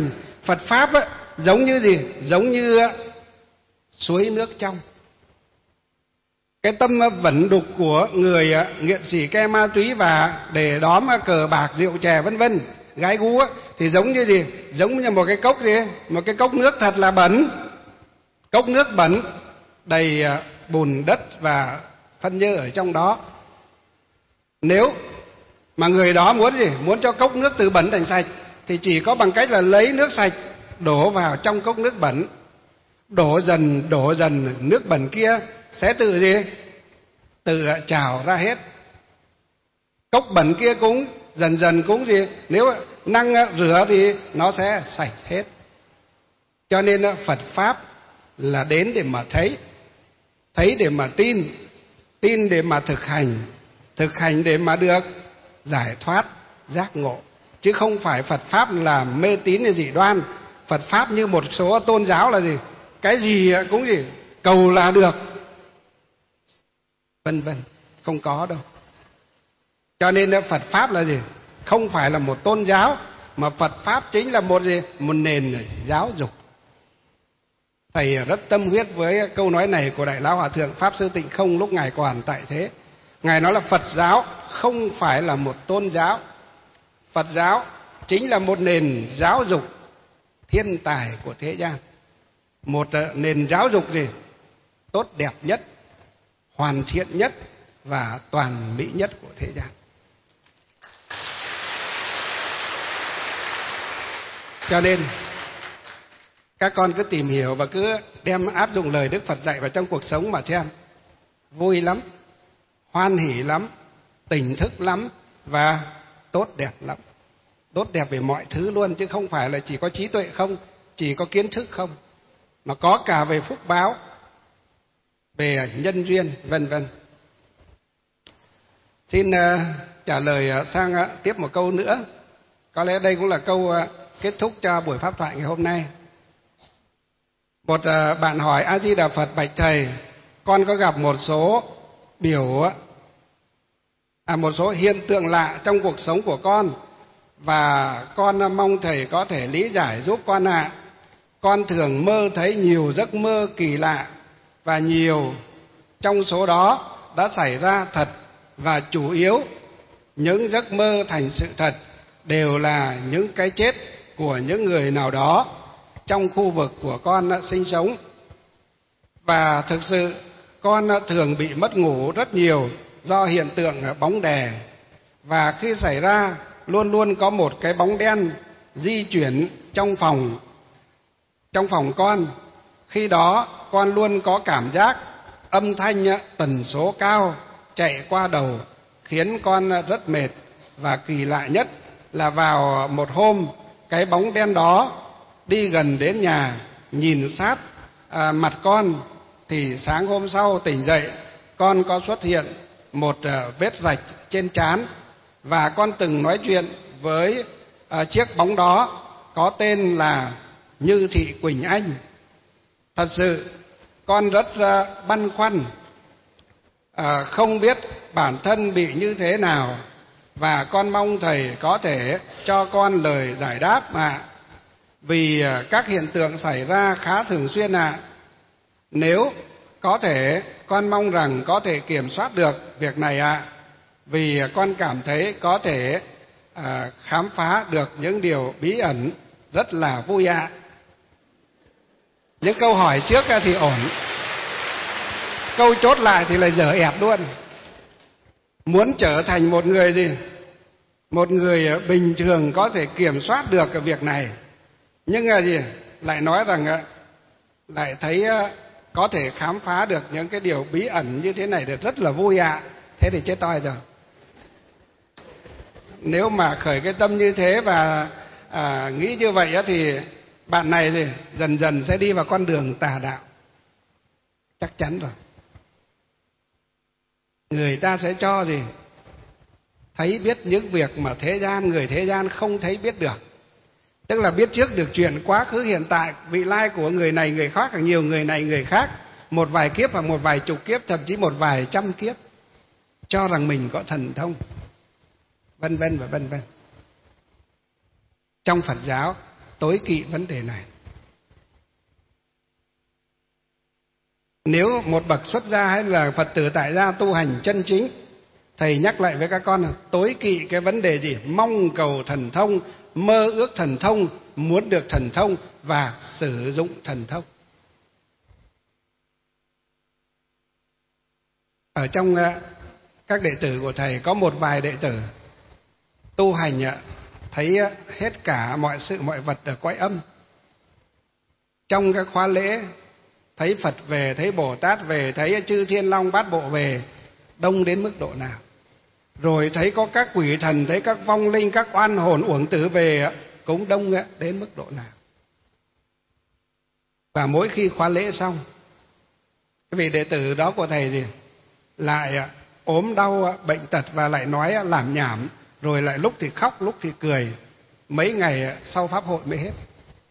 Phật pháp á, giống như gì? Giống như suối nước trong. Cái tâm vẩn đục của người nghiện xì ke ma túy và để đóm cờ bạc rượu chè vân vân, gái gú á, thì giống như gì? Giống như một cái cốc gì? Một cái cốc nước thật là bẩn. Cốc nước bẩn đầy bùn đất và phân nhơ ở trong đó. Nếu mà người đó muốn gì? Muốn cho cốc nước từ bẩn thành sạch thì chỉ có bằng cách là lấy nước sạch đổ vào trong cốc nước bẩn. Đổ dần đổ dần nước bẩn kia sẽ tự gì? Tự trào ra hết. Cốc bẩn kia cũng dần dần cũng gì? Nếu năng rửa thì nó sẽ sạch hết. Cho nên Phật pháp là đến để mà thấy, thấy để mà tin, tin để mà thực hành, thực hành để mà được giải thoát, giác ngộ. Chứ không phải Phật pháp là mê tín hay dị đoan. Phật pháp như một số tôn giáo là gì? Cái gì cũng gì? Cầu là được, vân vân. Không có đâu. Cho nên Phật pháp là gì? Không phải là một tôn giáo, mà Phật pháp chính là một gì? Một nền giáo dục. Thầy rất tâm huyết với câu nói này của Đại Lão Hòa Thượng Pháp Sư Tịnh Không lúc Ngài còn tại thế. Ngài nói là Phật giáo không phải là một tôn giáo. Phật giáo chính là một nền giáo dục thiên tài của thế gian. Một nền giáo dục gì? Tốt đẹp nhất, hoàn thiện nhất và toàn mỹ nhất của thế gian. Cho nên các con cứ tìm hiểu và cứ đem áp dụng lời Đức Phật dạy vào trong cuộc sống mà xem. Vui lắm, hoan hỉ lắm, tỉnh thức lắm và tốt đẹp lắm. Tốt đẹp về mọi thứ luôn, chứ không phải là chỉ có trí tuệ không, chỉ có kiến thức không, mà có cả về phúc báo, về nhân duyên, vân vân. Xin uh, trả lời sang uh, tiếp một câu nữa. Có lẽ đây cũng là câu uh, kết thúc cho buổi pháp thoại ngày hôm nay. Một uh, bạn hỏi: A Di Đà Phật, bạch thầy, con có gặp một số biểu à, một số hiện tượng lạ trong cuộc sống của con, và con mong thầy có thể lý giải giúp con ạ. À. Con thường mơ thấy nhiều giấc mơ kỳ lạ, và nhiều trong số đó đã xảy ra thật, và chủ yếu những giấc mơ thành sự thật đều là những cái chết của những người nào đó trong khu vực của con sinh sống. Và thực sự con thường bị mất ngủ rất nhiều do hiện tượng bóng đè, và khi xảy ra luôn luôn có một cái bóng đen di chuyển trong phòng trong phòng con. Khi đó con luôn có cảm giác âm thanh tần số cao chạy qua đầu, khiến con rất mệt. Và kỳ lạ nhất là vào một hôm, cái bóng đen đó đi gần đến nhà, nhìn sát à, mặt con, thì sáng hôm sau tỉnh dậy, con có xuất hiện một à, vết rạch trên trán. Và con từng nói chuyện với à, chiếc bóng đó, có tên là Như Thị Quỳnh Anh. Thật sự con rất à, băn khoăn, à, không biết bản thân bị như thế nào, và con mong thầy có thể cho con lời giải đáp ạ. À. Vì các hiện tượng xảy ra khá thường xuyên ạ. À. Nếu có thể, con mong rằng có thể kiểm soát được việc này ạ. À. Vì con cảm thấy có thể à, khám phá được những điều bí ẩn rất là vui ạ. À. Những câu hỏi trước thì ổn, câu chốt lại thì lại dở ẹt luôn. Muốn trở thành một người gì? Một người bình thường có thể kiểm soát được cái việc này, nhưng là gì? Lại nói rằng lại thấy có thể khám phá được những cái điều bí ẩn như thế này thì rất là vui ạ. À. Thế thì chết toi rồi. Nếu mà khởi cái tâm như thế và à, nghĩ như vậy á, thì bạn này thì dần dần sẽ đi vào con đường tà đạo, chắc chắn rồi. Người ta sẽ cho gì? Thấy biết những việc mà thế gian, người thế gian không thấy biết được. Tức là biết trước được chuyện quá khứ, hiện tại, vị lai của người này, người khác, càng nhiều người này, người khác, một vài kiếp hoặc một vài chục kiếp, thậm chí một vài trăm kiếp, cho rằng mình có thần thông, vân vân và vân vân. Trong Phật giáo tối kỵ vấn đề này. Nếu một bậc xuất gia hay là Phật tử tại gia tu hành chân chính, thầy nhắc lại với các con là tối kỵ cái vấn đề gì? Mong cầu thần thông, mơ ước thần thông, muốn được thần thông và sử dụng thần thông. Ở trong các đệ tử của thầy có một vài đệ tử tu hành thấy hết cả mọi sự mọi vật ở cõi âm. Trong các khóa lễ thấy Phật về, thấy Bồ Tát về, thấy chư Thiên Long Bát Bộ về, đông đến mức độ nào. Rồi thấy có các quỷ thần, thấy các vong linh, các oan hồn uổng tử về cũng đông đến mức độ nào. Và mỗi khi khóa lễ xong, cái vị đệ tử đó của thầy gì lại ốm đau bệnh tật và lại nói làm nhảm, rồi lại lúc thì khóc lúc thì cười, mấy ngày sau pháp hội mới hết.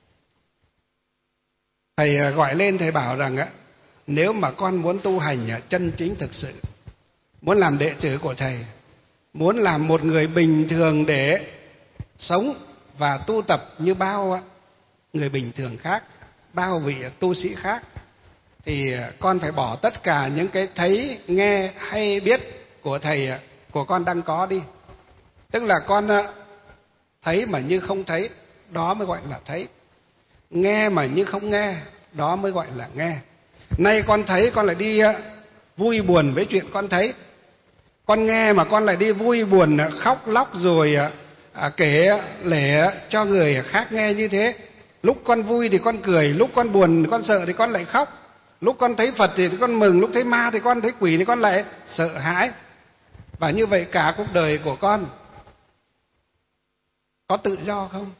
Thầy gọi lên, thầy bảo rằng nếu mà con muốn tu hành chân chính thực sự, muốn làm đệ tử của thầy, muốn làm một người bình thường để sống và tu tập như bao người bình thường khác, bao vị tu sĩ khác, thì con phải bỏ tất cả những cái thấy, nghe hay biết của thầy của con đang có đi. Tức là con thấy mà như không thấy, đó mới gọi là thấy. Nghe mà như không nghe, đó mới gọi là nghe. Nay con thấy con lại đi vui buồn với chuyện con thấy. Con nghe mà con lại đi vui buồn khóc lóc rồi à, kể lể cho người khác nghe như thế. Lúc con vui thì con cười, lúc con buồn con sợ thì con lại khóc. Lúc con thấy Phật thì con mừng, lúc thấy ma thì con thấy quỷ thì con lại sợ hãi. Và như vậy cả cuộc đời của con có tự do không?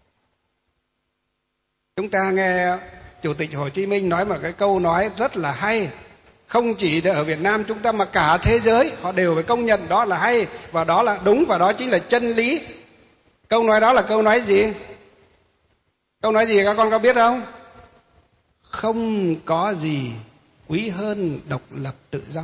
Chúng ta nghe Chủ tịch Hồ Chí Minh nói một cái câu nói rất là hay. Không chỉ ở Việt Nam chúng ta mà cả thế giới họ đều phải công nhận đó là hay, và đó là đúng, và đó chính là chân lý. Câu nói đó là câu nói gì? Câu nói gì các con có biết không? Không có gì quý hơn độc lập tự do.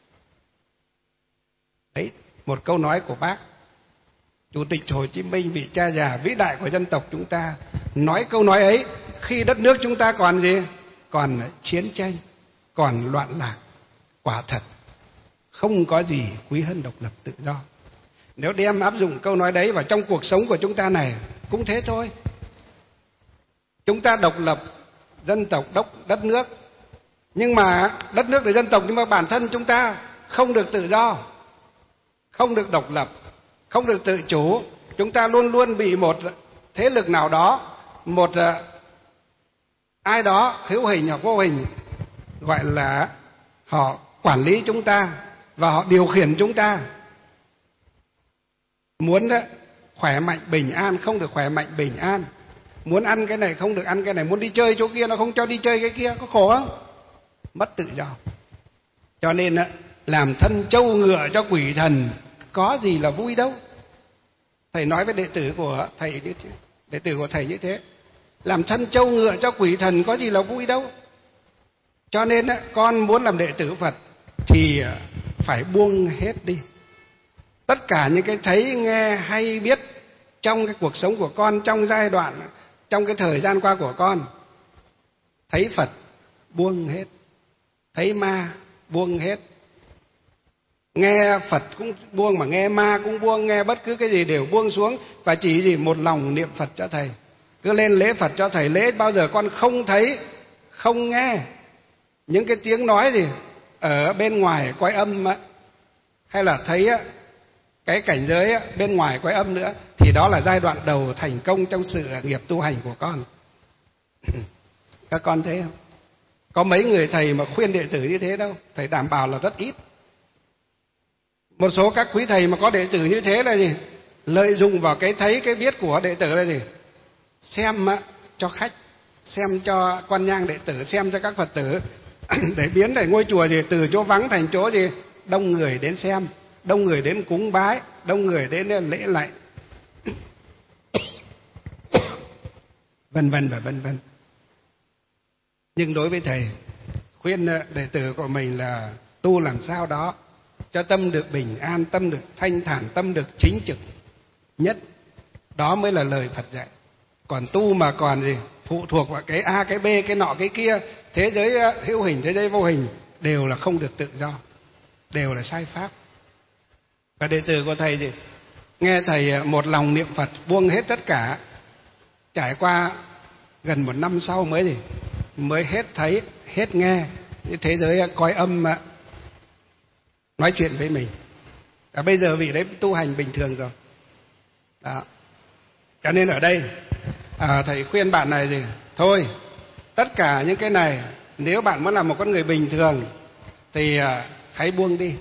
Đấy, một câu nói của Bác Chủ tịch Hồ Chí Minh, vị cha già vĩ đại của dân tộc chúng ta, nói câu nói ấy khi đất nước chúng ta còn gì? Còn chiến tranh, còn loạn lạc. Quả thật không có gì quý hơn độc lập tự do. Nếu đem áp dụng câu nói đấy vào trong cuộc sống của chúng ta này cũng thế thôi. Chúng ta độc lập dân tộc, đốc đất nước, nhưng mà đất nước là dân tộc, nhưng mà bản thân chúng ta không được tự do, không được độc lập, không được tự chủ. Chúng ta luôn luôn bị một thế lực nào đó, một ai đó hữu hình hoặc vô hình, gọi là họ quản lý chúng ta và họ điều khiển chúng ta. Muốn khỏe mạnh bình an không được khỏe mạnh bình an, muốn ăn cái này không được ăn cái này, muốn đi chơi chỗ kia nó không cho đi chơi cái kia, có khổ không? Mất tự do. Cho nên làm thân trâu ngựa cho quỷ thần có gì là vui đâu. Thầy nói với đệ tử của thầy như thế, đệ tử của thầy như thế, làm thân trâu ngựa cho quỷ thần có gì là vui đâu. Cho nên con muốn làm đệ tử Phật thì phải buông hết đi tất cả những cái thấy, nghe hay biết trong cái cuộc sống của con, trong giai đoạn, trong cái thời gian qua của con. Thấy Phật buông hết, thấy ma buông hết, nghe Phật cũng buông, mà nghe ma cũng buông, nghe bất cứ cái gì đều buông xuống, và chỉ gì một lòng niệm Phật cho thầy. Cứ lên lễ Phật cho thầy. Lễ bao giờ con không thấy, không nghe những cái tiếng nói gì ở bên ngoài cõi âm hay là thấy cái cảnh giới bên ngoài cõi âm nữa, thì đó là giai đoạn đầu thành công trong sự nghiệp tu hành của con. Các con thấy không? Có mấy người thầy mà khuyên đệ tử như thế đâu, thầy đảm bảo là rất ít. Một số các quý thầy mà có đệ tử như thế là gì? Lợi dụng vào cái thấy, cái biết của đệ tử là gì? Xem cho khách, xem cho quan nhang đệ tử, xem cho các Phật tử, để biến để ngôi chùa gì từ chỗ vắng thành chỗ gì đông người đến xem, đông người đến cúng bái, đông người đến lễ lạy, vân vân và vân vân. Nhưng đối với thầy, khuyên đệ tử của mình là tu làm sao đó cho tâm được bình an, tâm được thanh thản, tâm được chính trực nhất. Đó mới là lời Phật dạy. Còn tu mà còn gì phụ thuộc vào cái A, cái B, cái nọ, cái kia, thế giới hữu hình, thế giới vô hình, đều là không được tự do, đều là sai pháp. Và đệ tử của thầy gì nghe thầy một lòng niệm Phật, buông hết tất cả, trải qua gần một năm sau mới gì mới hết thấy, hết nghe thế giới cõi âm mà nói chuyện với mình. Và bây giờ vị đấy tu hành bình thường rồi. Đó. Cho nên ở đây à, thầy khuyên bạn này gì thôi, tất cả những cái này nếu bạn muốn làm một con người bình thường thì à, hãy buông đi.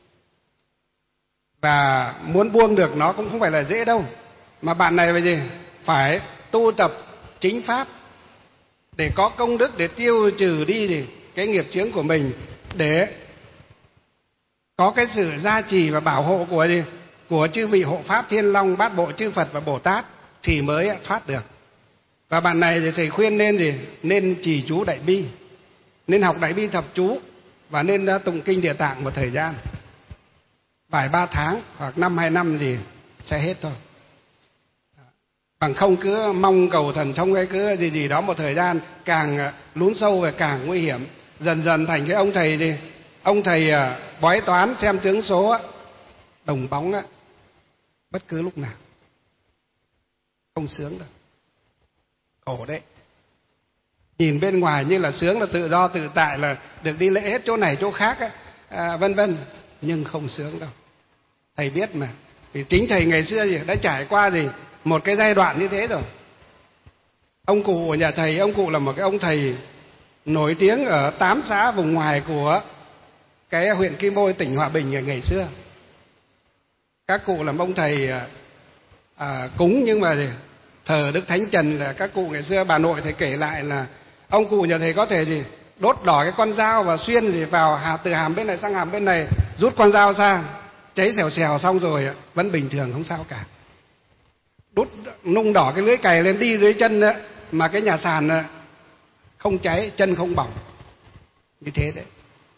Và muốn buông được nó cũng không phải là dễ đâu, mà bạn này phải gì phải tu tập chính pháp để có công đức, để tiêu trừ đi gì cái nghiệp chướng của mình, để có cái sự gia trì và bảo hộ của gì của chư vị hộ pháp Thiên Long, Bát Bộ chư Phật và Bồ Tát thì mới thoát được. Và bạn này thì thầy khuyên nên gì nên trì chú Đại Bi, nên học Đại Bi thập chú, và nên tụng kinh Địa Tạng một thời gian vài ba tháng hoặc năm hai năm thì sẽ hết thôi. Bằng không cứ mong cầu thần thông hay cứ gì gì đó một thời gian, càng lún sâu và càng nguy hiểm, dần dần thành cái ông thầy gì ông thầy bói toán xem tướng số đồng bóng đó, bất cứ lúc nào. Không sướng đâu, khổ đấy. Nhìn bên ngoài như là sướng, là tự do tự tại, là được đi lễ hết chỗ này chỗ khác ấy, à, vân vân, nhưng không sướng đâu. Thầy biết mà, vì chính thầy ngày xưa gì đã trải qua gì một cái giai đoạn như thế rồi. Ông cụ của nhà thầy, ông cụ là một cái ông thầy nổi tiếng ở tám xã vùng ngoài của cái huyện Kim Bôi, tỉnh Hòa Bình ngày xưa. Các cụ làm ông thầy à, cúng, nhưng mà gì thờ Đức Thánh Trần. Là các cụ ngày xưa bà nội thầy kể lại là ông cụ nhà thầy có thể gì đốt đỏ cái con dao và xuyên gì vào hà, từ hàm bên này sang hàm bên này, rút con dao ra, cháy xèo xèo xong rồi vẫn bình thường, không sao cả. Đút nung đỏ cái lưới cày lên, đi dưới chân đó, mà cái nhà sàn không cháy, chân không bỏng, như thế đấy.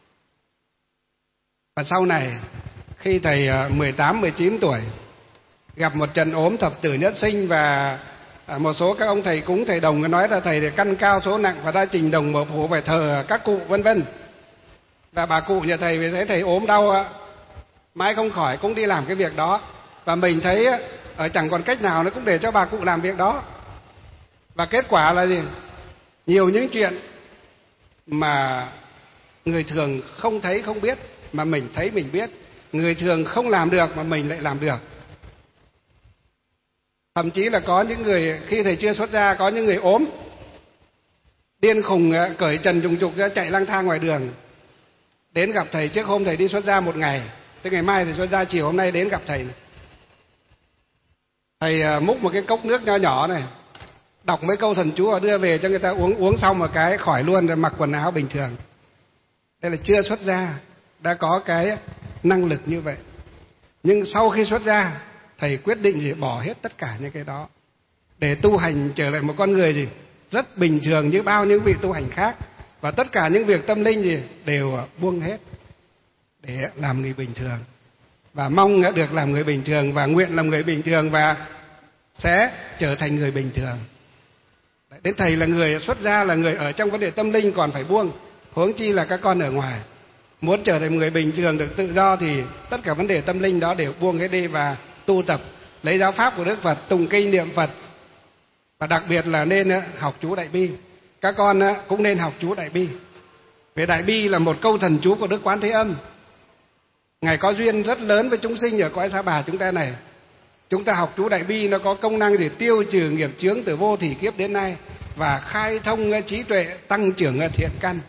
Và sau này khi thầy mười tám mười chín tuổi gặp một trận ốm thập tử nhất sinh, và một số các ông thầy cúng thầy đồng nói là thầy căn cao số nặng và ra trình đồng mở phủ phải thờ các cụ vân vân. Và bà cụ nhà thầy vì thấy thầy ốm đau mãi không khỏi, cũng đi làm cái việc đó, và mình thấy ở chẳng còn cách nào nữa cũng để cho bà cụ làm việc đó. Và kết quả là gì nhiều những chuyện mà người thường không thấy không biết mà mình thấy mình biết, người thường không làm được mà mình lại làm được. Thậm chí là có những người khi thầy chưa xuất gia, có những người ốm điên khùng cởi trần trùng trục ra chạy lang thang ngoài đường, đến gặp thầy trước hôm thầy đi xuất gia một ngày, tới ngày mai thầy xuất gia, chiều hôm nay đến gặp thầy. Thầy múc một cái cốc nước nho nhỏ này, đọc mấy câu thần chú và đưa về cho người ta uống, uống xong một cái khỏi luôn, rồi mặc quần áo bình thường. Đây là chưa xuất gia đã có cái năng lực như vậy. Nhưng sau khi xuất gia, thầy quyết định gì bỏ hết tất cả những cái đó để tu hành trở lại một con người gì rất bình thường như bao những vị tu hành khác, và tất cả những việc tâm linh gì đều buông hết để làm người bình thường, và mong được làm người bình thường, và nguyện làm người bình thường, và sẽ trở thành người bình thường. Đến thầy là người xuất gia, là người ở trong vấn đề tâm linh còn phải buông, huống chi là các con ở ngoài. Muốn trở thành người bình thường được tự do thì tất cả vấn đề tâm linh đó đều buông hết đi, và tu tập lấy giáo pháp của Đức Phật, tụng kinh niệm Phật, và đặc biệt là nên học chú Đại Bi. Các con cũng nên học chú Đại Bi. Vì Đại Bi là một câu thần chú của Đức Quán Thế Âm. Ngài có duyên rất lớn với chúng sinh ở cõi Sa Bà chúng ta này. Chúng ta học chú Đại Bi nó có công năng để tiêu trừ nghiệp chướng từ vô thỉ kiếp đến nay, và khai thông trí tuệ, tăng trưởng thiện căn,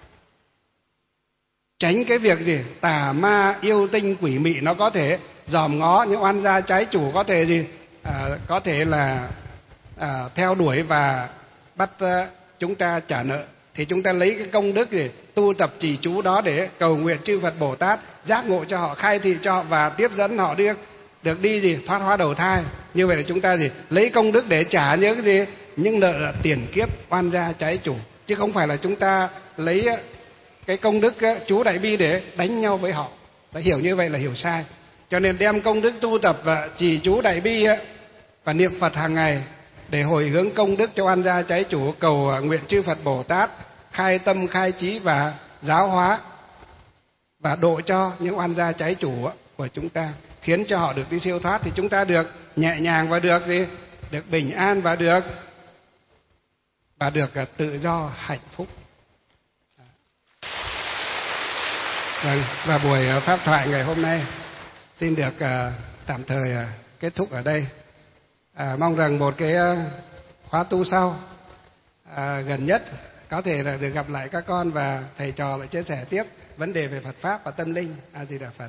tránh cái việc gì tà ma yêu tinh quỷ mị nó có thể dòm ngó, những oan gia trái chủ có thể gì à, có thể là à, theo đuổi và bắt à, chúng ta trả nợ. Thì chúng ta lấy cái công đức gì tu tập trì chú đó để cầu nguyện chư Phật Bồ Tát giác ngộ cho họ, khai thị cho họ, và tiếp dẫn họ được được đi gì thoát hóa đầu thai. Như vậy là chúng ta gì lấy công đức để trả những cái gì những nợ tiền kiếp oan gia trái chủ, chứ không phải là chúng ta lấy cái công đức chú Đại Bi để đánh nhau với họ. Đã hiểu như vậy là hiểu sai. Cho nên đem công đức tu tập và trì chú Đại Bi và niệm Phật hàng ngày để hồi hướng công đức cho oan gia trái chủ, cầu nguyện chư Phật Bồ Tát khai tâm khai trí và giáo hóa và độ cho những oan gia trái chủ của chúng ta, khiến cho họ được đi siêu thoát, thì chúng ta được nhẹ nhàng và được gì? Được bình an và được và được tự do hạnh phúc. Vâng, và buổi pháp thoại ngày hôm nay xin được tạm thời kết thúc ở đây. À, mong rằng một cái khóa tu sau à, gần nhất có thể là được gặp lại các con và thầy trò lại chia sẻ tiếp vấn đề về Phật pháp và tâm linh. A Di Đà Phật.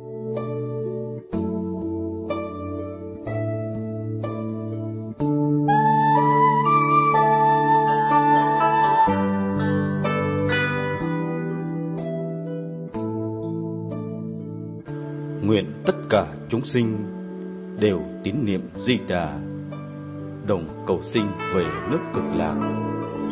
Nguyện tất cả chúng sinh đều tín niệm Di Đà, đồng cầu sinh về nước Cực Lạc.